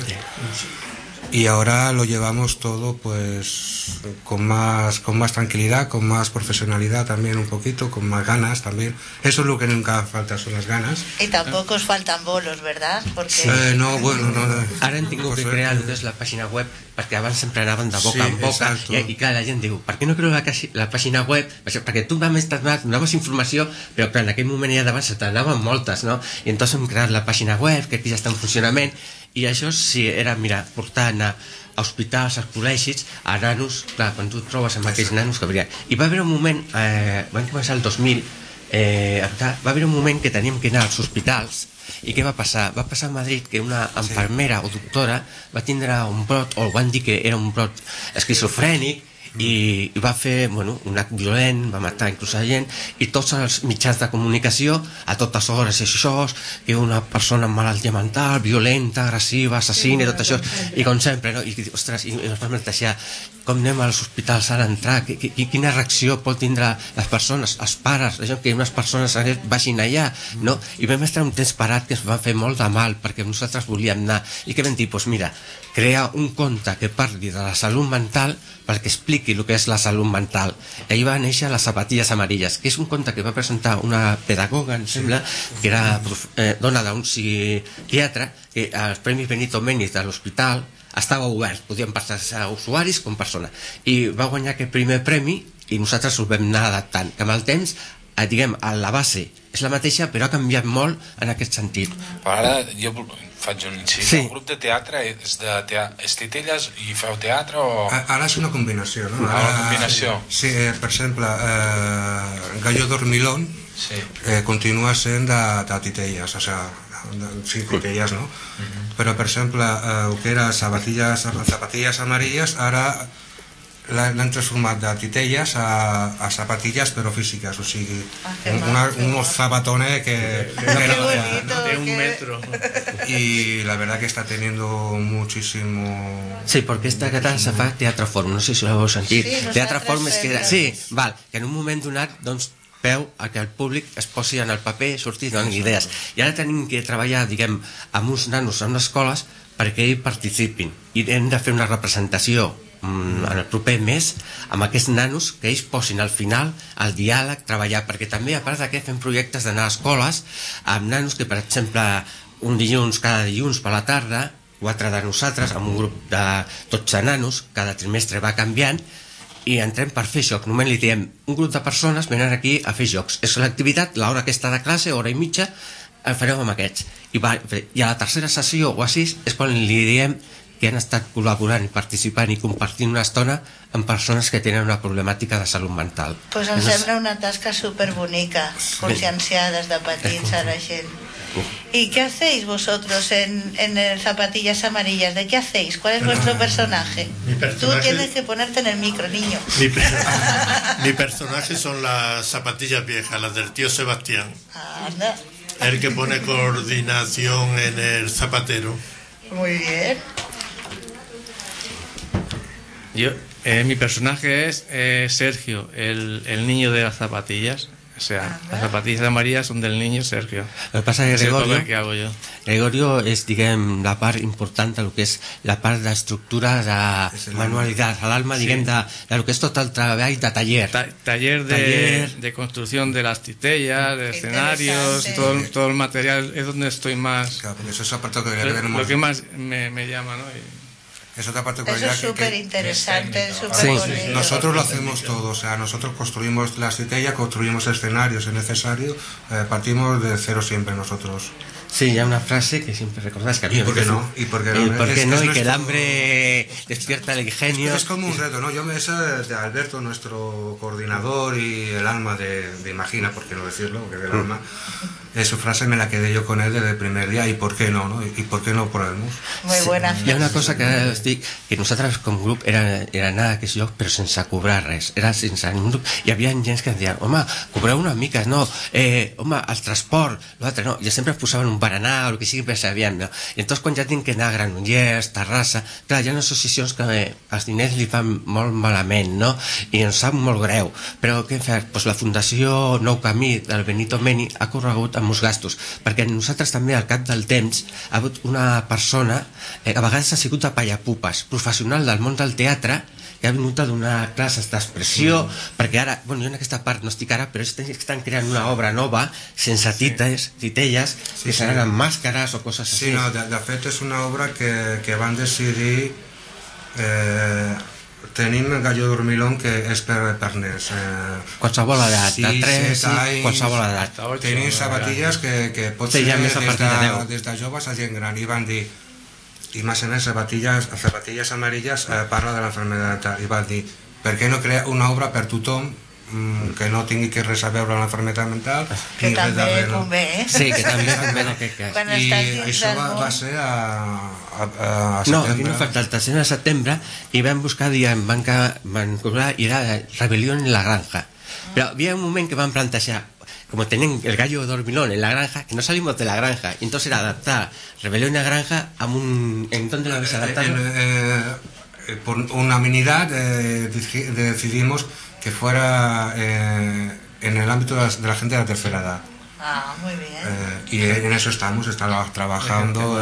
Y ahora lo llevamos todo pues con más tranquilidad, con más profesionalidad también un poquito, con más ganas también. Eso es lo que nunca falta, son las ganas. Y tampoco os faltan bolos, ¿verdad? Porque... no. Ara hem tingut que crear la pàgina web perquè abans sempre anaven de boca en boca i clar, la gent diu, per què no creu la pàgina web? Perquè tu donaves informació, però clar, en aquell moment ja d'abans se t'anaven moltes, no? I entonces hem creat la pàgina web, que aquí ja està en funcionament, i això sí, era, mira, portar a hospitals, als col·legis, a nanos, clar, quan tu et trobes amb aquells nanos que havia... I va haver un moment, vam començar el 2000, va haver un moment que teníem que anar als hospitals. I què va passar? Va passar a Madrid que una infermera o doctora va tindre un brot, o van dir que era un brot esquizofrènic, i va fer un acte violent, va matar inclús a gent, i tots els mitjans de comunicació a totes hores, això, que una persona amb malaltia mental, violenta, agressiva, assassina, i tot això, i com sempre, no? I ostres, i ens vam plantejar com anem als hospitals ara a entrar, quina reacció pot tindre les persones, els pares, que unes persones vagin allà, no? I vam estar un temps parat que ens va fer molt de mal perquè nosaltres volíem anar, i què vam dir? Doncs mira, crear un conte que parli de la salut mental perquè expliqui el que és la salut mental. I ahir va néixer Les zapatilles amarilles, que és un conte que va presentar una pedagoga, em sembla, que era dona d'un psiquiatre, que el Premi Benito Méndez de l'hospital estava obert, podien passar usuaris com persona, i va guanyar aquest primer premi i nosaltres ho vam anar adaptant, que amb el temps, diguem, la base és la mateixa, però ha canviat molt en aquest sentit. Però ara jo faig un incís. El grup de teatre és titelles i feu teatre o...? Ara és una combinació, no? Una combinació. Sí, per exemple, Gallo Dormilón continua sent de titelles, o sea, sí, titelles, no? Però, per exemple, el que era zapatilles amarilles, ara l'han transformat de titelles a zapatillas però físiques, o sigui, unos zapatones que de 1 metro, y la verdad que está teniendo muchísimo... Sí, porque esta català se fa Teatre Forum, no sé si l'heu sentit. Teatre Forum és que en un moment donat doncs peu a que el públic es posi en el paper, sortir, donen idees. I ara tenim que treballar, diguem, amb uns nanos en les escoles perquè ells participin, i hem de fer una representació en el proper mes amb aquests nanos, que ells posin al final el diàleg, treballar, perquè també a part d'aquest fem projectes d'anar a escoles amb nanos que, per exemple, cada dilluns per la tarda, 4 de nosaltres amb un grup de 12 nanos, cada trimestre va canviant, i entrem per fer joc. Només li diem, un grup de persones venen aquí a fer jocs, és l'activitat, l'hora aquesta de classe, hora i mitja, el fareu amb aquests, i a la tercera sessió o així és quan li diem que han estat col·laborant i participant i compartint una estona amb persones que tenen una problemàtica de salut mental. Pues em sembla una tasca superbonica, conscienciar des de petits a la gent. ¿Y qué hacéis vosotros en el Zapatillas Amarillas? ¿De qué hacéis? ¿Cuál es vuestro personaje? Tú tienes que ponerte en el micro, niño. Mi personaje son las zapatillas viejas, las del tío Sebastián. Anda. El que pone coordinación en el zapatero. Muy bien. Mi personaje es Sergio, el niño de las zapatillas. O sea, las zapatillas amarillas son del niño Sergio. El que passa és que Gregorio és, diguem, la part important del que és la part d'estructura, de manualitat, l'alma, diguem, de lo que és tot el treball de taller. Taller de construcción de las titellas, de escenarios, todo el material es donde estoy más. Claro, porque eso es aparte que lo que más me llama, ¿no? Es otra parte eso es súper interesante, súper bonito. Nosotros lo hacemos todo, o sea, nosotros construimos las titellas, construimos escenarios, si es necesario, partimos de cero siempre nosotros. Sí, hi ha una frase que siempre recordás que a mí ¿Y por qué no? ¿Y por qué no? Y que el hambre despierta el ingenio. Es como un reto, ¿no? Yo me sé de Alberto, nuestro coordinador y el alma de Imagina, por qué no decirlo, porque el alma, su frase me la quedé yo con él desde el primer día, ¿y por qué no? ¿No? ¿Y por qué no podemos? Muy buena frase. Hi ha una cosa que ara us dic, que nosaltres com grup era anar a aquest lloc però sense cobrar res, era sense un grup, hi havia gent que ens deien, home, cobreu una mica, no, home, el transport, l'altre no, i sempre posaven un berenar o el que sigui per saber, no? I entonces quan ja tinc que anar a Granollers, Terrassa, clar, hi ha associacions que els diners li fan molt malament, no? I ens sap molt greu, però què hem fet? Pues la Fundació Nou Camí del Benito Meni ha corregut amb molts gastos, perquè nosaltres també al cap del temps ha hagut una persona, a vegades ha sigut de pallapupes, professional del món del teatre, que ha vingut a donar classes d'expressió, perquè ara, bueno, jo en aquesta part no estic ara, però estan creant una obra nova, sense titelles, que seran amb màscares o coses així. Sí, no, de fet és una obra que van decidir tenim Gallo Dormilón, que és per nens. Qualsevol edat, de 3 anys, qualsevol edat. Tenim sabatilles que pot ser des de joves a gent gran, i van dir, i més o menys zapatillas amarillas parla de l'enfermedad mental, i van dir, per què no crear una obra per tothom que no tingui que res a veure amb l'enfermedad mental, que també convé, Sí, que també convé en aquest cas. I això va ser a setembre. No, aquí no falta el 3 de setembre, i vam buscar, van cobrar, i era Rebelión en la Granja. Però hi havia un moment que van plantejar, como tienen el Gallo Dormilón en la granja, que no salimos de la granja, y entonces era adaptar Rebelión en la Granja a un... ¿En dónde lo habéis adaptado? Por unanimidad decidimos que fuera en el ámbito de la gente de la tercera edad. Ah, muy bien. Y en eso estamos trabajando.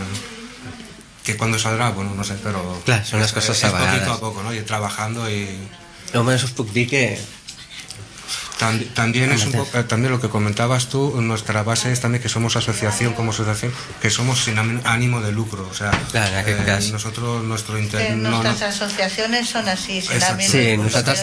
Que cuando saldrá, bueno, no sé, pero... Claro, son las cosas a poquito a poco, ¿no? Y trabajando y... No, menos os puc dir que... También es un poco, también lo que comentabas tú, nuestra base es también que somos asociación, como asociación, que somos sin ánimo de lucro, o sea, nosotros, nuestras asociaciones son así, sin ánimo de lucro. Nosotros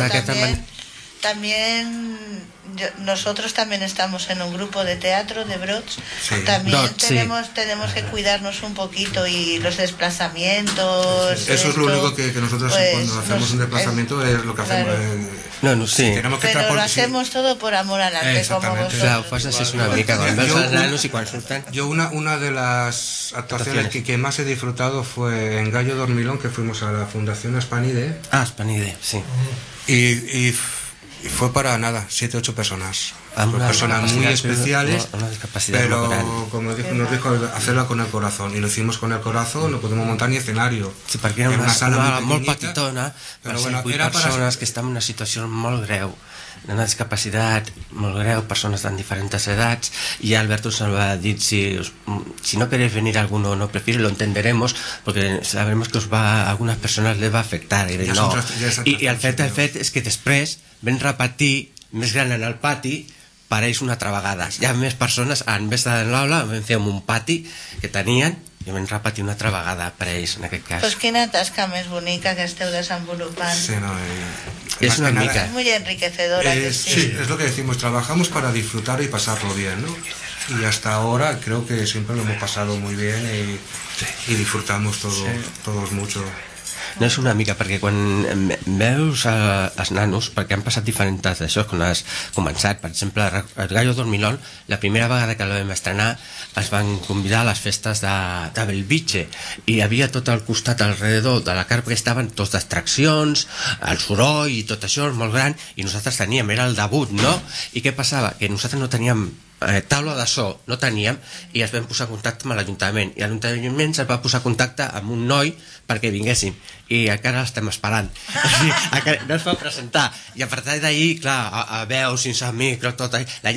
también nosotros también estamos en un grupo de teatro de Brots, también tenemos que cuidarnos un poquito, y los desplazamientos, eso es lo único que nosotros cuando hacemos un desplazamiento es lo que hacemos. Pero lo hacemos todo por amor al arte, como vosotros. Claro, pues así es una mica con los nanos y cuando surten. Yo una de las actuaciones que más he disfrutado fue en Gallo Dormilón, que fuimos a la Fundación Aspanide. Ah, Aspanide, sí. Y fue para nada, 7 o 8 personas. Personas muy especiales, pero como nos dijo, hacerla con el corazón, y lo hicimos con el corazón, no podemos montar ni escenario. Sí, perquè era una sala molt petitona, per 8 persones que estaven en una situació molt greu, una discapacitat molt greu, persones de diferents edats, y Alberto nos ha dit, si no queréis venir alguno, no prefiero, lo entenderemos, porque sabemos que a algunas personas les va a afectar, i el fet és que després vam repetir més gran en el pati per ells una altra vegada. Hi ha més persones, en vez de l'aula vam fer un pati que tenien i vam repetir una altra vegada per ells en aquest cas. Pues quina tasca més bonica que esteu desenvolupant. Sí, no, es una mica. Es muy enriquecedora. Sí, es lo que decimos, trabajamos para disfrutar y pasarlo bien, ¿no? y hasta ahora creo que siempre lo hemos pasado muy bien y disfrutamos todos mucho. No és una mica perquè quan veus els nanos, perquè han passat diferents d'això quan has començat, per exemple el Gallo Dormilón, la primera vegada que el vam estrenar es van convidar a les festes de Belvitge i hi havia tot al costat alrededor de la carpa que estaven tots d'atraccions, el soroll i tot això molt gran, i nosaltres teníem, era el debut, no? I què passava? Que nosaltres no teníem taula de so, no teníem, i es vam posar en contacte amb l'Ajuntament, i l'Ajuntament es va posar en contacte amb un noi perquè vinguéssim, i encara l'estem esperant. No es va presentar, i a partir d'ahir, clar, a veus, sense micro, tot, la